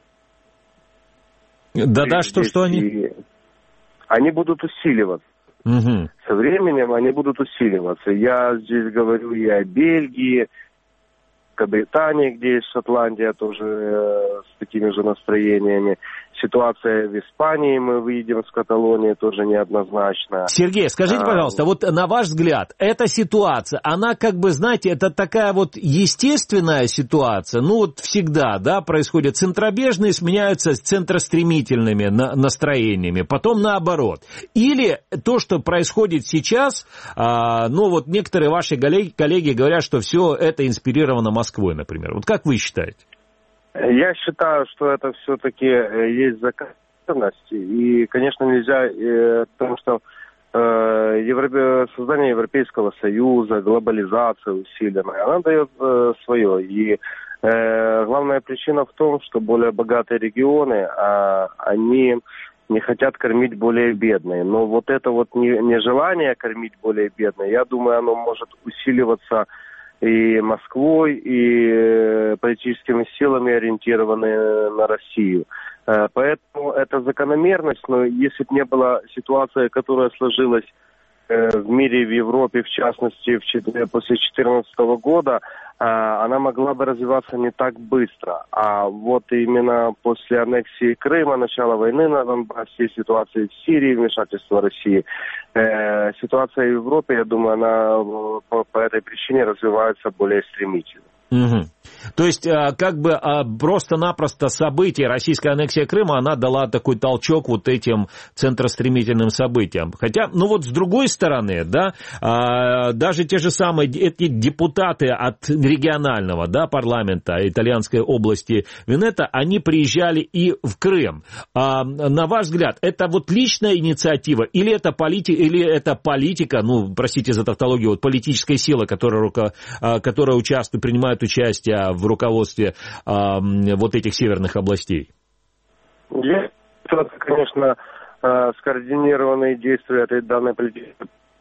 Да-да, что они? Они будут усиливаться. Угу. Со временем они будут усиливаться. Я здесь говорю и о Бельгии, о Британии, где есть Шотландия, тоже с такими же настроениями. Ситуация в Испании, мы видим, с Каталонией тоже неоднозначно. Сергей, скажите, пожалуйста, вот на ваш взгляд, эта ситуация, она как бы, знаете, это такая вот естественная ситуация, ну вот всегда, да, происходит, центробежные сменяются центростремительными настроениями, потом наоборот. Или то, что происходит сейчас, ну вот некоторые ваши коллеги говорят, что все это инспирировано Москвой, например. Вот как вы считаете? Я считаю, что это все-таки есть закономерность, и, конечно, нельзя, потому что создание Европейского Союза, глобализация усиленная, она дает свое. И главная причина в том, что более богатые регионы, они не хотят кормить более бедные. Но вот это вот нежелание кормить более бедные, я думаю, оно может усиливаться и Москвой, и политическими силами, ориентированные на Россию. Поэтому это закономерность, но если бы не была ситуация, которая сложилась в мире, в Европе, в частности, после 2014 года, она могла бы развиваться не так быстро. А вот именно после аннексии Крыма, начала войны на Донбассе, ситуации в Сирии, вмешательства России, ситуация в Европе, я думаю, она по этой причине развивается более стремительно. Угу. То есть, как бы просто-напросто событие, российская аннексия Крыма, она дала такой толчок вот этим центростремительным событиям. Хотя, ну вот с другой стороны, да, даже те же самые эти депутаты от регионального, да, парламента итальянской области Венето, они приезжали и в Крым. На ваш взгляд, это вот личная инициатива или это политика, ну, простите за тавтологию, вот политическая сила, которая участвует, принимает участие в руководстве вот этих северных областей? Это, конечно, скоординированные действия этой данной политики.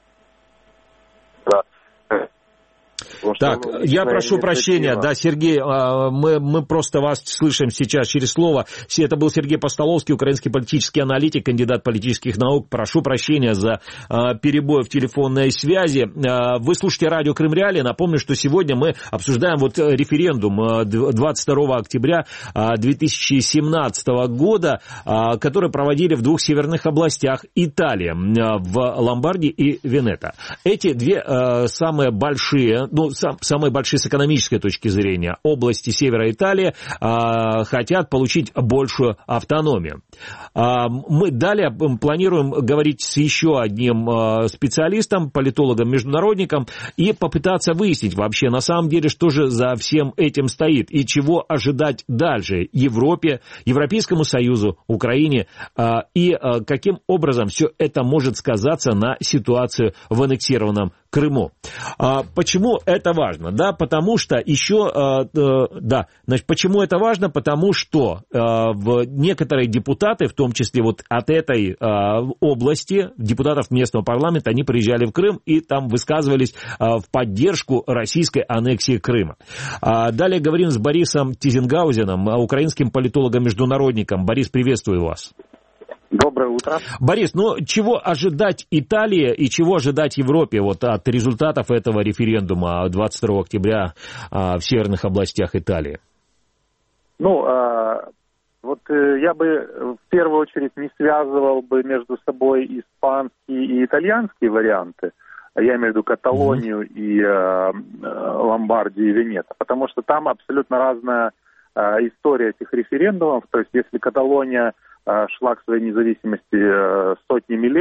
Так, я прошу прощения, да, Сергей, мы просто вас слышим сейчас через слово. Это был Сергей Постоловский, украинский политический аналитик, кандидат политических наук. Прошу прощения за перебой в телефонной связи. Вы слушаете радио Крым Реалии. Напомню, что сегодня мы обсуждаем вот референдум 22 октября 2017 года, который проводили в двух северных областях Италии, в Ломбардии и Венето. Эти две самые большие, самые большие с экономической точки зрения области севера Италии хотят получить большую автономию. Мы далее планируем говорить с еще одним специалистом, политологом, международником и попытаться выяснить вообще на самом деле, что же за всем этим стоит и чего ожидать дальше Европе, Европейскому Союзу, Украине и каким образом все это может сказаться на ситуацию в аннексированном Крыму. Почему это важно? Да, потому что еще, почему это важно? Потому что некоторые депутаты, в том числе вот от этой области, депутатов местного парламента, они приезжали в Крым и там высказывались в поддержку российской аннексии Крыма. Далее говорим с Борисом Тизенгаузеном, украинским политологом-международником. Борис, приветствую вас. Доброе утро. Борис, ну чего ожидать Италии и чего ожидать Европе вот от результатов этого референдума 22 октября в северных областях Италии? Ну, вот я бы в первую очередь не связывал бы между собой испанские и итальянские варианты. Я имею в виду Каталонию и Ломбардию и Венето, потому что там абсолютно разная история этих референдумов. То есть если Каталония шла к своей независимости сотнями лет,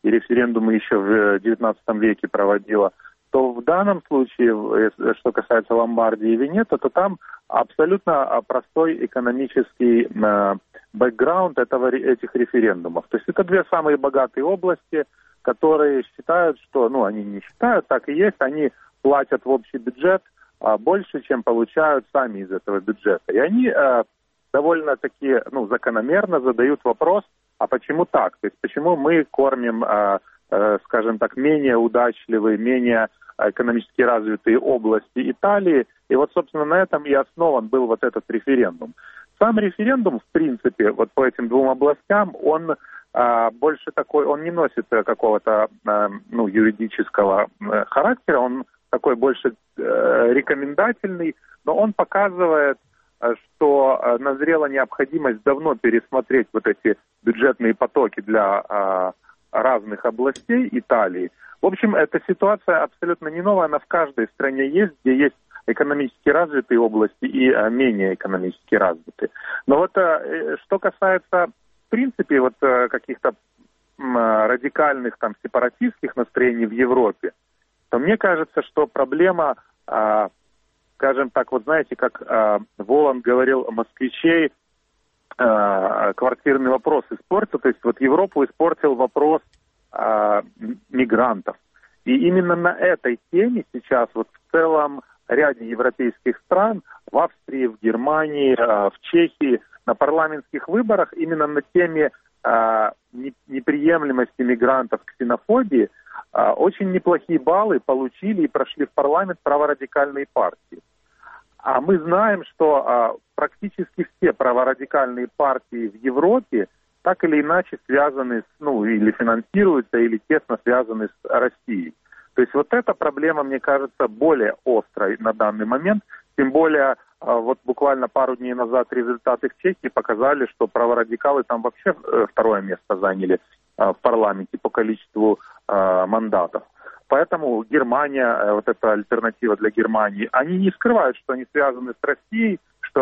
и референдумы еще в XIX веке проводила, то в данном случае, что касается Ломбардии и Венето, то там абсолютно простой экономический бэкграунд этих референдумов. То есть это две самые богатые области, которые считают, что, они не считают, так и есть, они платят в общий бюджет больше, чем получают сами из этого бюджета. И они довольно-таки, закономерно задают вопрос, а почему так? То есть почему мы кормим, скажем так, менее удачливые, менее экономически развитые области Италии? И вот, собственно, на этом и основан был вот этот референдум. Сам референдум, в принципе, вот по этим двум областям, он больше такой, он не носит какого-то, юридического характера, он такой больше рекомендательный, но он показывает, что назрела необходимость давно пересмотреть вот эти бюджетные потоки для разных областей Италии. В общем, эта ситуация абсолютно не новая, она в каждой стране есть, где есть экономически развитые области и менее экономически развитые. Но вот что касается, в принципе, вот каких-то радикальных там сепаратистских настроений в Европе, то мне кажется, что проблема, скажем так, вот знаете, как Воланд говорил, москвичей квартирный вопрос испортил, то есть вот Европу испортил вопрос мигрантов. И именно на этой теме сейчас вот в целом ряде европейских стран, в Австрии, в Германии, в Чехии, на парламентских выборах именно на теме неприемлемости мигрантов, ксенофобии, очень неплохие баллы получили и прошли в парламент праворадикальные партии. А мы знаем, что практически все праворадикальные партии в Европе так или иначе связаны или финансируются, или тесно связаны с Россией. То есть вот эта проблема, мне кажется, более острой на данный момент. Тем более, вот буквально пару дней назад результаты в Чехии показали, что праворадикалы там вообще второе место заняли в парламенте по количеству мандатов. Поэтому Германия, вот эта альтернатива для Германии, они не скрывают, что они связаны с Россией, что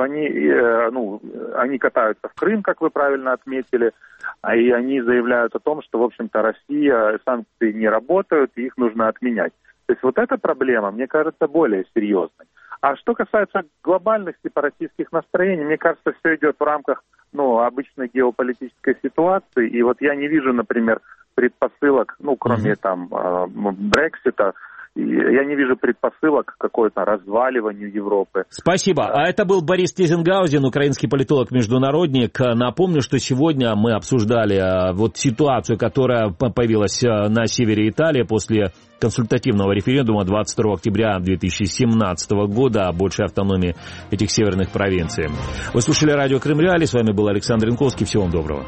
они катаются в Крым, как вы правильно отметили, и они заявляют о том, что, в общем-то, Россия, санкции не работают, и их нужно отменять. То есть вот эта проблема, мне кажется, более серьезной. А что касается глобальных сепаратистских настроений, мне кажется, все идет в рамках обычной геополитической ситуации. И вот я не вижу, например, предпосылок, кроме Брексита, я не вижу предпосылок к какой-то разваливанию Европы. Спасибо. А это был Борис Тизенгаузен, украинский политолог-международник. Напомню, что сегодня мы обсуждали вот ситуацию, которая появилась на севере Италии после консультативного референдума 22 октября 2017 года о большей автономии этих северных провинций. Вы слушали радио Крым Реалии. С вами был Александр Янковский. Всего вам доброго.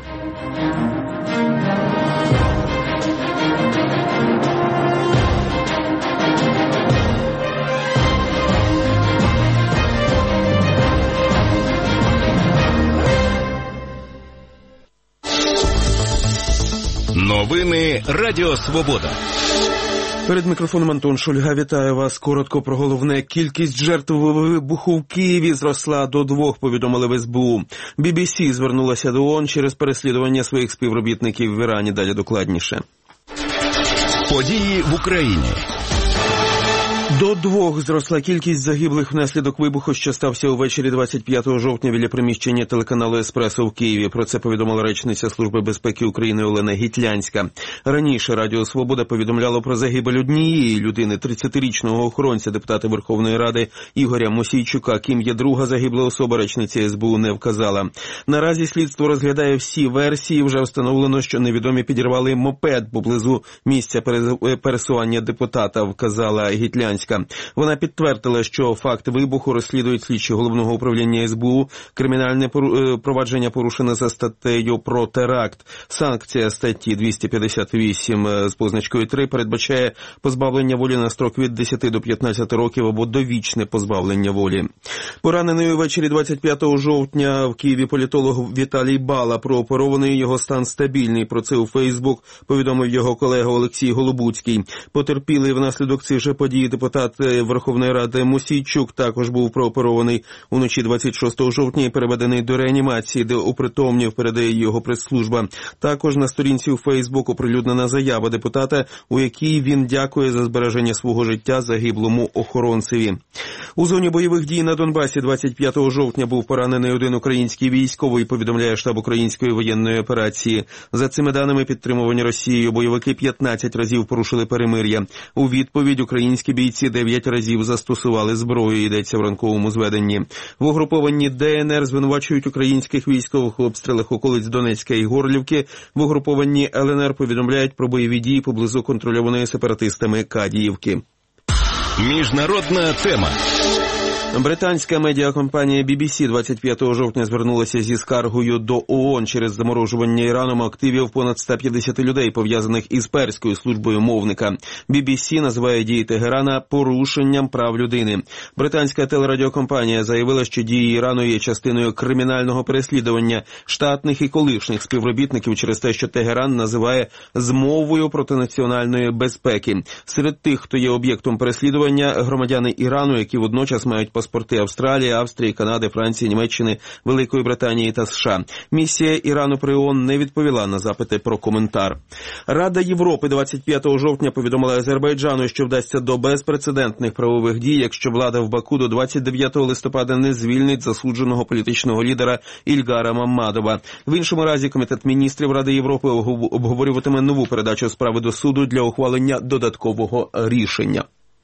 Новини Радіо Свобода. Перед мікрофоном Антон Шульга. Вітаю вас. Коротко про головне. Кількість жертв вибуху в Києві зросла до 2, повідомили в СБУ. BBC звернулася до ООН через переслідування своїх співробітників в Ірані. Далі докладніше. Події в Україні. До 2 зросла кількість загиблих внаслідок вибуху, що стався увечері 25 жовтня біля приміщення телеканалу «Еспресо» в Києві. Про це повідомила речниця Служби безпеки України Олена Гітлянська. Раніше Радіо Свобода повідомляло про загибель однієї людини, 30-річного охоронця депутата Верховної Ради Ігоря Мосійчука. Ким є друга загибла особа, речниця СБУ не вказала. Наразі слідство розглядає всі версії. Вже встановлено, що невідомі підірвали мопед поблизу місця пересування депутата, вказала Гітлянська. Вона підтвердила, що факт вибуху розслідують слідчі Головного управління СБУ. Кримінальне провадження порушено за статтею про теракт. Санкція статті 258 з позначкою 3 передбачає позбавлення волі на строк від 10 до 15 років або довічне позбавлення волі. Поранений увечері 25 жовтня в Києві політолог Віталій Бала прооперований, його стан стабільний. Про це у Фейсбук повідомив його колега Олексій Голобуцький. Потерпілий внаслідок цих же подій депутат депутат Верховної Ради Мосійчук також був прооперований уночі 26 жовтня і переведений до реанімації, де опритомнів, передає його прес-служба. Також на сторінці у Фейсбук оприлюднена заява депутата, у якій він дякує за збереження свого життя загиблому охоронцеві. У зоні бойових дій на Донбасі 25 жовтня був поранений один український військовий, повідомляє штаб української воєнної операції. За цими даними, підтримувані Росією, бойовики 15 разів порушили перемир'я. У відповідь українські бійці 9 разів застосували зброю, йдеться в ранковому зведенні. В угрупованні ДНР звинувачують українських військових у обстрілах околиць Донецька і Горлівки. В угрупованні ЛНР повідомляють про бойові дії поблизу контрольованої сепаратистами Кадіївки. Міжнародна тема. Британська медіакомпанія BBC 25 жовтня звернулася зі скаргою до ООН через заморожування Іраном активів понад 150 людей, пов'язаних із перською службою мовника. BBC називає дії Тегерана порушенням прав людини. Британська телерадіокомпанія заявила, що дії Ірану є частиною кримінального переслідування штатних і колишніх співробітників через те, що Тегеран називає змовою проти національної безпеки. Серед тих, хто є об'єктом переслідування, громадяни Ірану, які водночас мають паспорти Австралії, Австрії, Канади, Франції, Німеччини, Великої Британії та США. Місія Ірану при ООН не відповіла на запити про коментар. Рада Європи 25 жовтня повідомила Азербайджану, що вдасться до безпрецедентних правових дій, якщо влада в Баку до 29 листопада не звільнить засудженого політичного лідера Ільгара Маммадова. В іншому разі Комітет міністрів Ради Європи обговорюватиме нову передачу справи до суду для ухвалення додаткового рішення.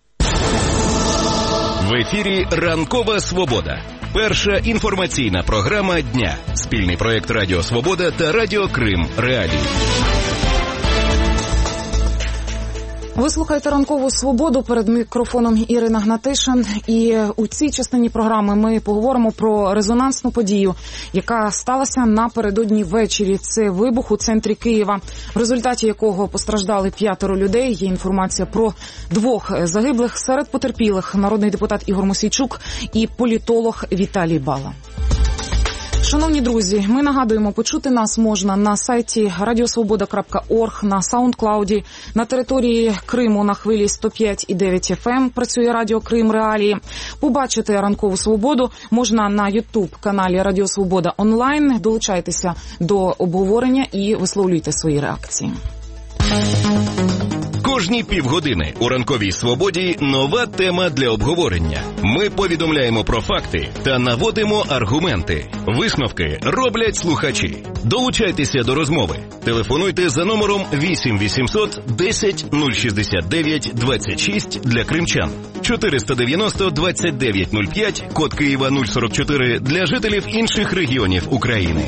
В ефірі «Ранкова Свобода». Перша інформаційна програма дня. Спільний проєкт Радіо Свобода та Радіо Крим Реалії. Ви слухаєте «Ранкову Свободу», перед мікрофоном Ірина Гнатишин. І у цій частині програми ми поговоримо про резонансну подію, яка сталася напередодні ввечері. Це вибух у центрі Києва, в результаті якого постраждали 5 людей. Є інформація про 2 загиблих. Серед потерпілих народний депутат Ігор Мосійчук і політолог Віталій Бала. Шановні друзі, ми нагадуємо, почути нас можна на сайті radiosvoboda.org, на SoundCloud, на території Криму на хвилі 105,9 FM працює Радіо Крим Реалії. Побачити «Ранкову Свободу» можна на YouTube-каналі Радіо Свобода онлайн. Долучайтеся до обговорення і висловлюйте свої реакції. Кожні півгодини у «Ранковій Свободі» нова тема для обговорення. Ми повідомляємо про факти та наводимо аргументи. Висновки роблять слухачі. Долучайтеся до розмови. Телефонуйте за номером 8 800 10 069 26 для кримчан. 490 29 05, код Києва 044 для жителів інших регіонів України.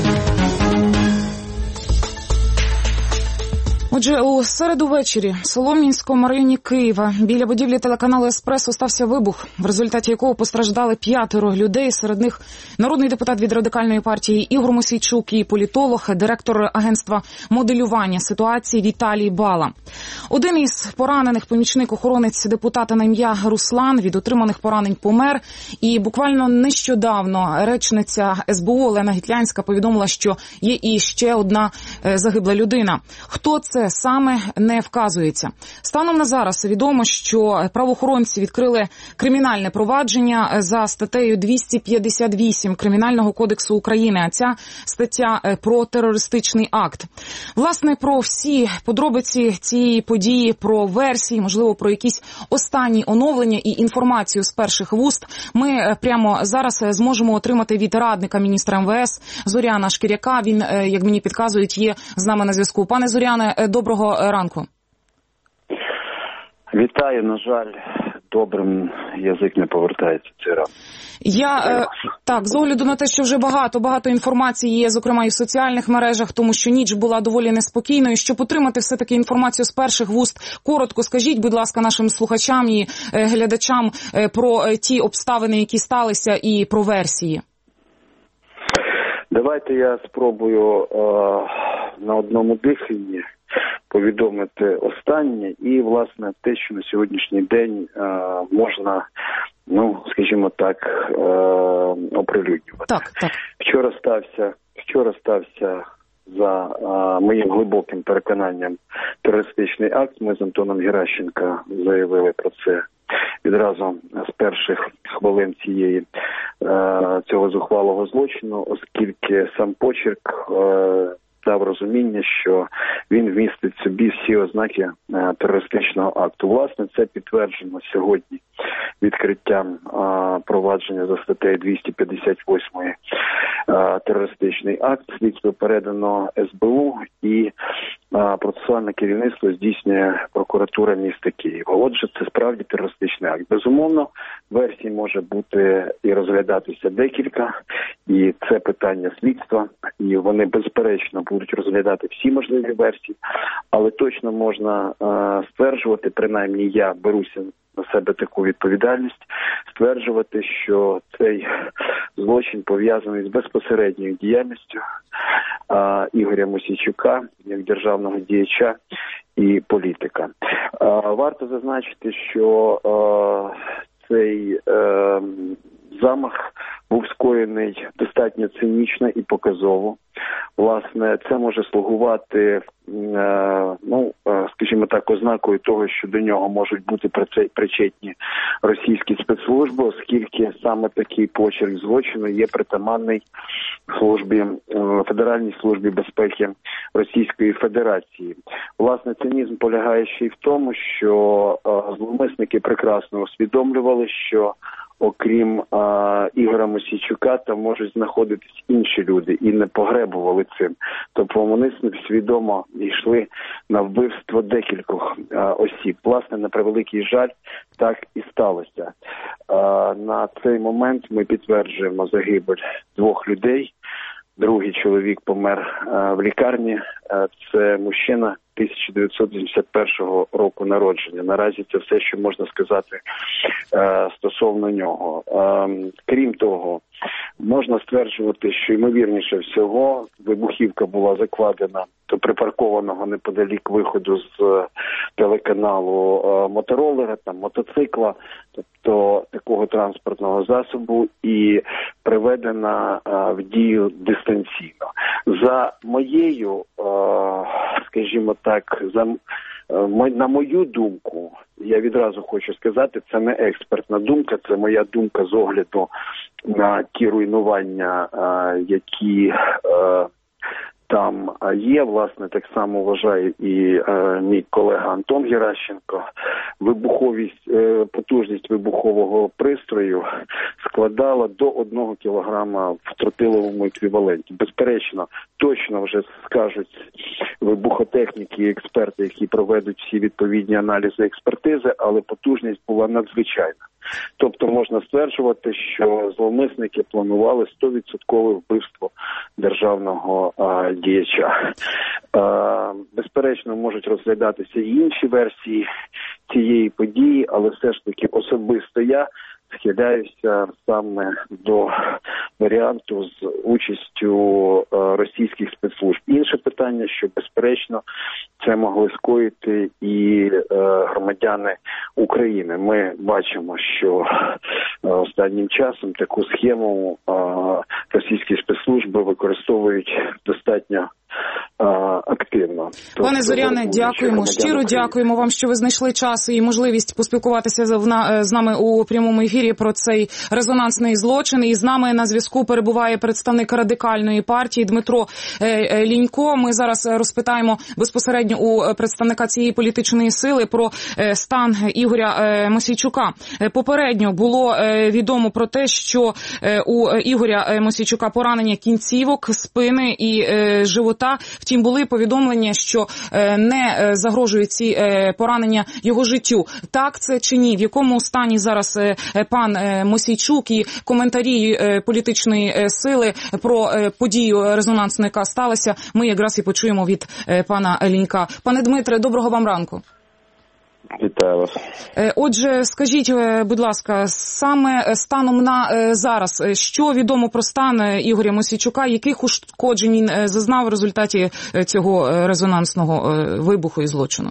Отже, у середу ввечері в Солом'янському районі Києва біля будівлі телеканалу «Еспресо» стався вибух, в результаті якого постраждали 5 людей. Серед них народний депутат від Радикальної партії Ігор Мосійчук і політолог, директор агентства моделювання ситуації Віталій Бала. Один із поранених, помічник-охоронець депутата на ім'я Руслан, від отриманих поранень помер. І буквально нещодавно речниця СБУ Олена Гітлянська повідомила, що є і ще одна загибла людина. Хто це саме, не вказується. Станом на зараз відомо, що правоохоронці відкрили кримінальне провадження за статтею 258 Кримінального кодексу України, а ця стаття про терористичний акт. Власне, про всі подробиці цієї події, про версії, можливо, про якісь останні оновлення і інформацію з перших вуст ми прямо зараз зможемо отримати від радника міністра МВС Зоряна Шкіряка. Він, як мені підказують, є з нами на зв'язку. Пане Зоряне, доброго ранку. Вітаю, на жаль, добрим язик не повертається цей раз. Так, з огляду на те, що вже багато інформації є, зокрема і в соціальних мережах, тому що ніч була доволі неспокійною. Щоб отримати все-таки інформацію з перших вуст, коротко скажіть, будь ласка, нашим слухачам і глядачам про ті обставини, які сталися, і про версії. Давайте я спробую на одному диханні повідомити останнє і, власне, те, що на сьогоднішній день можна, скажімо так, оприлюднювати. Так. Вчора стався за моїм глибоким переконанням терористичний акт. Ми з Антоном Геращенко заявили про це відразу з перших хвилин цього зухвалого злочину, оскільки сам почерк дав розуміння, що він вмістить в собі всі ознаки терористичного акту. Власне, це підтверджено сьогодні відкриттям провадження за статтею 258 терористичний акт. Слідство передано СБУ і процесуальне керівництво здійснює прокуратура міста Києва. Отже, це справді терористичний акт. Безумовно, версій може бути і розглядатися декілька, і це питання слідства, і вони безперечно будуть розглядати всі можливі версії, але точно можна стверджувати, принаймні я беруся на себе таку відповідальність, стверджувати, що цей злочин пов'язаний з безпосередньою діяльністю Ігоря Мосійчука як державного діяча і політика. Варто зазначити, що цей замах був скоєний достатньо цинічно і показово. Власне, це може слугувати, скажімо так, ознакою того, що до нього можуть бути причетні російські спецслужби, оскільки саме такий почерк злочину є притаманний Федеральній службі безпеки Російської Федерації. Власне, цинізм полягає ще й в тому, що зловмисники прекрасно усвідомлювали, що окрім Ігоря Мосійчука, там можуть знаходитись інші люди і не погребували цим. Тобто вони свідомо йшли на вбивство декількох осіб. Власне, на превеликий жаль, так і сталося. На цей момент ми підтверджуємо загибель 2 людей. Другий чоловік помер в лікарні. Це мужчина 1971 року народження. Наразі це все, що можна сказати стосовно нього. Крім того, можна стверджувати, що ймовірніше всього вибухівка була закладена до припаркованого неподалік виходу з телеканалу моторолера, мотоцикла, тобто такого транспортного засобу, і приведена в дію дистанційно. За моєю, скажімо так, на мою думку, я відразу хочу сказати, це не експертна думка, це моя думка з огляду на ті руйнування, які там є, власне, так само вважає і мій колега Антон Геращенко. Потужність вибухового пристрою складала до 1 кілограма в тротиловому еквіваленті. Безперечно, точно вже скажуть вибухотехніки і експерти, які проведуть всі відповідні аналізи експертизи, але потужність була надзвичайна. Тобто можна стверджувати, що зловмисники планували 100% вбивство державного діяча. Безперечно, можуть розглядатися і інші версії цієї події, але все ж таки особисто я схиляюся саме до варіанту з участю російських спецслужб. Інше питання, що, безперечно, це могли скоїти і громадяни України. Ми бачимо, що останнім часом таку схему російські спецслужби використовують достатньо активно. Пане Зоряне, дякуємо, щиро дякуємо вам, що ви знайшли час і можливість поспілкуватися з нами у прямому ефірі про цей резонансний злочин. І з нами на зв'язку перебуває представник Радикальної партії Дмитро Лінько. Ми зараз розпитаємо безпосередньо у представника цієї політичної сили про стан Ігоря Мосійчука. Попередньо було відомо про те, що у Ігоря Мосійчука поранення кінцівок, спини і живота. Втім, були повідомлення, що не загрожують ці поранення його життю. Так це чи ні? В якому стані зараз пан Мосійчук? І коментарі політичної сили про подію резонансну, яка сталася, ми якраз і почуємо від пана Лінька. Пане Дмитре, доброго вам ранку. Вітаю вас. Отже, скажіть, будь ласка, саме станом на зараз, що відомо про стан Ігоря Мосійчука, яких ушкоджень він зазнав в результаті цього резонансного вибуху і злочину?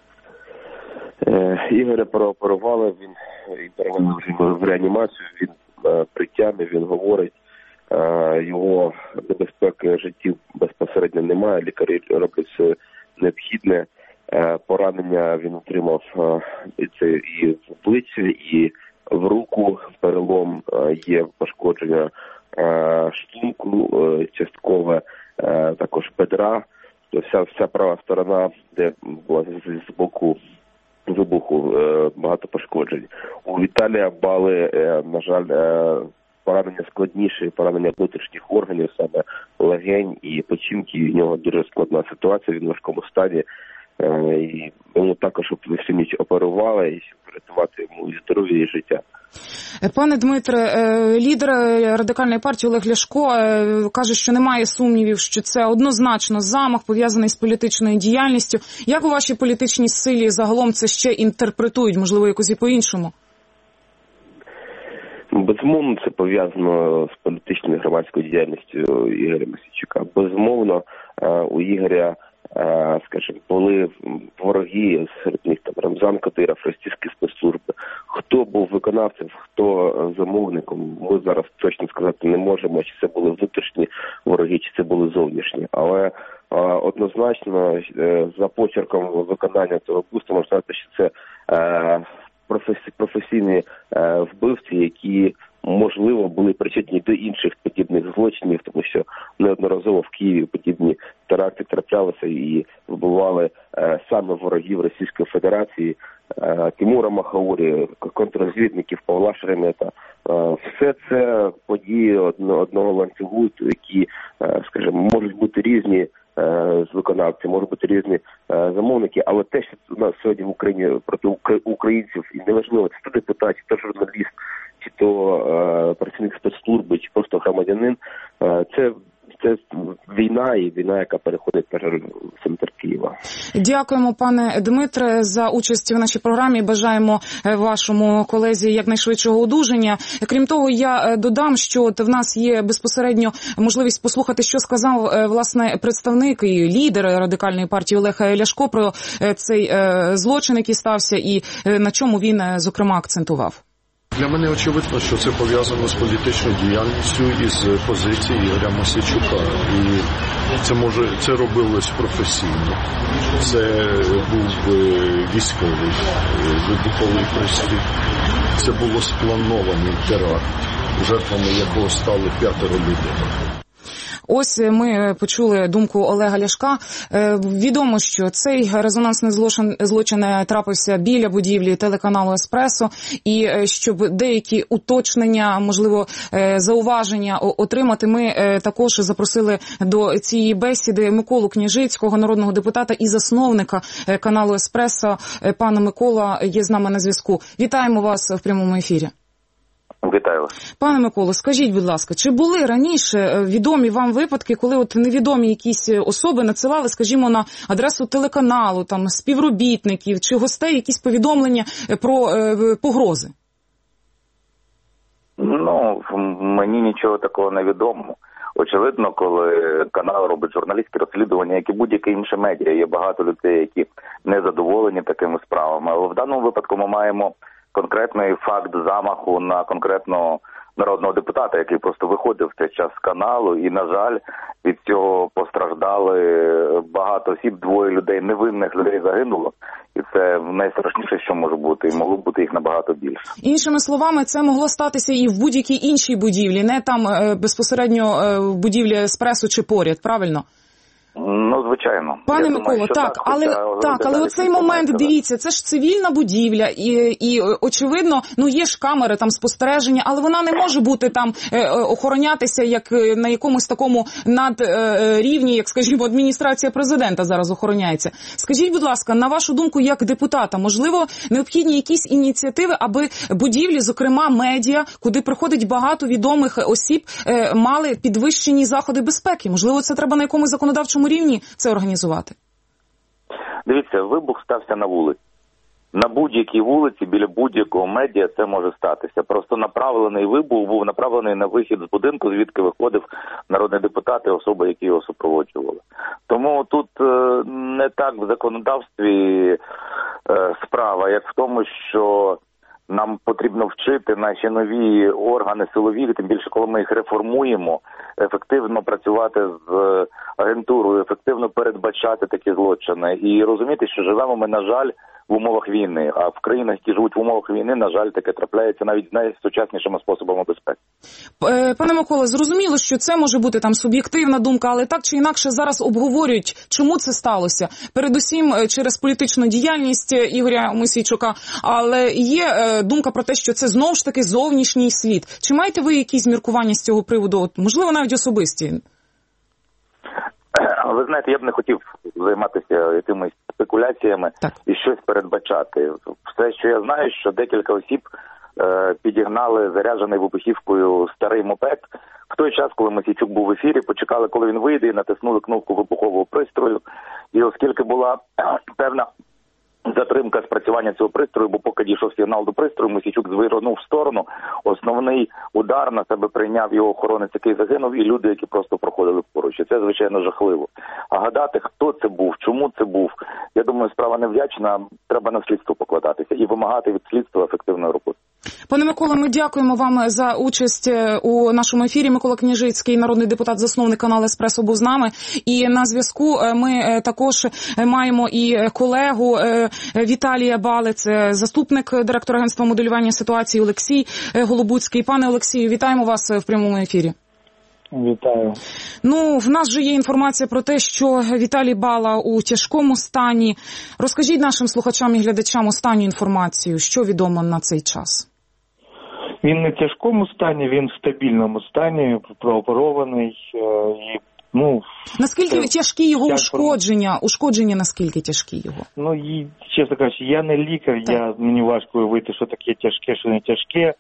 Ігоря прооперували, він перевели в реанімацію, він при тямі, він говорить, його небезпеки життів безпосередньо немає, лікарі роблять все необхідне. Поранення він отримав і в обличчя, і в руку, перелом, є пошкодження шлунку, часткове також бедра. Вся права сторона, де була з боку вибуху, багато пошкоджень. У Віталія Бали, на жаль, поранення складніше, поранення внутрішніх органів, саме легень і печінки. У нього дуже складна ситуація, він в важкому стані. І йому також всю ніч оперували, і щоб врятувати йому і здоров'я, і життя. Пане Дмитре, лідер Радикальної партії Олег Ляшко каже, що немає сумнівів, що це однозначно замах, пов'язаний з політичною діяльністю. Як у вашій політичній силі загалом це ще інтерпретують, можливо, якось і по-іншому? Безумовно, це пов'язано з політичною громадською діяльністю Ігоря Мосійчука. Безумовно, у Ігоря, скажімо, були вороги, серед них там Рамзан Кадиров, російські спецслужби. Хто був виконавцем, хто замовником, ми зараз точно сказати не можемо, чи це були внутрішні вороги, чи це були зовнішні. Але однозначно за почерком виконання цього вбивства можна сказати, що це професійні вбивці, які, можливо, були причетні до інших подібних злочинів, тому що неодноразово в Києві подібні теракти траплялися і вбивали саме ворогів Російської Федерації, Тимура Махаурі, контррозвідників Павла Шеремета. Все це події одного ланцюгу, які, скажімо, можуть бути різні виконавці, можуть бути різні замовники, але те, що у нас сьогодні в Україні проти українців, і неважливо, чи то депутат, чи то журналіст, чи то працівник спецслужби, чи просто громадянин, це війна, і війна, яка переходить в центр Києва. Дякуємо, пане Дмитре, за участь в нашій програмі. Бажаємо вашому колезі якнайшвидшого одужання. Крім того, я додам, що в нас є безпосередньо можливість послухати, що сказав, власне, представник і лідер Радикальної партії Олег Ляшко про цей злочин, який стався, і на чому він, зокрема, акцентував. Для мене очевидно, що це пов'язано з політичною діяльністю і з позиції Ігоря Мосійчука. І це робилось професійно. Це був військовий вибуховий пристрій. Це було спланований теракт, жертвами якого стали 5 людей. Ось ми почули думку Олега Ляшка. Відомо, що цей резонансний злочин трапився біля будівлі телеканалу «Еспресо», і щоб деякі уточнення, можливо, зауваження отримати, ми також запросили до цієї бесіди Миколу Княжицького, народного депутата і засновника каналу «Еспресо». Пане Микола є з нами на зв'язку. Вітаємо вас в прямому ефірі. Вітаю вас. Пане Миколо, скажіть, будь ласка, чи були раніше відомі вам випадки, коли от невідомі якісь особи надсилали, скажімо, на адресу телеканалу, там, співробітників чи гостей якісь повідомлення про погрози? Ну, мені нічого такого не відомо. Очевидно, коли канал робить журналістські розслідування, як і будь-яке інше медіа, є багато людей, які не задоволені такими справами. Але в даному випадку ми маємо конкретний факт замаху на конкретного народного депутата, який просто виходив в цей час з каналу, і, на жаль, від цього постраждали багато осіб, 2 людей, невинних людей загинуло. І це найстрашніше, що може бути, і могло бути їх набагато більше. Іншими словами, це могло статися і в будь-якій іншій будівлі, не там безпосередньо в будівлі «Еспресо» чи поряд, правильно? Ну, звичайно. Пане Миколо, але оцей момент, дивіться, це ж цивільна будівля, і очевидно, ну, є ж камери там спостереження, але вона не може бути там охоронятися як на якомусь такому надрівні, як, скажімо, адміністрація президента зараз охороняється. Скажіть, будь ласка, на вашу думку, як депутата, можливо, необхідні якісь ініціативи, аби будівлі, зокрема медіа, куди приходить багато відомих осіб, мали підвищені заходи безпеки? Можливо, це треба на якомусь законодавчому рівні це організувати? Дивіться, вибух стався на вулиці. На будь-якій вулиці, біля будь-якого медіа це може статися. Просто направлений вибух був направлений на вихід з будинку, звідки виходив народний депутат і особи, які його супроводжували. Тому тут не так в законодавстві справа, як в тому, що нам потрібно вчити наші нові органи силові, тим більше, коли ми їх реформуємо, ефективно працювати з агентурою, ефективно передбачати такі злочини. І розуміти, що живемо ми, на жаль, в умовах війни. А в країнах, які живуть в умовах війни, на жаль, таке трапляється навіть з найсучаснішими способами безпеки. Пане Микола, зрозуміло, що це може бути там суб'єктивна думка, але так чи інакше зараз обговорюють, чому це сталося. Передусім через політичну діяльність Ігоря Мосійчука, але є думка про те, що це знову ж таки зовнішній слід. Чи маєте ви якісь міркування з цього приводу, можливо, навіть особисті? Ви знаєте, я б не хотів займатися якимись спекуляціями і щось передбачати. Все, що я знаю, що декілька осіб підігнали заряджений вибухівкою старий мопед. В той час, коли Мосійчук був в ефірі, почекали, коли він вийде, і натиснули кнопку вибухового пристрою. І оскільки була певна затримка спрацювання цього пристрою, бо поки дійшов сигнал до пристрою, Мосійчук звернув в сторону. Основний удар на себе прийняв його охоронець, який загинув, і люди, які просто проходили поруч. І це, звичайно, жахливо. А гадати, хто це був, чому це був, я думаю, справа невдячна, треба на слідство покладатися і вимагати від слідства ефективної роботи. Пане Микола, ми дякуємо вам за участь у нашому ефірі. Микола Княжицький, народний депутат, засновник каналу «Еспресо», був з нами. І на зв'язку ми також маємо і колегу Віталія Балець, заступник директора агентства моделювання ситуації Олексій Голобуцький. Пане Олексію, вітаємо вас в прямому ефірі. Вітаю. Ну, в нас же є інформація про те, що Віталій Бала у тяжкому стані. Розкажіть нашим слухачам і глядачам останню інформацію, що відомо на цей час. Він не в тяжкому стані, він в стабільному стані, прооперований. Наскільки тяжкі його ушкодження? Ушкодження наскільки тяжкі його? Ну, і, чесно кажучи, я не лікар, мені важко уявити, що таке тяжке, що не тяжке.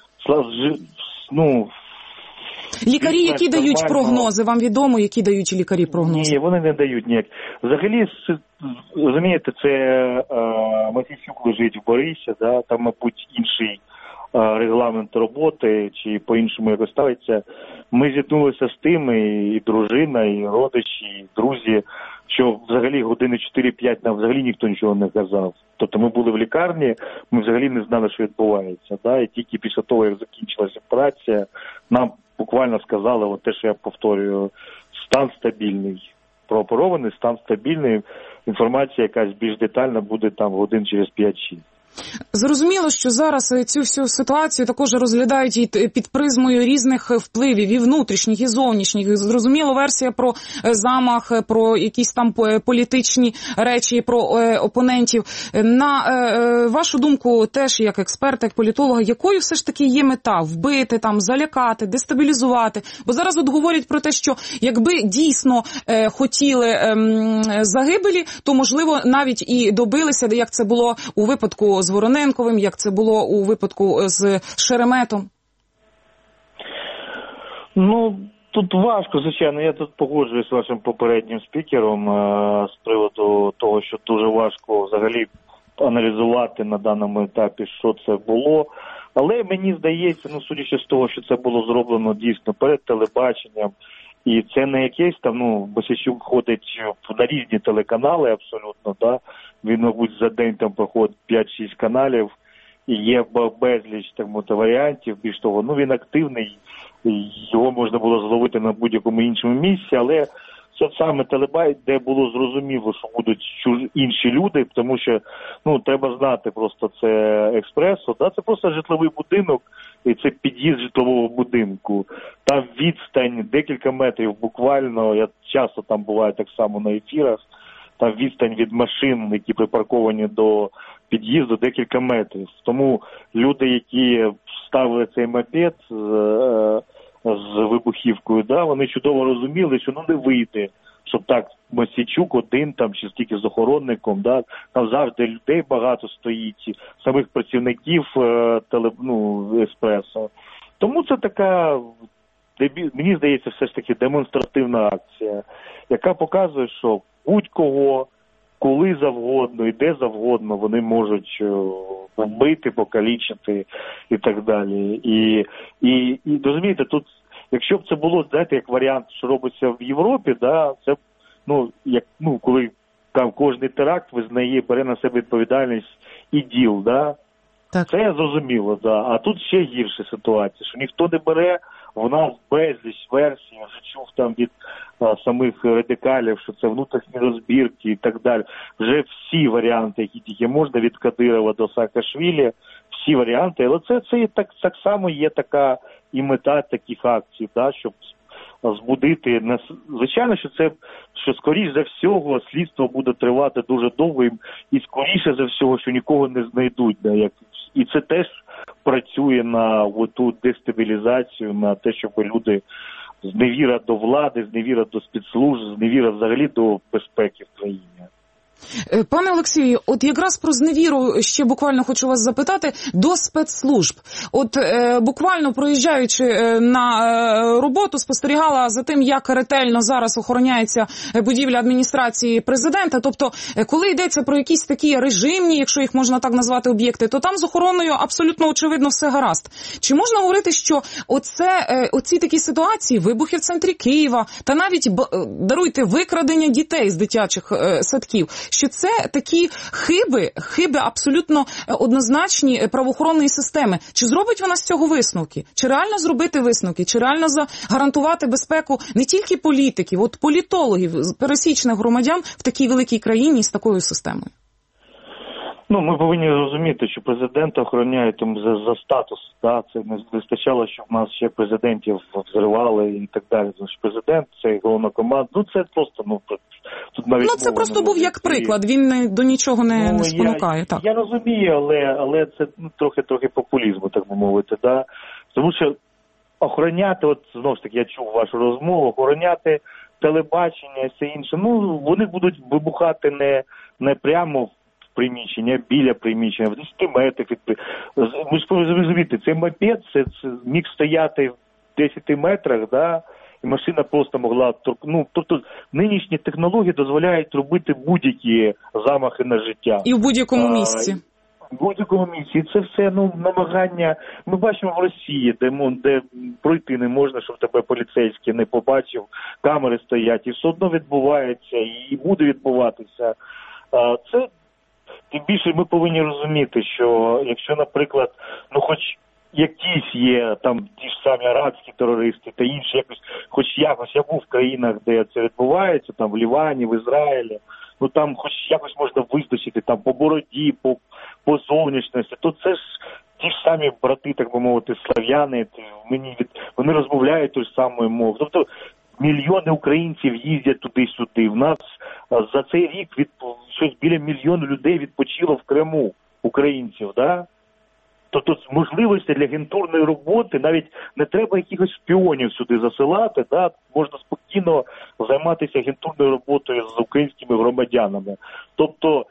Лікарі, які дають прогнози, вам відомо, які дають лікарі прогнози? Ні, вони не дають ніяк. Взагалі, розумієте, це Мосійчук лежить в Борисі, да, там, мабуть, інший регламент роботи, чи по-іншому якось ставиться. Ми зіткнулися з тим, і дружина, і родичі, і друзі, що взагалі години 4-5 нам взагалі ніхто нічого не казав. Тобто ми були в лікарні, ми взагалі не знали, що відбувається. Да? І тільки після того, як закінчилася операція, нам буквально сказали, от те, що я повторюю, стан стабільний. Прооперований, стан стабільний. Інформація якась більш детальна буде там годин через 5-6. Зрозуміло, що зараз цю всю ситуацію також розглядають і під призмою різних впливів, і внутрішніх, і зовнішніх. Зрозуміло, версія про замах, про якісь там політичні речі, про опонентів. На вашу думку, теж як експерта, як політолога, якою все ж таки є мета? Вбити, там, залякати, дестабілізувати? Бо зараз от говорять про те, що якби дійсно хотіли загибелі, то, можливо, навіть і добилися, як це було у випадку з Вороненковим, як це було у випадку з Шереметом? Ну, тут важко, звичайно. Я тут погоджуюсь з вашим попереднім спікером з приводу того, що дуже важко взагалі аналізувати на даному етапі, що це було. Але мені здається, судячи з того, що це було зроблено дійсно перед телебаченням, і це не якийсь там, Мосійчук ходить на різні телеканали абсолютно, да. Він, мабуть, за день там проходить 5-6 каналів, і є безліч варіантів, більш того, він активний, його можна було зловити на будь-якому іншому місці, але це саме телебачення, де було зрозуміло, що будуть інші люди, тому що, треба знати просто, це Еспресо, да, це просто житловий будинок, і це під'їзд житлового будинку. Там відстань декілька метрів буквально, я часто там буваю так само на ефірах, там відстань від машин, які припарковані до під'їзду, декілька метрів. Тому люди, які ставили цей мопед з вибухівкою, да, вони чудово розуміли, що не вийде, щоб так Мосійчук один там, чи стільки з охоронником, да, там завжди людей багато стоїть, самих працівників Еспресо. Тому це така, мені здається, все ж таки демонстративна акція, яка показує, що будь-кого, коли завгодно і де завгодно вони можуть вбити, покалічити і так далі. І розумієте, тут, якщо б це було, знаєте, як варіант, що робиться в Європі, да, це, коли там кожний теракт визнає, бере на себе відповідальність ІДІЛ, да, Так. Це зрозуміло, да. А тут ще гірша ситуація, що ніхто не бере, в нас безліч версій, я вже чув там від самих радикалів, що це внутрішні розбірки і так далі. Вже всі варіанти, які тільки можна, від Кадирова до Саакашвілі, всі варіанти, але це так само є така і мета таких акцій, да, щоб збудити. Звичайно, що скоріш за всього слідство буде тривати дуже довго і скоріше за всього, що нікого не знайдуть. Да, і це теж працює на ту дестабілізацію, на те, щоб люди зневіра до влади, зневіра до спецслужб, зневіра взагалі до безпеки в країні. Пане Олексію, от якраз про зневіру ще буквально хочу вас запитати до спецслужб. От буквально проїжджаючи на роботу, спостерігала за тим, як ретельно зараз охороняється будівля адміністрації президента. Тобто, коли йдеться про якісь такі режимні, якщо їх можна так назвати, об'єкти, то там з охороною абсолютно очевидно все гаразд. Чи можна говорити, що оці такі ситуації, вибухи в центрі Києва, та навіть, даруйте, викрадення дітей з дитячих садків, що це такі хиби абсолютно однозначні правоохоронної системи. Чи зробить вона з цього висновки? Чи реально зробити висновки? Чи реально гарантувати безпеку не тільки політиків, от політологів, пересічних громадян в такій великій країні з такою системою? Ми повинні розуміти, що президента охороняють за статус. Да? Це не вистачало, щоб нас ще президентів взривали і так далі. Тому що президент – це головнокомандувач. Це просто, тут навіть це просто був як приклад, він до нічого не спонукає. Я розумію, але це трохи популізму, так би мовити. Да? Тому що охороняти, знову ж таки, я чув вашу розмову, охороняти телебачення і все інше, вони будуть вибухати не прямо в приміщення, біля приміщення, в 10 метрах. Ви ж розумієте, цей мопед, це міг стояти в 10 метрах, да, і машина просто могла... Тобто нинішні технології дозволяють робити будь-які замахи на життя. І в будь-якому місці. В будь-якому місці. І це все намагання... Ми бачимо в Росії, де пройти не можна, щоб тебе поліцейський не побачив, камери стоять, і все одно відбувається, і буде відбуватися. Це тим більше ми повинні розуміти, що якщо, наприклад, хоч якісь є там ті ж самі арабські терористи та інші, хоч якось, я був в країнах, де це відбувається, там в Лівані, в Ізраїлі, там хоч якось можна визначити там по бороді, по зовнішності, то це ж ті ж самі брати, так би мовити, слав'яни, вони розмовляють ту ж самою мовою. Тобто мільйони українців їздять туди-сюди. В нас за цей рік щось біля мільйону людей відпочило в Криму, українців, да? Тобто можливості для агентурної роботи, навіть не треба якихось шпіонів сюди засилати, да? Можна спокійно займатися агентурною роботою з українськими громадянами. Тобто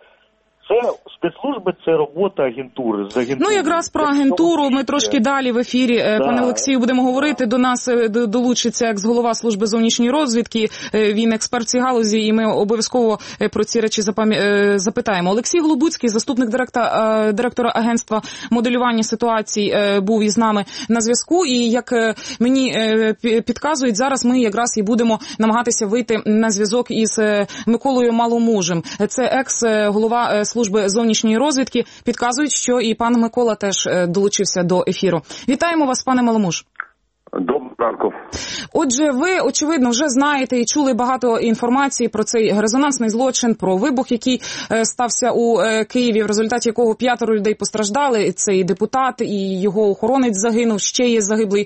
спецслужби – це робота агентури. Якраз про агентуру ми трошки далі в ефірі, пане Олексію, будемо говорити. До нас долучиться екс-голова служби зовнішньої розвідки, він експерт в цій галузі, і ми обов'язково про ці речі запитаємо. Олексій Голобуцький, заступник директора агентства моделювання ситуацій, був із нами на зв'язку. І як мені підказують, зараз ми якраз і будемо намагатися вийти на зв'язок із Миколою Маломужем. Це екс-голова служби зовнішньої розвідки. Підказують, що і пан Микола теж долучився до ефіру. Вітаємо вас, пане Маломуж. Доброго ранку. Отже, ви, очевидно, вже знаєте і чули багато інформації про цей резонансний злочин, про вибух, який стався у Києві, в результаті якого 5 людей постраждали. Це і депутат, і його охоронець загинув, ще є загиблий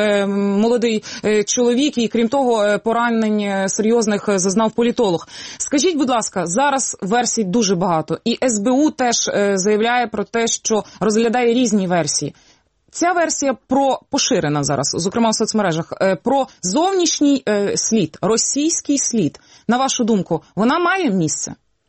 молодий чоловік, і крім того, поранень серйозних зазнав політолог. Скажіть, будь ласка, зараз версій дуже багато, і СБУ теж заявляє про те, що розглядає різні версії. Ця версія поширена зараз, зокрема в соцмережах, про зовнішній слід, російський слід. На вашу думку, вона має місце?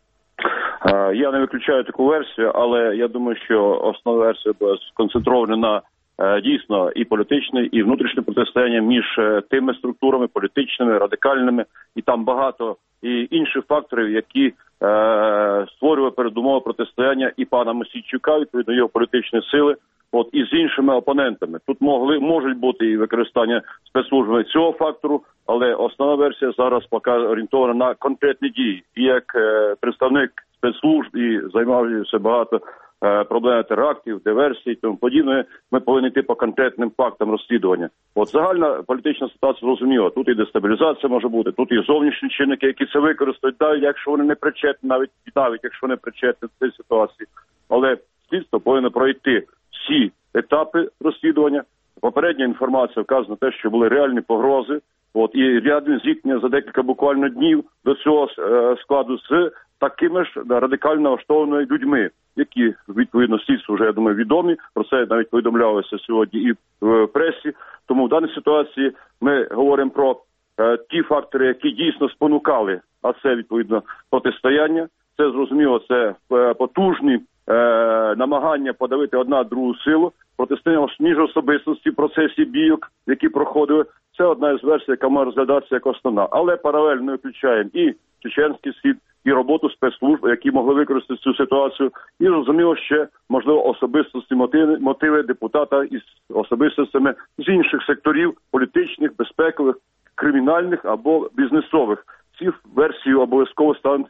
Я не виключаю таку версію, але я думаю, що основна версія була сконцентрована на дійсно і політичне, і внутрішнє протистояння між тими структурами політичними, радикальними, і там багато і інших факторів, які створювали передумови протистояння і пана Мосійчука, відповідно його політичної сили, і з іншими опонентами. Тут можуть бути і використання спецслужбами цього фактору, але основна версія зараз поки орієнтована на конкретні дії. І як представник спецслужб і займався багато проблеми терактів, диверсій і тому подібне, ми повинні йти по конкретним фактам розслідування. От загальна політична ситуація зрозуміла. Тут і дестабілізація може бути, тут і зовнішні чинники, які це використають, навіть якщо вони не причетні, навіть якщо не причетні в цій ситуації. Але слідство повинно пройти всі етапи розслідування. Попередня інформація вказує на те, що були реальні погрози. І реальне зіткнення за декілька буквально днів до цього складу з такими ж радикально налаштованими людьми, які, відповідно, слідству вже, я думаю, відомі. Про це навіть повідомлялося сьогодні і в пресі. Тому в даній ситуації ми говоримо про ті фактори, які дійсно спонукали, а це, відповідно, протистояння. Це, зрозуміло, це потужні намагання подавити одна другу силу, протистояння між особистості в процесі бійок, які проходили. Це одна із версій, яка має розглядатися як основна. Але паралельно включаємо і чеченський слід, і роботу спецслужб, які могли використати цю ситуацію. І, зрозуміло, ще, можливо, особистості, мотиви депутата із особистостями з інших секторів, політичних, безпекових, кримінальних або бізнесових. Ці версії обов'язково стануть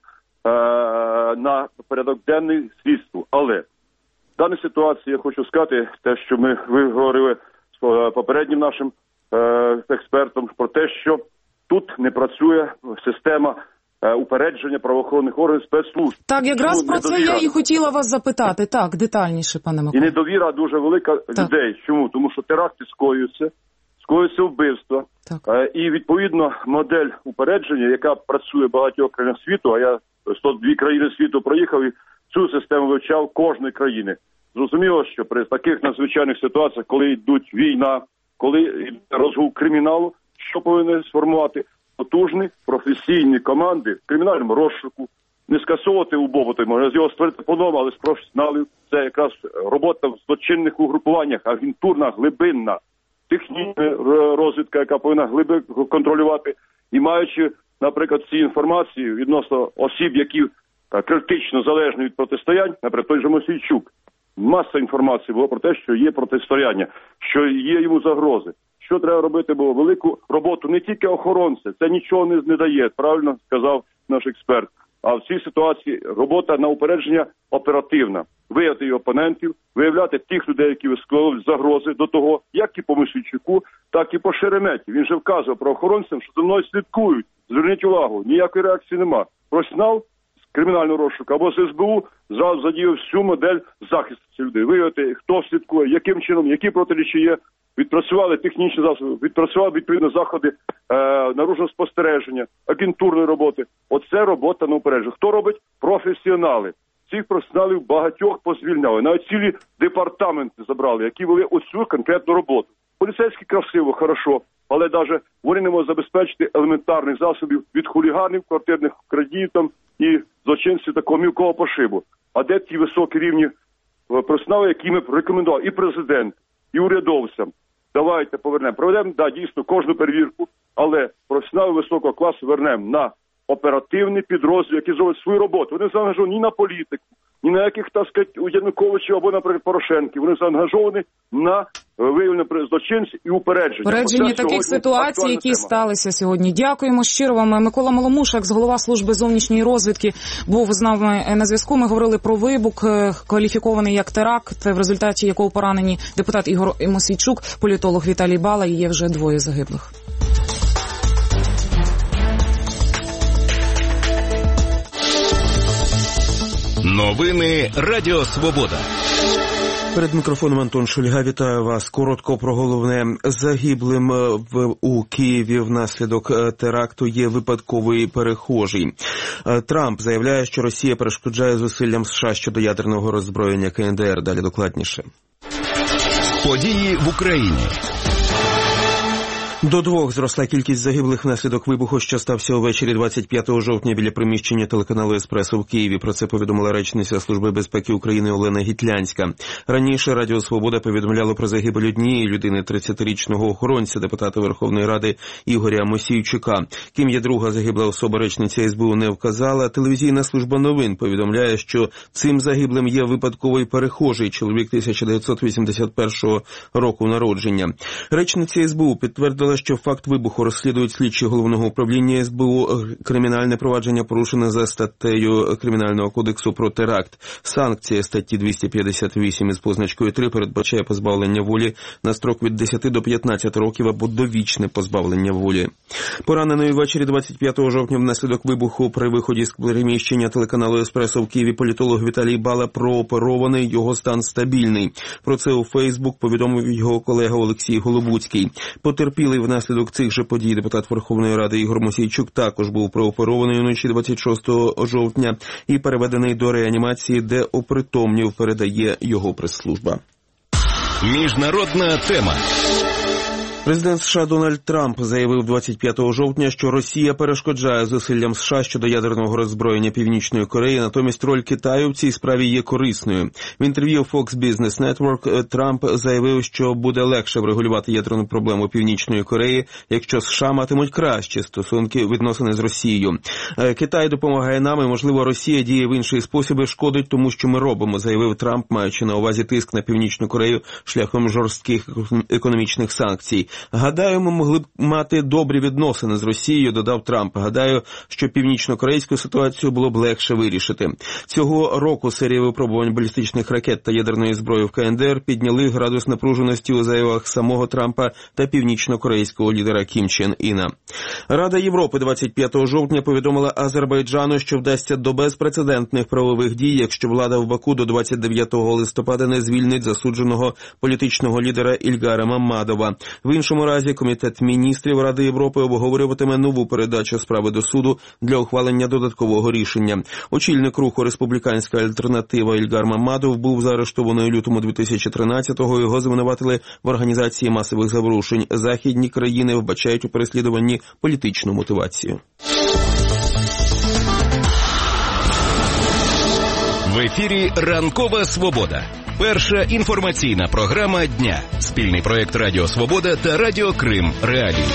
на порядок денний слідству. Але в даній ситуації я хочу сказати те, що ви говорили з попереднім нашим експертом, про те, що тут не працює система упередження правоохоронних органів спецслужб. Так, якраз про це я і хотіла вас запитати. Так, детальніше, пане Микола. І недовіра дуже велика людей. Чому? Тому що теракти скоюються вбивства. І, відповідно, модель упередження, яка працює в багатьох країнах світу, а я 102 країни світу проїхав і цю систему вивчав кожної країни. Зрозуміло, що при таких надзвичайних ситуаціях, коли йдуть війна, коли йде розгул криміналу, що повинні сформувати? Потужні професійні команди в кримінальному розшуку, не скасовувати убобути, можна його створити по-новому, але з професіоналів. Це якраз робота в злочинних угрупуваннях, агентурна, глибинна, технічна розвідка, яка повинна глибоко контролювати. І маючи, наприклад, ці інформації відносно осіб, які критично залежні від протистоянь, наприклад, той же Мосійчук, маса інформації було про те, що є протистояння, що є йому загрози. Що треба робити було? Велику роботу не тільки охоронця, це нічого не дає, правильно сказав наш експерт. А в цій ситуації робота на упередження оперативна. Виявити його опонентів, виявляти тих людей, які висловлюють загрози до того, як і по Мосійчуку, так і по Шереметі. Він же вказував правоохоронцям, що за мною слідкують. Зверніть увагу, ніякої реакції нема. Професіонал з кримінального розшуку або з СБУ зразу задіяв всю модель захисту цих людей. Виявити, хто слідкує, яким чином, які протиріччя є. Відпрацювали технічні засоби, відпрацювали відповідно заходи наружного спостереження, агентурної роботи. Оце робота на упередження. Хто робить? Професіонали. Цих професіоналів багатьох позвільняли. Навіть цілі департаменти забрали, які вели оцю конкретну роботу. Поліцейські красиво, хорошо, але навіть вони не можуть забезпечити елементарних засобів від хуліганів, квартирних крадіїв там і злочинців такого мілкого пошибу. А де ті високі рівні професіонали, які ми рекомендували і президент, і урядовцям? Давайте повернемо. Проведемо, дійсно, кожну перевірку, але професіоналів високого класу вернемо на оперативний підрозділ, які зроблять свою роботу. Вони не заангажовані ні на політику, ні на яких, так сказати, у Януковичів або, наприклад, Порошенків. Вони заангажовані на виявлення злочинців і упередження. Упередження таких ситуацій, які сталися сьогодні. Дякуємо щиро вам. Микола Маломуш, екс-голова служби зовнішньої розвідки, був з нами на зв'язку. Ми говорили про вибух, кваліфікований як теракт, в результаті якого поранені депутат Ігор Мосійчук, політолог Віталій Бала, і є вже 2 загиблих. Новини Радіо Свобода. Перед мікрофоном Антон Шульга. Вітаю вас. Коротко про головне. Загиблим у Києві внаслідок теракту є випадковий перехожий. Трамп заявляє, що Росія перешкоджає зусиллям США щодо ядерного роззброєння КНДР. Далі докладніше. Події в Україні. До 2 зросла кількість загиблих внаслідок вибуху, що стався увечері 25 жовтня біля приміщення телеканалу «Еспресо» в Києві. Про це повідомила речниця Служби безпеки України Олена Гітлянська. Раніше Радіо Свобода повідомляло про загибель однієї людини, 30-річного охоронця, депутата Верховної Ради Ігоря Мосійчука. Ким є друга загибла особа, речниця СБУ не вказала. Телевізійна служба новин повідомляє, що цим загиблим є випадковий перехожий, чоловік 1981 року народження. Речниця СБУ підтвердила, повідомила, що факт вибуху розслідують слідчі Головного управління СБУ. Кримінальне провадження порушене за статтею Кримінального кодексу про теракт. Санкція статті 258 із позначкою 3 передбачає позбавлення волі на строк від 10 до 15 років або довічне позбавлення волі. Поранений ввечері 25 жовтня внаслідок вибуху при виході з приміщення телеканалу «Еспресо» в Києві політолог Віталій Бала прооперований, його стан стабільний. Про це у Фейсбук повідомив його колега Олексій Голобуцький. Потерпілий внаслідок цих же подій депутат Верховної Ради Ігор Мосійчук також був прооперований вночі 26 жовтня і переведений до реанімації, де опритомнів, передає його прес-служба. Міжнародна тема. Президент США Дональд Трамп заявив 25 жовтня, що Росія перешкоджає зусиллям США щодо ядерного роззброєння Північної Кореї, натомість роль Китаю в цій справі є корисною. В інтерв'ю Fox Business Network Трамп заявив, що буде легше врегулювати ядерну проблему Північної Кореї, якщо США матимуть кращі відносини з Росією. Китай допомагає нам і, можливо, Росія діє в інший спосіб і шкодить тому, що ми робимо, заявив Трамп, маючи на увазі тиск на Північну Корею шляхом жорстких економічних санкцій. Гадаю, ми могли б мати добрі відносини з Росією, додав Трамп. Гадаю, що північно-корейську ситуацію було б легше вирішити. Цього року серія випробувань балістичних ракет та ядерної зброї в КНДР підняли градус напруженості у заявах самого Трампа та північно-корейського лідера Кім Чен Іна. Рада Європи 25 жовтня повідомила Азербайджану, що вдасться до безпрецедентних правових дій, якщо влада в Баку до 29 листопада не звільнить засудженого політичного лідера Ільгара Маммадова. В іншому разі Комітет міністрів Ради Європи обговорюватиме нову передачу справи до суду для ухвалення додаткового рішення. Очільник руху «Республіканська альтернатива» Ільгар Маммадов був заарештований у лютому 2013-го. Його звинуватили в організації масових заворушень. Західні країни вбачають у переслідуванні політичну мотивацію. В ефірі «Ранкова свобода». Перша інформаційна програма дня. Спільний проєкт Радіо Свобода та Радіо Крим Реалії.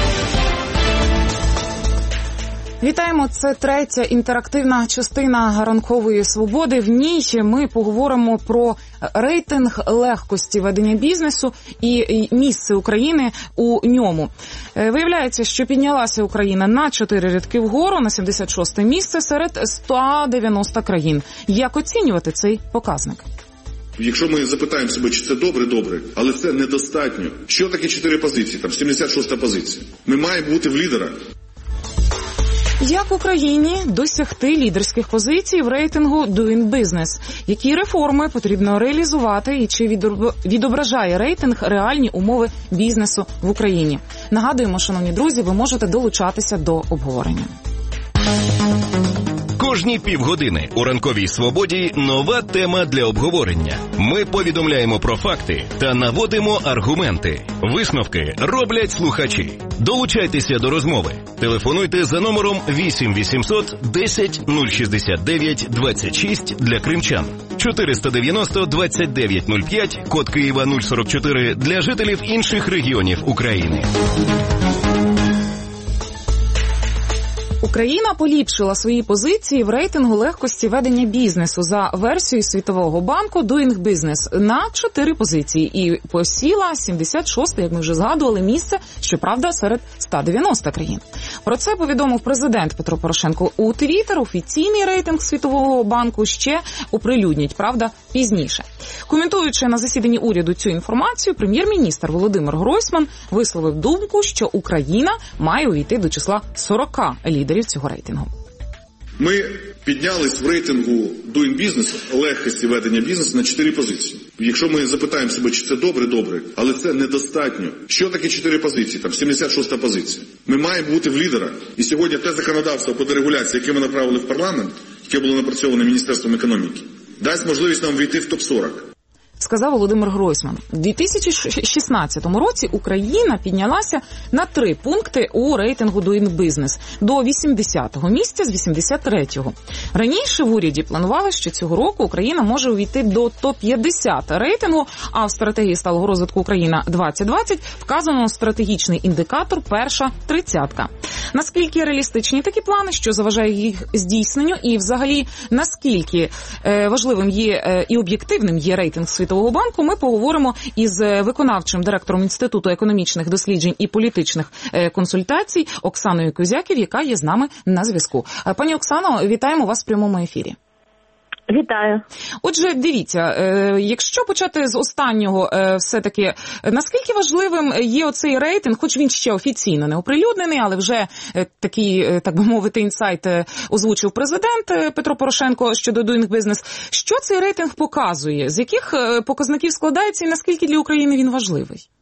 Вітаємо, це третя інтерактивна частина «Ранкової свободи». В ній ми поговоримо про рейтинг легкості ведення бізнесу і місце України у ньому. Виявляється, що піднялася Україна на 4 рядки вгору, на 76-те місце серед 190 країн. Як оцінювати цей показник? Якщо ми запитаємо себе, чи це добре, але це недостатньо. Що таке 4 позиції? Там 76-та позиція. Ми маємо бути в лідерах. Як Україні досягти лідерських позицій в рейтингу Doing Business? Які реформи потрібно реалізувати і чи відображає рейтинг реальні умови бізнесу в Україні? Нагадуємо, шановні друзі, ви можете долучатися до обговорення. Кожні півгодини у «Ранковій свободі» нова тема для обговорення. Ми повідомляємо про факти та наводимо аргументи. Висновки роблять слухачі. Долучайтеся до розмови. Телефонуйте за номером 8 800 10 069 26 для кримчан. 490 29 05, код Києва 044 для жителів інших регіонів України. Україна поліпшила свої позиції в рейтингу легкості ведення бізнесу за версією Світового банку Doing Business на 4 позиції і посіла 76-те, як ми вже згадували, місце, щоправда, серед 190 країн. Про це повідомив президент Петро Порошенко у Твіттер. Офіційний рейтинг Світового банку ще оприлюднять, правда, пізніше. Коментуючи на засіданні уряду цю інформацію, прем'єр-міністр Володимир Гройсман висловив думку, що Україна має увійти до числа 40 лідерів цього рейтингу. Ми піднялись в рейтингу Doing Business, легкості ведення бізнесу, на 4 позиції. Якщо ми запитаємо себе, чи це добре, але це недостатньо. Що таке 4 позиції? Там 76-та позиція. Ми маємо бути в лідерах. І сьогодні те законодавство по дерегуляції, яке ми направили в парламент, яке було напрацьоване Міністерством економіки, дасть можливість нам війти в топ-40. Сказав Володимир Гройсман. У 2016 році Україна піднялася на 3 пункти у рейтингу Doing Business до 80-го місця з 83-го. Раніше в уряді планували, що цього року Україна може увійти до топ-50 рейтингу, а в стратегії сталого розвитку Україна 2020 вказано стратегічний індикатор перша тридцятка. Наскільки реалістичні такі плани, що заважає їх здійсненню і взагалі наскільки важливим є і об'єктивним є рейтинг Світового Світового банку, ми поговоримо із виконавчим директором Інституту економічних досліджень і політичних консультацій Оксаною Козяків, яка є з нами на зв'язку. Пані Оксано, вітаємо вас в прямому ефірі. Вітаю. Отже, дивіться, якщо почати з останнього, все-таки, наскільки важливим є оцей рейтинг, хоч він ще офіційно не оприлюднений, але вже такий, так би мовити, інсайт озвучив президент Петро Порошенко щодо Doing Business. Що цей рейтинг показує? З яких показників складається і наскільки для України він важливий?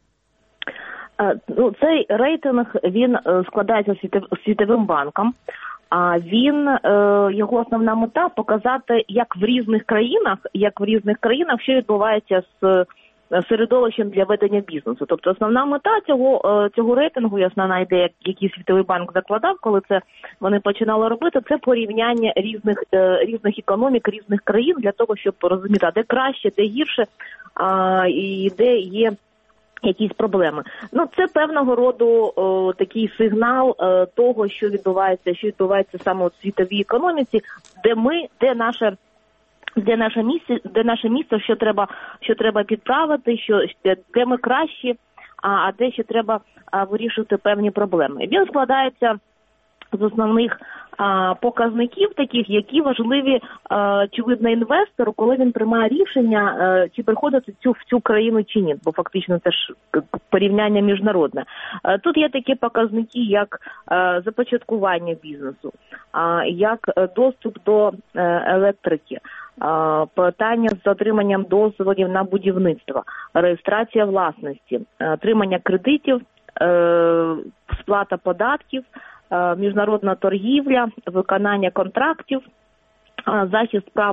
Цей рейтинг, він складається Світовим банком. А його основна мета – показати, як в різних країнах, що відбувається з середовищем для ведення бізнесу. Тобто основна мета цього рейтингу і основна ідея, яку Світовий банк закладав, коли це вони починали робити, це порівняння різних економік, різних країн для того, щоб розуміти, де краще, де гірше, і де є якісь проблеми. Це певного роду такий сигнал того, що відбувається саме у світовій економіці, де наше місце, що треба підправити, де ми кращі, а де ще треба вирішити певні проблеми. Він складається з основних показників таких, які важливі, очевидно, інвестору, коли він приймає рішення, чи приходити в цю країну чи ні, бо фактично це ж порівняння міжнародне. Тут є такі показники, як започаткування бізнесу, як доступ до електрики, питання з отриманням дозволів на будівництво, реєстрація власності, отримання кредитів, сплата податків, міжнародна торгівля, виконання контрактів, захист прав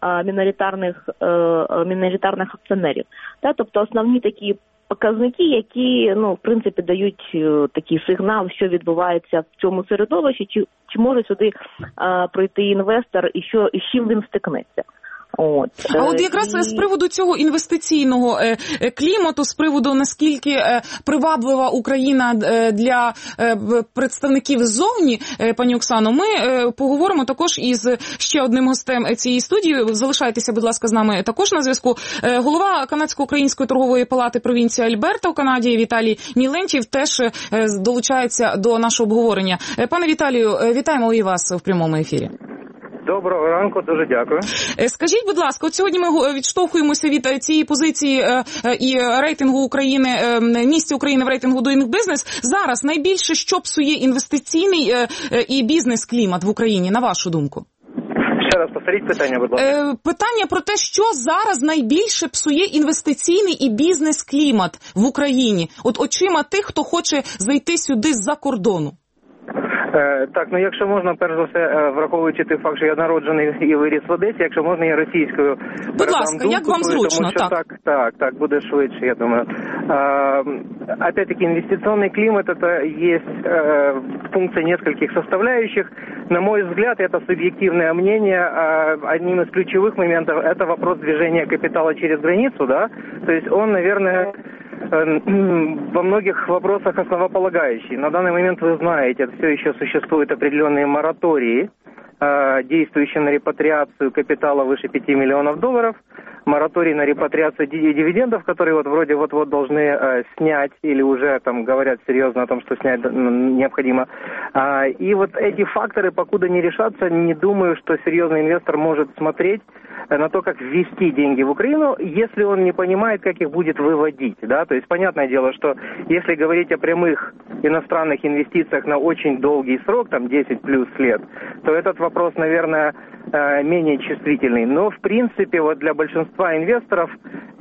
міноритарних акціонерів. Тобто основні такі показники, які, в принципі, дають такий сигнал, що відбувається в цьому середовищі, чи може сюди прийти інвестор і з чим він стикнеться. А от якраз з приводу цього інвестиційного клімату, з приводу наскільки приваблива Україна для представників ззовні, пані Оксано, ми поговоримо також із ще одним гостем цієї студії. Залишайтеся, будь ласка, з нами також на зв'язку. Голова Канадсько-Української торгової палати провінції Альберта у Канаді Віталій Мілентьєв теж долучається до нашого обговорення. Пане Віталію, вітаємо і вас в прямому ефірі. Доброго ранку, дуже дякую. Скажіть, будь ласка, от сьогодні ми відштовхуємося від цієї позиції і рейтингу України, місця України в рейтингу Doing Business. Зараз найбільше що псує інвестиційний і бізнес-клімат в Україні, на вашу думку? Ще раз повторіть питання, будь ласка. Питання про те, що зараз найбільше псує інвестиційний і бізнес-клімат в Україні, от очима тих, хто хоче зайти сюди з-за кордону. Так, якщо можна, перш за все, враховуючи той факт, що я народжений і виріс в Одесі, якщо можна, я російською. Будь ласка, як вам зручно, так, буде швидше, я думаю. Опять-таки, инвестиционный климат – это есть функция нескольких составляющих. На мой взгляд, это субъективное мнение. Одним из ключевых моментов – это вопрос движения капитала через границу, да. То есть он, наверное, во многих вопросах основополагающий. На данный момент, вы знаете, все еще существуют определенные моратории, действующие на репатриацию капитала выше 5 миллионов долларов, мораторий на репатриацию дивидендов, которые вроде вот-вот должны снять, или уже там говорят серьезно о том, что снять необходимо. И вот эти факторы, покуда не решатся, не думаю, что серьезный инвестор может смотреть на то, как ввести деньги в Украину, если он не понимает, как их будет выводить, да, то есть понятное дело, что если говорить о прямых иностранных инвестициях на очень долгий срок, там 10 плюс лет, то этот вопрос, наверное, менее чувствительный, но в принципе вот для большинства инвесторов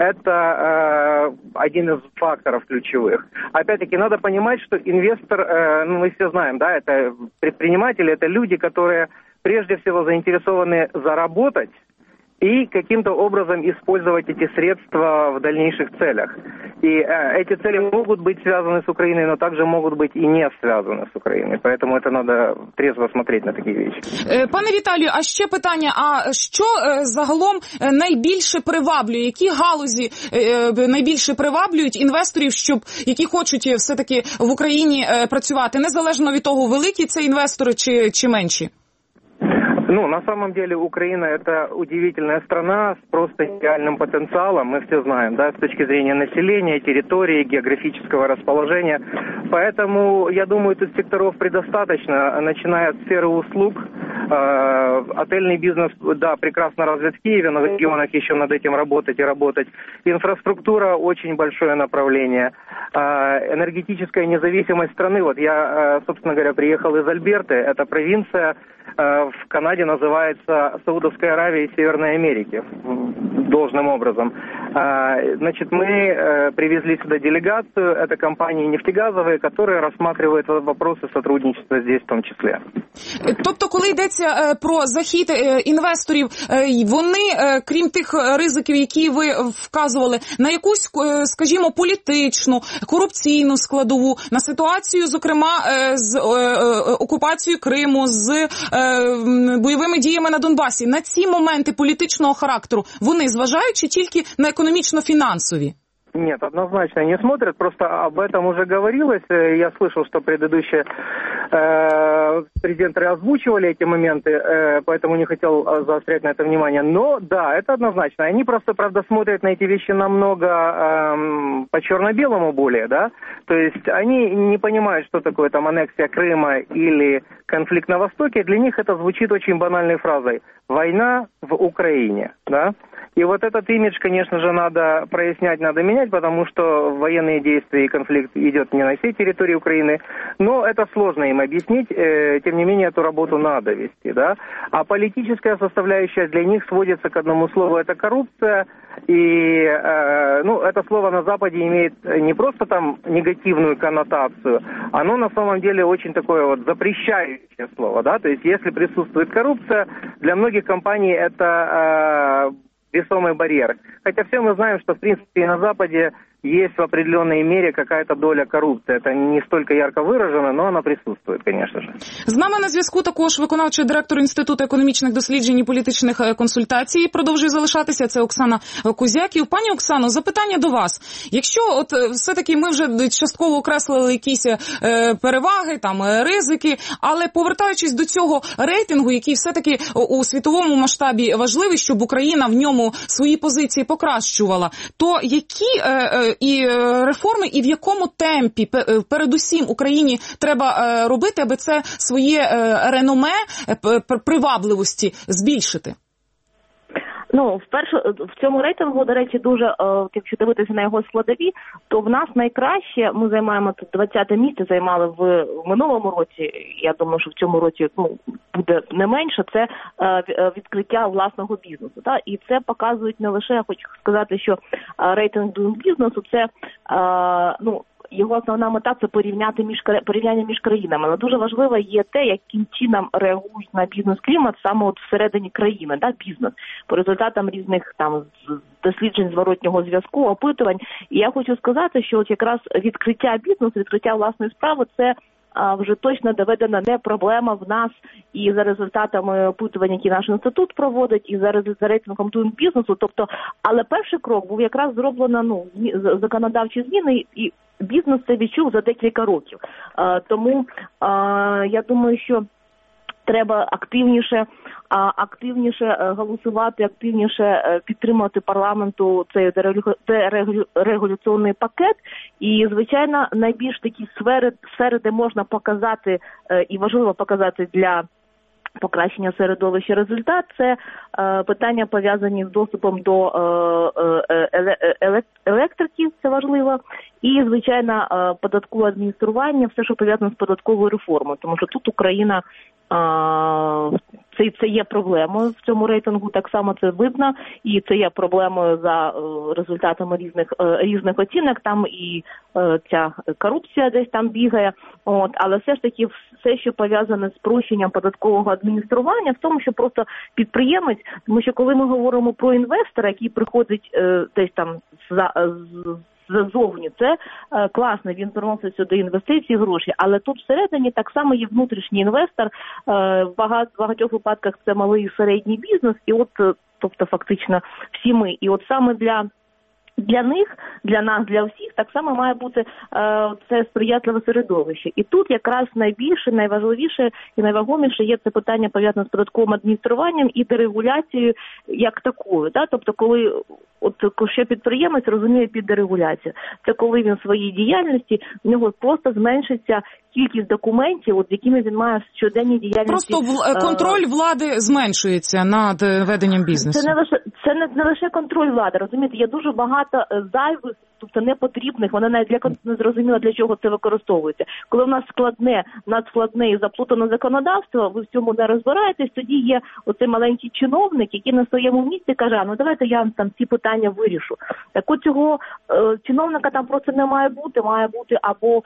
это один из факторов ключевых. Опять-таки надо понимать, что инвестор, мы все знаем, да, это предприниматели, это люди, которые прежде всего заинтересованы заработать и каким-то образом использовать эти средства в дальнейших целях. И эти цели могут быть связаны с Украиной, но также могут быть и не связаны с Украиной. Поэтому это надо трезво смотреть на такі речі. Пане Віталію, а ще питання, а що загалом найбільше приваблює? Які галузі найбільше приваблюють інвесторів, які хочуть все-таки в Україні працювати, незалежно від того, великі це інвестори чи менші? Ну, на самом деле Украина – это удивительная страна с просто нереальным потенциалом, мы все знаем, да, с точки зрения населения, территории, географического расположения. Поэтому, я думаю, тут секторов предостаточно, начиная от сферы услуг. Отельный бизнес, да, прекрасно развит в Киеве, но в регионах еще над этим работать и работать. Инфраструктура – очень большое направление. Энергетическая независимость страны. Вот я, собственно говоря, приехал из Альберты, это провинция, в Канаде называется Саудовская Аравия и Северной Америки, должным образом. Значит, мы привезли сюда делегацию, это компании нефтегазовые, которые рассматривают вопросы сотрудничества здесь в том числе. Тобто, коли йдеться про захід інвесторів, вони, крім тих ризиків, які ви вказували, на якусь, скажімо, політичну, корупційну складову, на ситуацію, зокрема, з окупацією Криму, з бойовими діями на Донбасі, на ці моменти політичного характеру, вони зважають чи тільки на економічно-фінансові? Нет, однозначно не смотрят, просто об этом уже говорилось. Я слышал, что предыдущие президенты озвучивали эти моменты, поэтому не хотел заострять на это внимание. Но да, это однозначно. Они просто, правда, смотрят на эти вещи намного по черно-белому более, да. То есть они не понимают, что такое там аннексия Крыма или конфликт на Востоке. Для них это звучит очень банальной фразой: война в Украине, да. И вот этот имидж, конечно же, надо прояснять, надо менять, потому что военные действия и конфликт идет не на всей территории Украины. Но это сложно им объяснить, тем не менее, эту работу надо вести, да. А политическая составляющая для них сводится к одному слову – это коррупция. И, это слово на Западе имеет не просто там негативную коннотацию, оно на самом деле очень такое вот запрещающее слово, да. То есть, если присутствует коррупция, для многих компаний это весомый барьер. Хотя все мы знаем, что в принципе и на Западе есть в определенной мере какая-то доля коррупции. Это не столько ярко выражено, но она присутствует, конечно же. З нами на зв'язку також виконавчий директор Інституту економічних досліджень і політичних консультацій продовжує залишатися. Це Оксана Кузяків. Пані Оксано, запитання до вас. Якщо от все-таки ми вже частково окреслили якісь переваги, там ризики, але повертаючись до цього рейтингу, який все-таки у світовому масштабі важливий, щоб Україна в ньому свої позиції покращувала, то які і реформи, і в якому темпі передусім Україні треба робити, аби це своє реноме привабливості збільшити? Ну, в цьому рейтингу, до речі, дуже, якщо дивитися на його складові, то в нас найкраще, ми займаємо тут 20-те місце, займали в минулому році, я думаю, що в цьому році буде не менше, це відкриття власного бізнесу. Так? І це показують не лише, я хочу сказати, що рейтинг Doing Business, це, його основна мета – це порівняння між країнами. Але дуже важливо є те, яким чином реагують на бізнес-клімат саме от всередині країни, да, бізнес, по результатам різних там досліджень зворотнього зв'язку, опитувань. І я хочу сказати, що от якраз відкриття бізнесу, відкриття власної справи – це вже точно доведена не проблема в нас, і за результатами опитувань, які наш інститут проводить, і за рейтингом Doing Business. Тобто, але перший крок був якраз зроблено законодавчі зміни, і бізнес це відчув за декілька років. Тому я думаю, що треба активніше голосувати, активніше підтримувати парламенту цей дерегуляційний пакет. І, звичайно, найбільш такі сфери, де можна показати і важливо показати для покращення середовища результат, це питання пов'язані з доступом до електрики, це важливо, і, звичайно, податкове адміністрування, все, що пов'язано з податковою реформою, тому що тут Україна це є проблемою в цьому рейтингу, так само це видно, і це є проблемою за результатами різних оцінок, там і ця корупція десь там бігає, але все ж таки все, що пов'язане з спрощенням податкового адміністрування, в тому, що просто підприємець, тому що коли ми говоримо про інвестора, який приходить десь там ззовні, це класно, він приносить сюди інвестиції, гроші, але тут всередині так само є внутрішній інвестор, в багатьох випадках це малий і середній бізнес, і тобто фактично всі ми. І от саме для для них, для нас, для всіх так само має бути це сприятливе середовище. І тут якраз найбільше, найважливіше і найвагоміше є це питання пов'язане з податковим адмініструванням і дерегуляцією як такою. Да? Тобто, коли що підприємець розуміє під дерегуляцію, це коли він в своїй діяльності, в нього просто зменшиться кількість документів, якими він має в щоденній діяльності. Просто контроль влади зменшується над веденням бізнесу. Це не лише контроль влади, розумієте, є дуже багато зайвих, тобто непотрібних, вона навіть не зрозуміла, для чого це використовується. Коли в нас надскладне і заплутане законодавство, ви в цьому не розбираєтесь, тоді є оцей маленький чиновник, який на своєму місці каже, ну давайте я там ці питання вирішу. Так от цього чиновника там просто не має бути або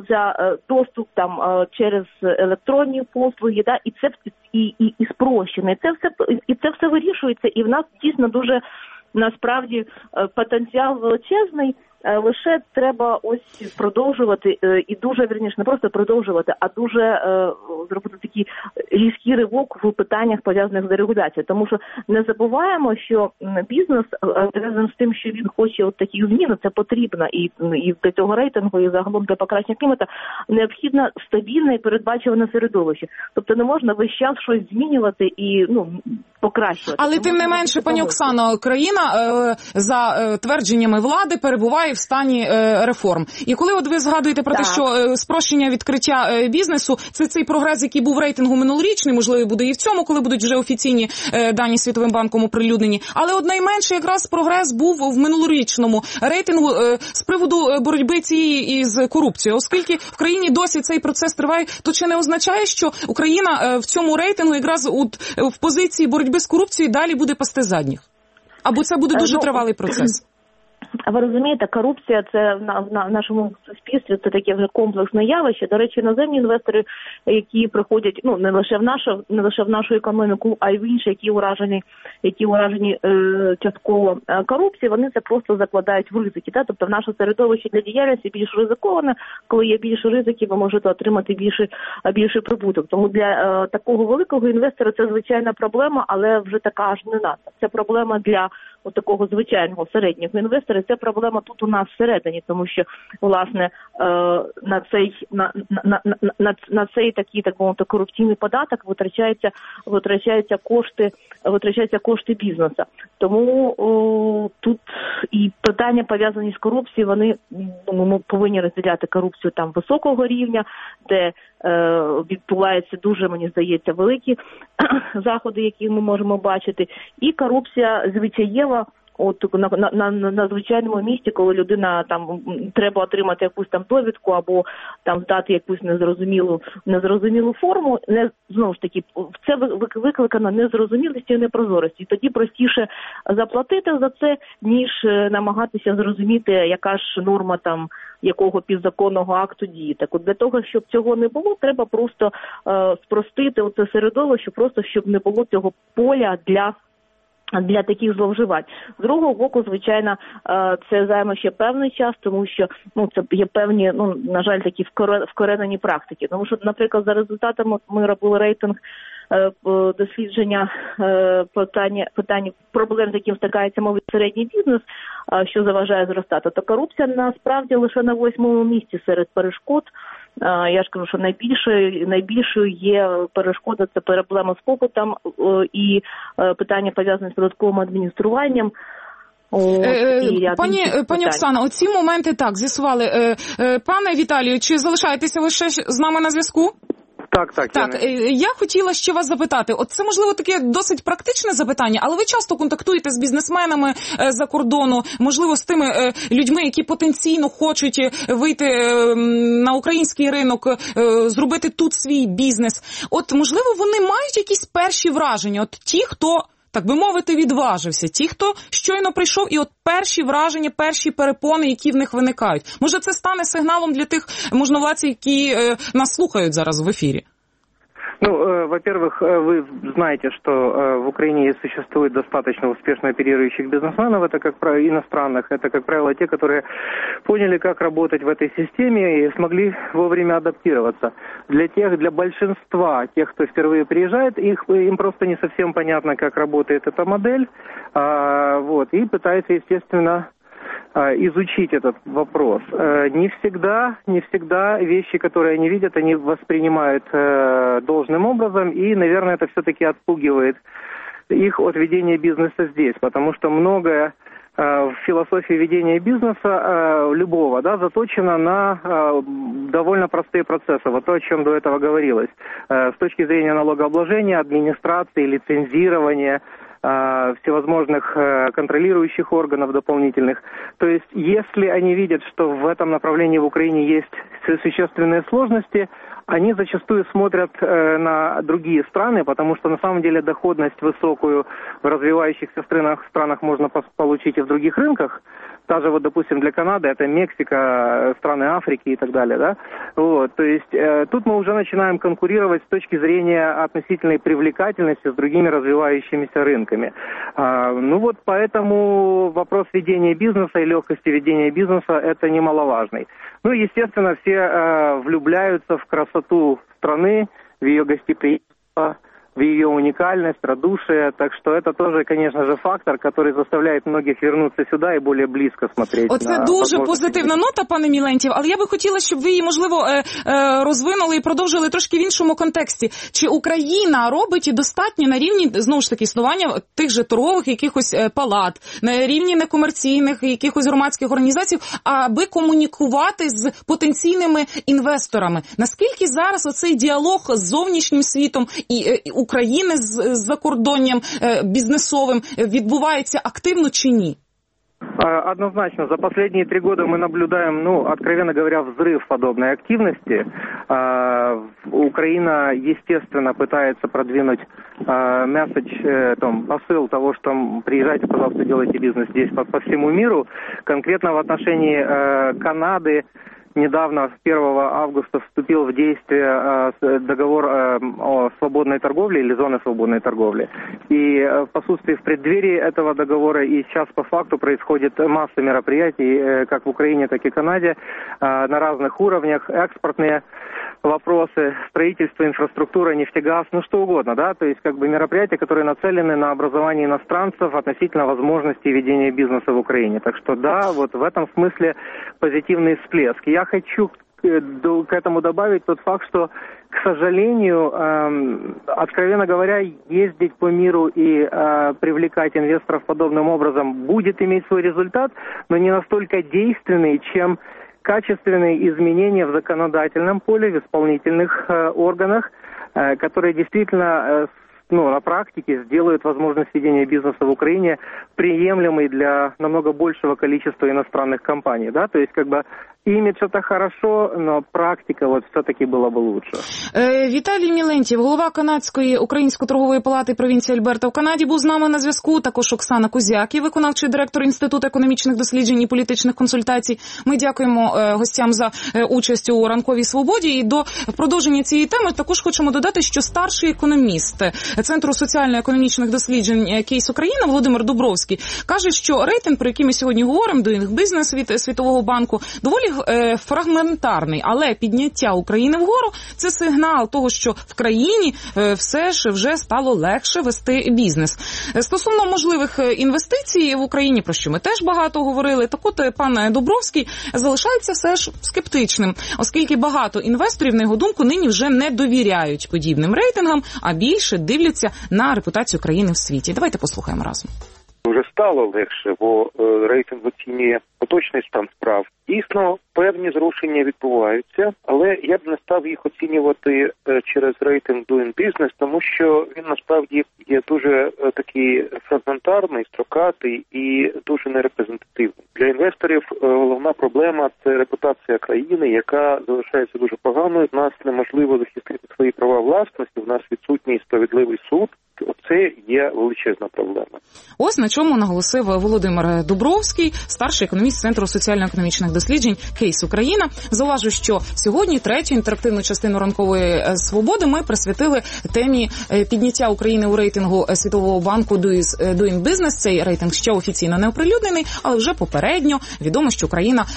доступ там через електронні послуги, да, і це і спрощено. І це все вирішується, і в нас дійсно дуже насправді потенціал величезний, лише треба ось продовжувати, і дуже, вірніше, не просто продовжувати, а дуже зробити такий різкий ривок в питаннях, пов'язаних з дерегуляцією. Тому що не забуваємо, що бізнес, разом з тим, що він хоче от таких змін, це потрібно і для цього рейтингу, і загалом для покращення клімату, необхідно стабільне і передбачуване середовище. Тобто не можна весь час щось змінювати і покращувати. Але тим не менше, пані Оксано, країна за твердженнями влади перебуває в стані реформ. І коли от ви згадуєте про те, що спрощення відкриття бізнесу, це цей прогрес, який був в рейтингу минулорічний, можливо, буде і в цьому, коли будуть вже офіційні дані Світовим банком оприлюднені. Але от найменше якраз прогрес був в минулорічному рейтингу з приводу боротьби цієї із корупцією. Оскільки в країні досі цей процес триває, то чи не означає, що Україна в цьому рейтингу якраз в позиції боротьби з корупцією далі буде пасти задніх? Або це буде дуже тривалий процес? Ви розумієте, корупція – це в нашому суспільстві, це таке вже комплексне явище. До речі, іноземні інвестори, які приходять, не лише в нашу економіку, а й в інші, які уражені частково корупції, вони це просто закладають в ризики. Да? Тобто в наше середовище для діяльності більш ризиковане, коли є більше ризиків, ви можете отримати більший прибуток. Тому для такого великого інвестора це звичайна проблема, але вже така аж не надо. Це проблема для такого звичайного середнього інвестора, це проблема тут у нас всередині, тому що, власне, на цей такий, так мовити, корупційний податок витрачаються кошти бізнесу. Тому тут і питання, пов'язані з корупцією, вони ми повинні розділяти корупцію там високого рівня, де відбуваються дуже, мені здається, великі заходи, які ми можемо бачити, і корупція звичаєва, на звичайному місці, коли людина там треба отримати якусь там довідку або там здати якусь незрозумілу форму, знову ж таки, це викликано незрозумілістю і непрозорістю. І тоді простіше заплатити за це, ніж намагатися зрозуміти, яка ж норма там якого підзаконного акту діє. Так от для того, щоб цього не було, треба просто спростити оце середовище, просто щоб не було цього поля для таких зловживань. З другого боку, звичайно, це займе ще певний час, тому що це є певні, на жаль, такі вкоренені практики. Тому що, наприклад, за результатами ми робили рейтинг дослідження питання проблем, з яким стикається малий і середній бізнес, що заважає зростати. То корупція насправді лише на 8-му місці серед перешкод. Я ж кажу, що найбільшою є перешкода, це проблема з попитом і питання пов'язані з податковим адмініструванням. Пані Оксано, оці моменти так з'ясували. Пане Віталію, чи залишаєтеся ви ще з нами на зв'язку? Так. Я хотіла ще вас запитати, от це, можливо, таке досить практичне запитання, але ви часто контактуєте з бізнесменами за кордону, можливо, з тими людьми, які потенційно хочуть вийти на український ринок, зробити тут свій бізнес. От, можливо, вони мають якісь перші враження, от ті, хто, так би мовити, відважився, ті, хто щойно прийшов, і от перші враження, перші перепони, які в них виникають. Може, це стане сигналом для тих можновладців, які нас слухають зараз в ефірі? Во-первых, вы знаете, что в Украине существует достаточно успешно оперирующих бизнесменов, это как правило иностранных, это как правило те, которые поняли, как работать в этой системе и смогли вовремя адаптироваться. Для большинства тех, кто впервые приезжает, им просто не совсем понятно, как работает эта модель, и пытаются, естественно, изучить этот вопрос. Не всегда вещи, которые они видят, они воспринимают должным образом, и, наверное, это все-таки отпугивает их от ведения бизнеса здесь, потому что многое в философии ведения бизнеса любого, да, заточено на довольно простые процессы. Вот то, о чем до этого говорилось. С точки зрения налогообложения, администрации, лицензирования, всевозможных контролирующих органов дополнительных. То есть, если они видят, что в этом направлении в Украине есть существенные сложности, они зачастую смотрят на другие страны, потому что на самом деле доходность высокую в развивающихся странах можно получить и в других рынках. Та же, вот, допустим, для Канады это Мексика, страны Африки и так далее, да. Вот, то есть тут мы уже начинаем конкурировать с точки зрения относительной привлекательности с другими развивающимися рынками. Ну вот, поэтому вопрос ведения бизнеса и легкости ведения бизнеса это немаловажный. Ну, естественно, все влюбляются в красоту страны, в ее гостеприимство, в ее уникальность, радушие. Так что это тоже, конечно же, фактор, который заставляет многих вернуться сюда і більш близько смотреть. Оце дуже позитивна нота, пане Мілентьєв, але я би хотіла, щоб ви її, можливо, розвинули і продовжили трошки в іншому контексті. Чи Україна робить достатньо на рівні, знову ж таки, існування тих же торгових якихось палат, на рівні некомерційних якихось громадських організацій, аби комунікувати з потенційними інвесторами? Наскільки зараз оцей діалог з зовнішнім світом і України з закордонням бізнесовим відбувається активно чи ні? Однозначно. За последние 3 года мы наблюдаем, откровенно говоря, взрыв подобной активности. Украина, естественно, пытается продвинуть посыл того, что приезжайте, пожалуйста, делайте бизнес здесь по всему миру. Конкретно в отношении Канады недавно, 1 августа, вступил в действие договор о свободной торговле или зоны свободной торговли. И в преддверии этого договора и сейчас по факту происходит масса мероприятий, как в Украине, так и Канаде, на разных уровнях, экспортные вопросы, строительство, инфраструктура, нефтегаз, что угодно, да, то есть мероприятия, которые нацелены на образование иностранцев относительно возможностей ведения бизнеса в Украине. Так что да, вот в этом смысле позитивный всплеск. Я хочу к этому добавить тот факт, что, к сожалению, откровенно говоря, ездить по миру и привлекать инвесторов подобным образом будет иметь свой результат, но не настолько действенный, чем качественные изменения в законодательном поле, в исполнительных органах, которые действительно на практике сделают возможность ведения бизнеса в Украине приемлемой для намного большего количества иностранных компаний, да, то есть імідж – це хорошо, но практика все-таки була б лучше. Віталій Мілентьєв, голова Канадської української торгової палати провінції Альберта в Канаді, був з нами на зв'язку. Також Оксана Кузяків, виконавчий директор Інституту економічних досліджень і політичних консультацій. Ми дякуємо гостям за участь у ранковій свободі. І до продовження цієї теми також хочемо додати, що старший економіст Центру соціально-економічних досліджень «Кейс Україна» Володимир Дубровський каже, що рейтинг, про який ми сьогодні говоримо, Doing Business від Світового банку, доволі фрагментарний, але підняття України вгору – це сигнал того, що в країні все ж вже стало легше вести бізнес. Стосовно можливих інвестицій в Україні, про що ми теж багато говорили, так от пан Дубровський залишається все ж скептичним, оскільки багато інвесторів, на його думку, нині вже не довіряють подібним рейтингам, а більше дивляться на репутацію країни в світі. Давайте послухаємо разом. Вже стало легше, бо рейтинг оцінює поточний стан справ. Дійсно, певні зрушення відбуваються, але я б не став їх оцінювати через рейтинг Doing Business, тому що він насправді є дуже такий фрагментарний, строкатий і дуже нерепрезентативний. Для інвесторів головна проблема – це репутація країни, яка залишається дуже поганою. В нас неможливо захистити свої права власності, в нас відсутній справедливий суд. Оце є величезна проблема. Ось на чому наголосив Володимир Дубровський, старший економіст Центру соціально-економічних досліджень «Кейс Україна». Зауважу, що сьогодні третю інтерактивну частину ранкової свободи ми присвятили темі підняття України у рейтингу Світового банку Doing Business. Цей рейтинг ще офіційно не оприлюднений, але вже попередньо відомо, що Україна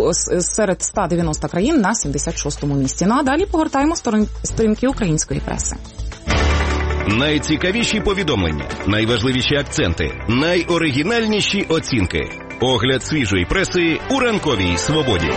серед 190 країн на 76-му місці. Ну а далі погортаємо сторінки української преси. Найцікавіші повідомлення, найважливіші акценти, найоригінальніші оцінки. Огляд свіжої преси у ранковій свободі.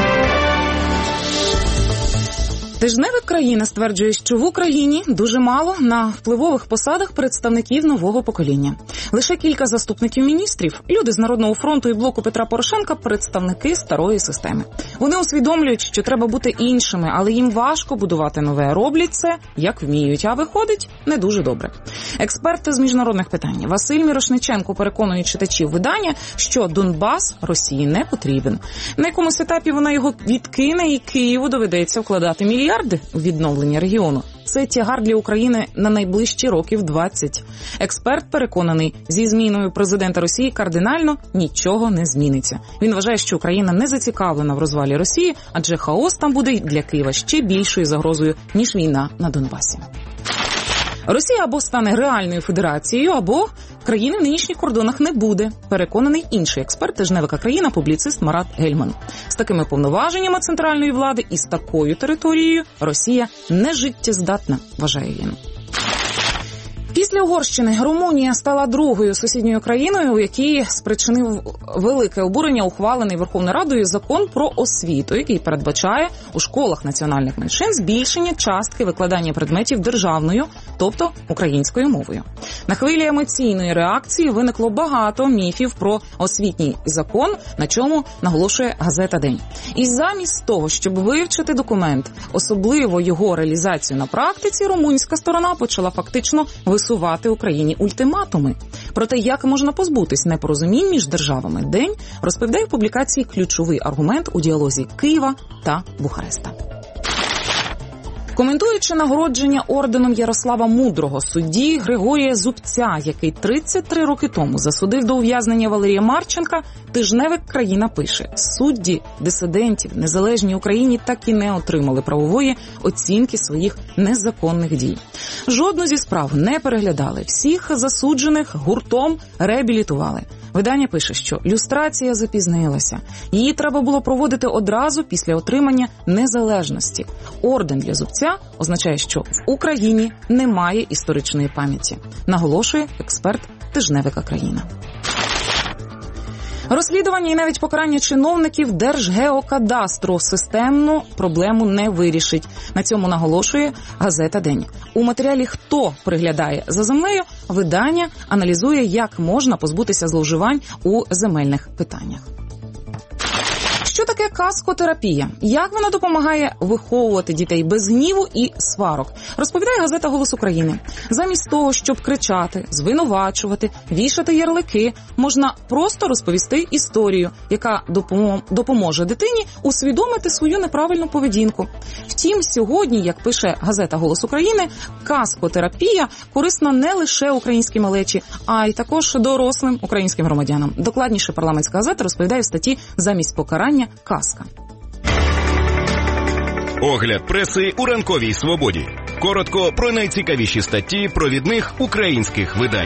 Тижневик країни стверджує, що в Україні дуже мало на впливових посадах представників нового покоління. Лише кілька заступників міністрів, люди з Народного фронту і блоку Петра Порошенка – представники старої системи. Вони усвідомлюють, що треба бути іншими, але їм важко будувати нове. Роблять це, як вміють, а виходить не дуже добре. Експерт з міжнародних питань Василь Мірошниченко переконує читачів видання, що Донбас Росії не потрібен. На якомусь етапі вона його відкине і Києву доведеться вкладати мільярди у відновлення регіону. Це тягар для України на найближчі років 20. Експерт переконаний, зі зміною президента Росії кардинально нічого не зміниться. Він вважає, що Україна не зацікавлена в розвалі Росії, адже хаос там буде для Києва ще більшою загрозою, ніж війна на Донбасі. Росія або стане реальною федерацією, або країни в нинішніх кордонах не буде, переконаний інший експерт тижневика «Країна», публіцист Марат Гельман. З такими повноваженнями центральної влади і з такою територією Росія не життєздатна, вважає він. Після Угорщини Румунія стала другою сусідньою країною, у якій спричинив велике обурення ухвалений Верховною Радою закон про освіту, який передбачає у школах національних меншин збільшення частки викладання предметів державною, тобто українською мовою. На хвилі емоційної реакції виникло багато міфів про освітній закон, на чому наголошує газета «День». І замість того, щоб вивчити документ, особливо його реалізацію на практиці, румунська сторона почала фактично висувати Україні ультиматуми. Про те, як можна позбутись непорозумінь між державами, «День» розповідає в публікації ключовий аргумент у діалозі Києва та Бухареста. Коментуючи нагородження орденом Ярослава Мудрого судді Григорія Зубця, який 33 роки тому засудив до ув'язнення Валерія Марченка, тижневик «Країна» пише: судді дисидентів незалежній Україні так і не отримали правової оцінки своїх незаконних дій. Жодну зі справ не переглядали, всіх засуджених гуртом реабілітували. Видання пише, що люстрація запізнилася. Її треба було проводити одразу після отримання незалежності. Орден для Зубця означає, що в Україні немає історичної пам'яті, наголошує експерт тижневика «Країна». Розслідування і навіть покарання чиновників Держгеокадастру системну проблему не вирішить. На цьому наголошує газета «День». У матеріалі «Хто приглядає за землею» видання аналізує, як можна позбутися зловживань у земельних питаннях. Що таке каскотерапія? Як вона допомагає виховувати дітей без гніву і сварок? Розповідає газета «Голос України». Замість того, щоб кричати, звинувачувати, вішати ярлики, можна просто розповісти історію, яка допоможе дитині усвідомити свою неправильну поведінку. Втім, сьогодні, як пише газета «Голос України», каскотерапія корисна не лише українській малечі, а й також дорослим українським громадянам. Докладніше парламентська газета розповідає в статті «Замість покарання – казка». Огляд преси у ранковій свободі. Коротко про найцікавіші статті провідних українських видань.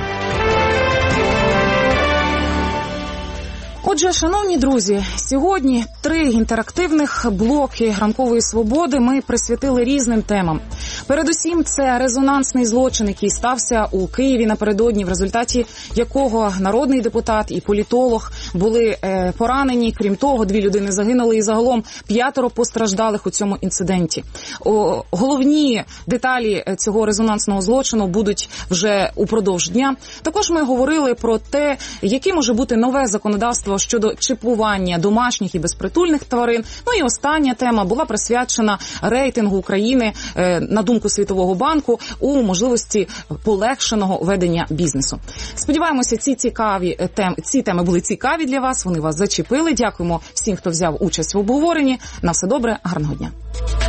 Отже, шановні друзі, сьогодні 3 інтерактивних блоки ранкової свободи ми присвятили різним темам. Передусім, це резонансний злочин, який стався у Києві напередодні, в результаті якого народний депутат і політолог були поранені. Крім того, 2 людини загинули і загалом 5 постраждалих у цьому інциденті. Головні деталі цього резонансного злочину будуть вже упродовж дня. Також ми говорили про те, яке може бути нове законодавство щодо чіпування домашніх і безпритульних тварин. Ну і остання тема була присвячена рейтингу України, на думку Світового банку, у можливості полегшеного ведення бізнесу. Сподіваємося, ці теми були цікаві для вас, вони вас зачепили. Дякуємо всім, хто взяв участь в обговоренні. На все добре, гарного дня.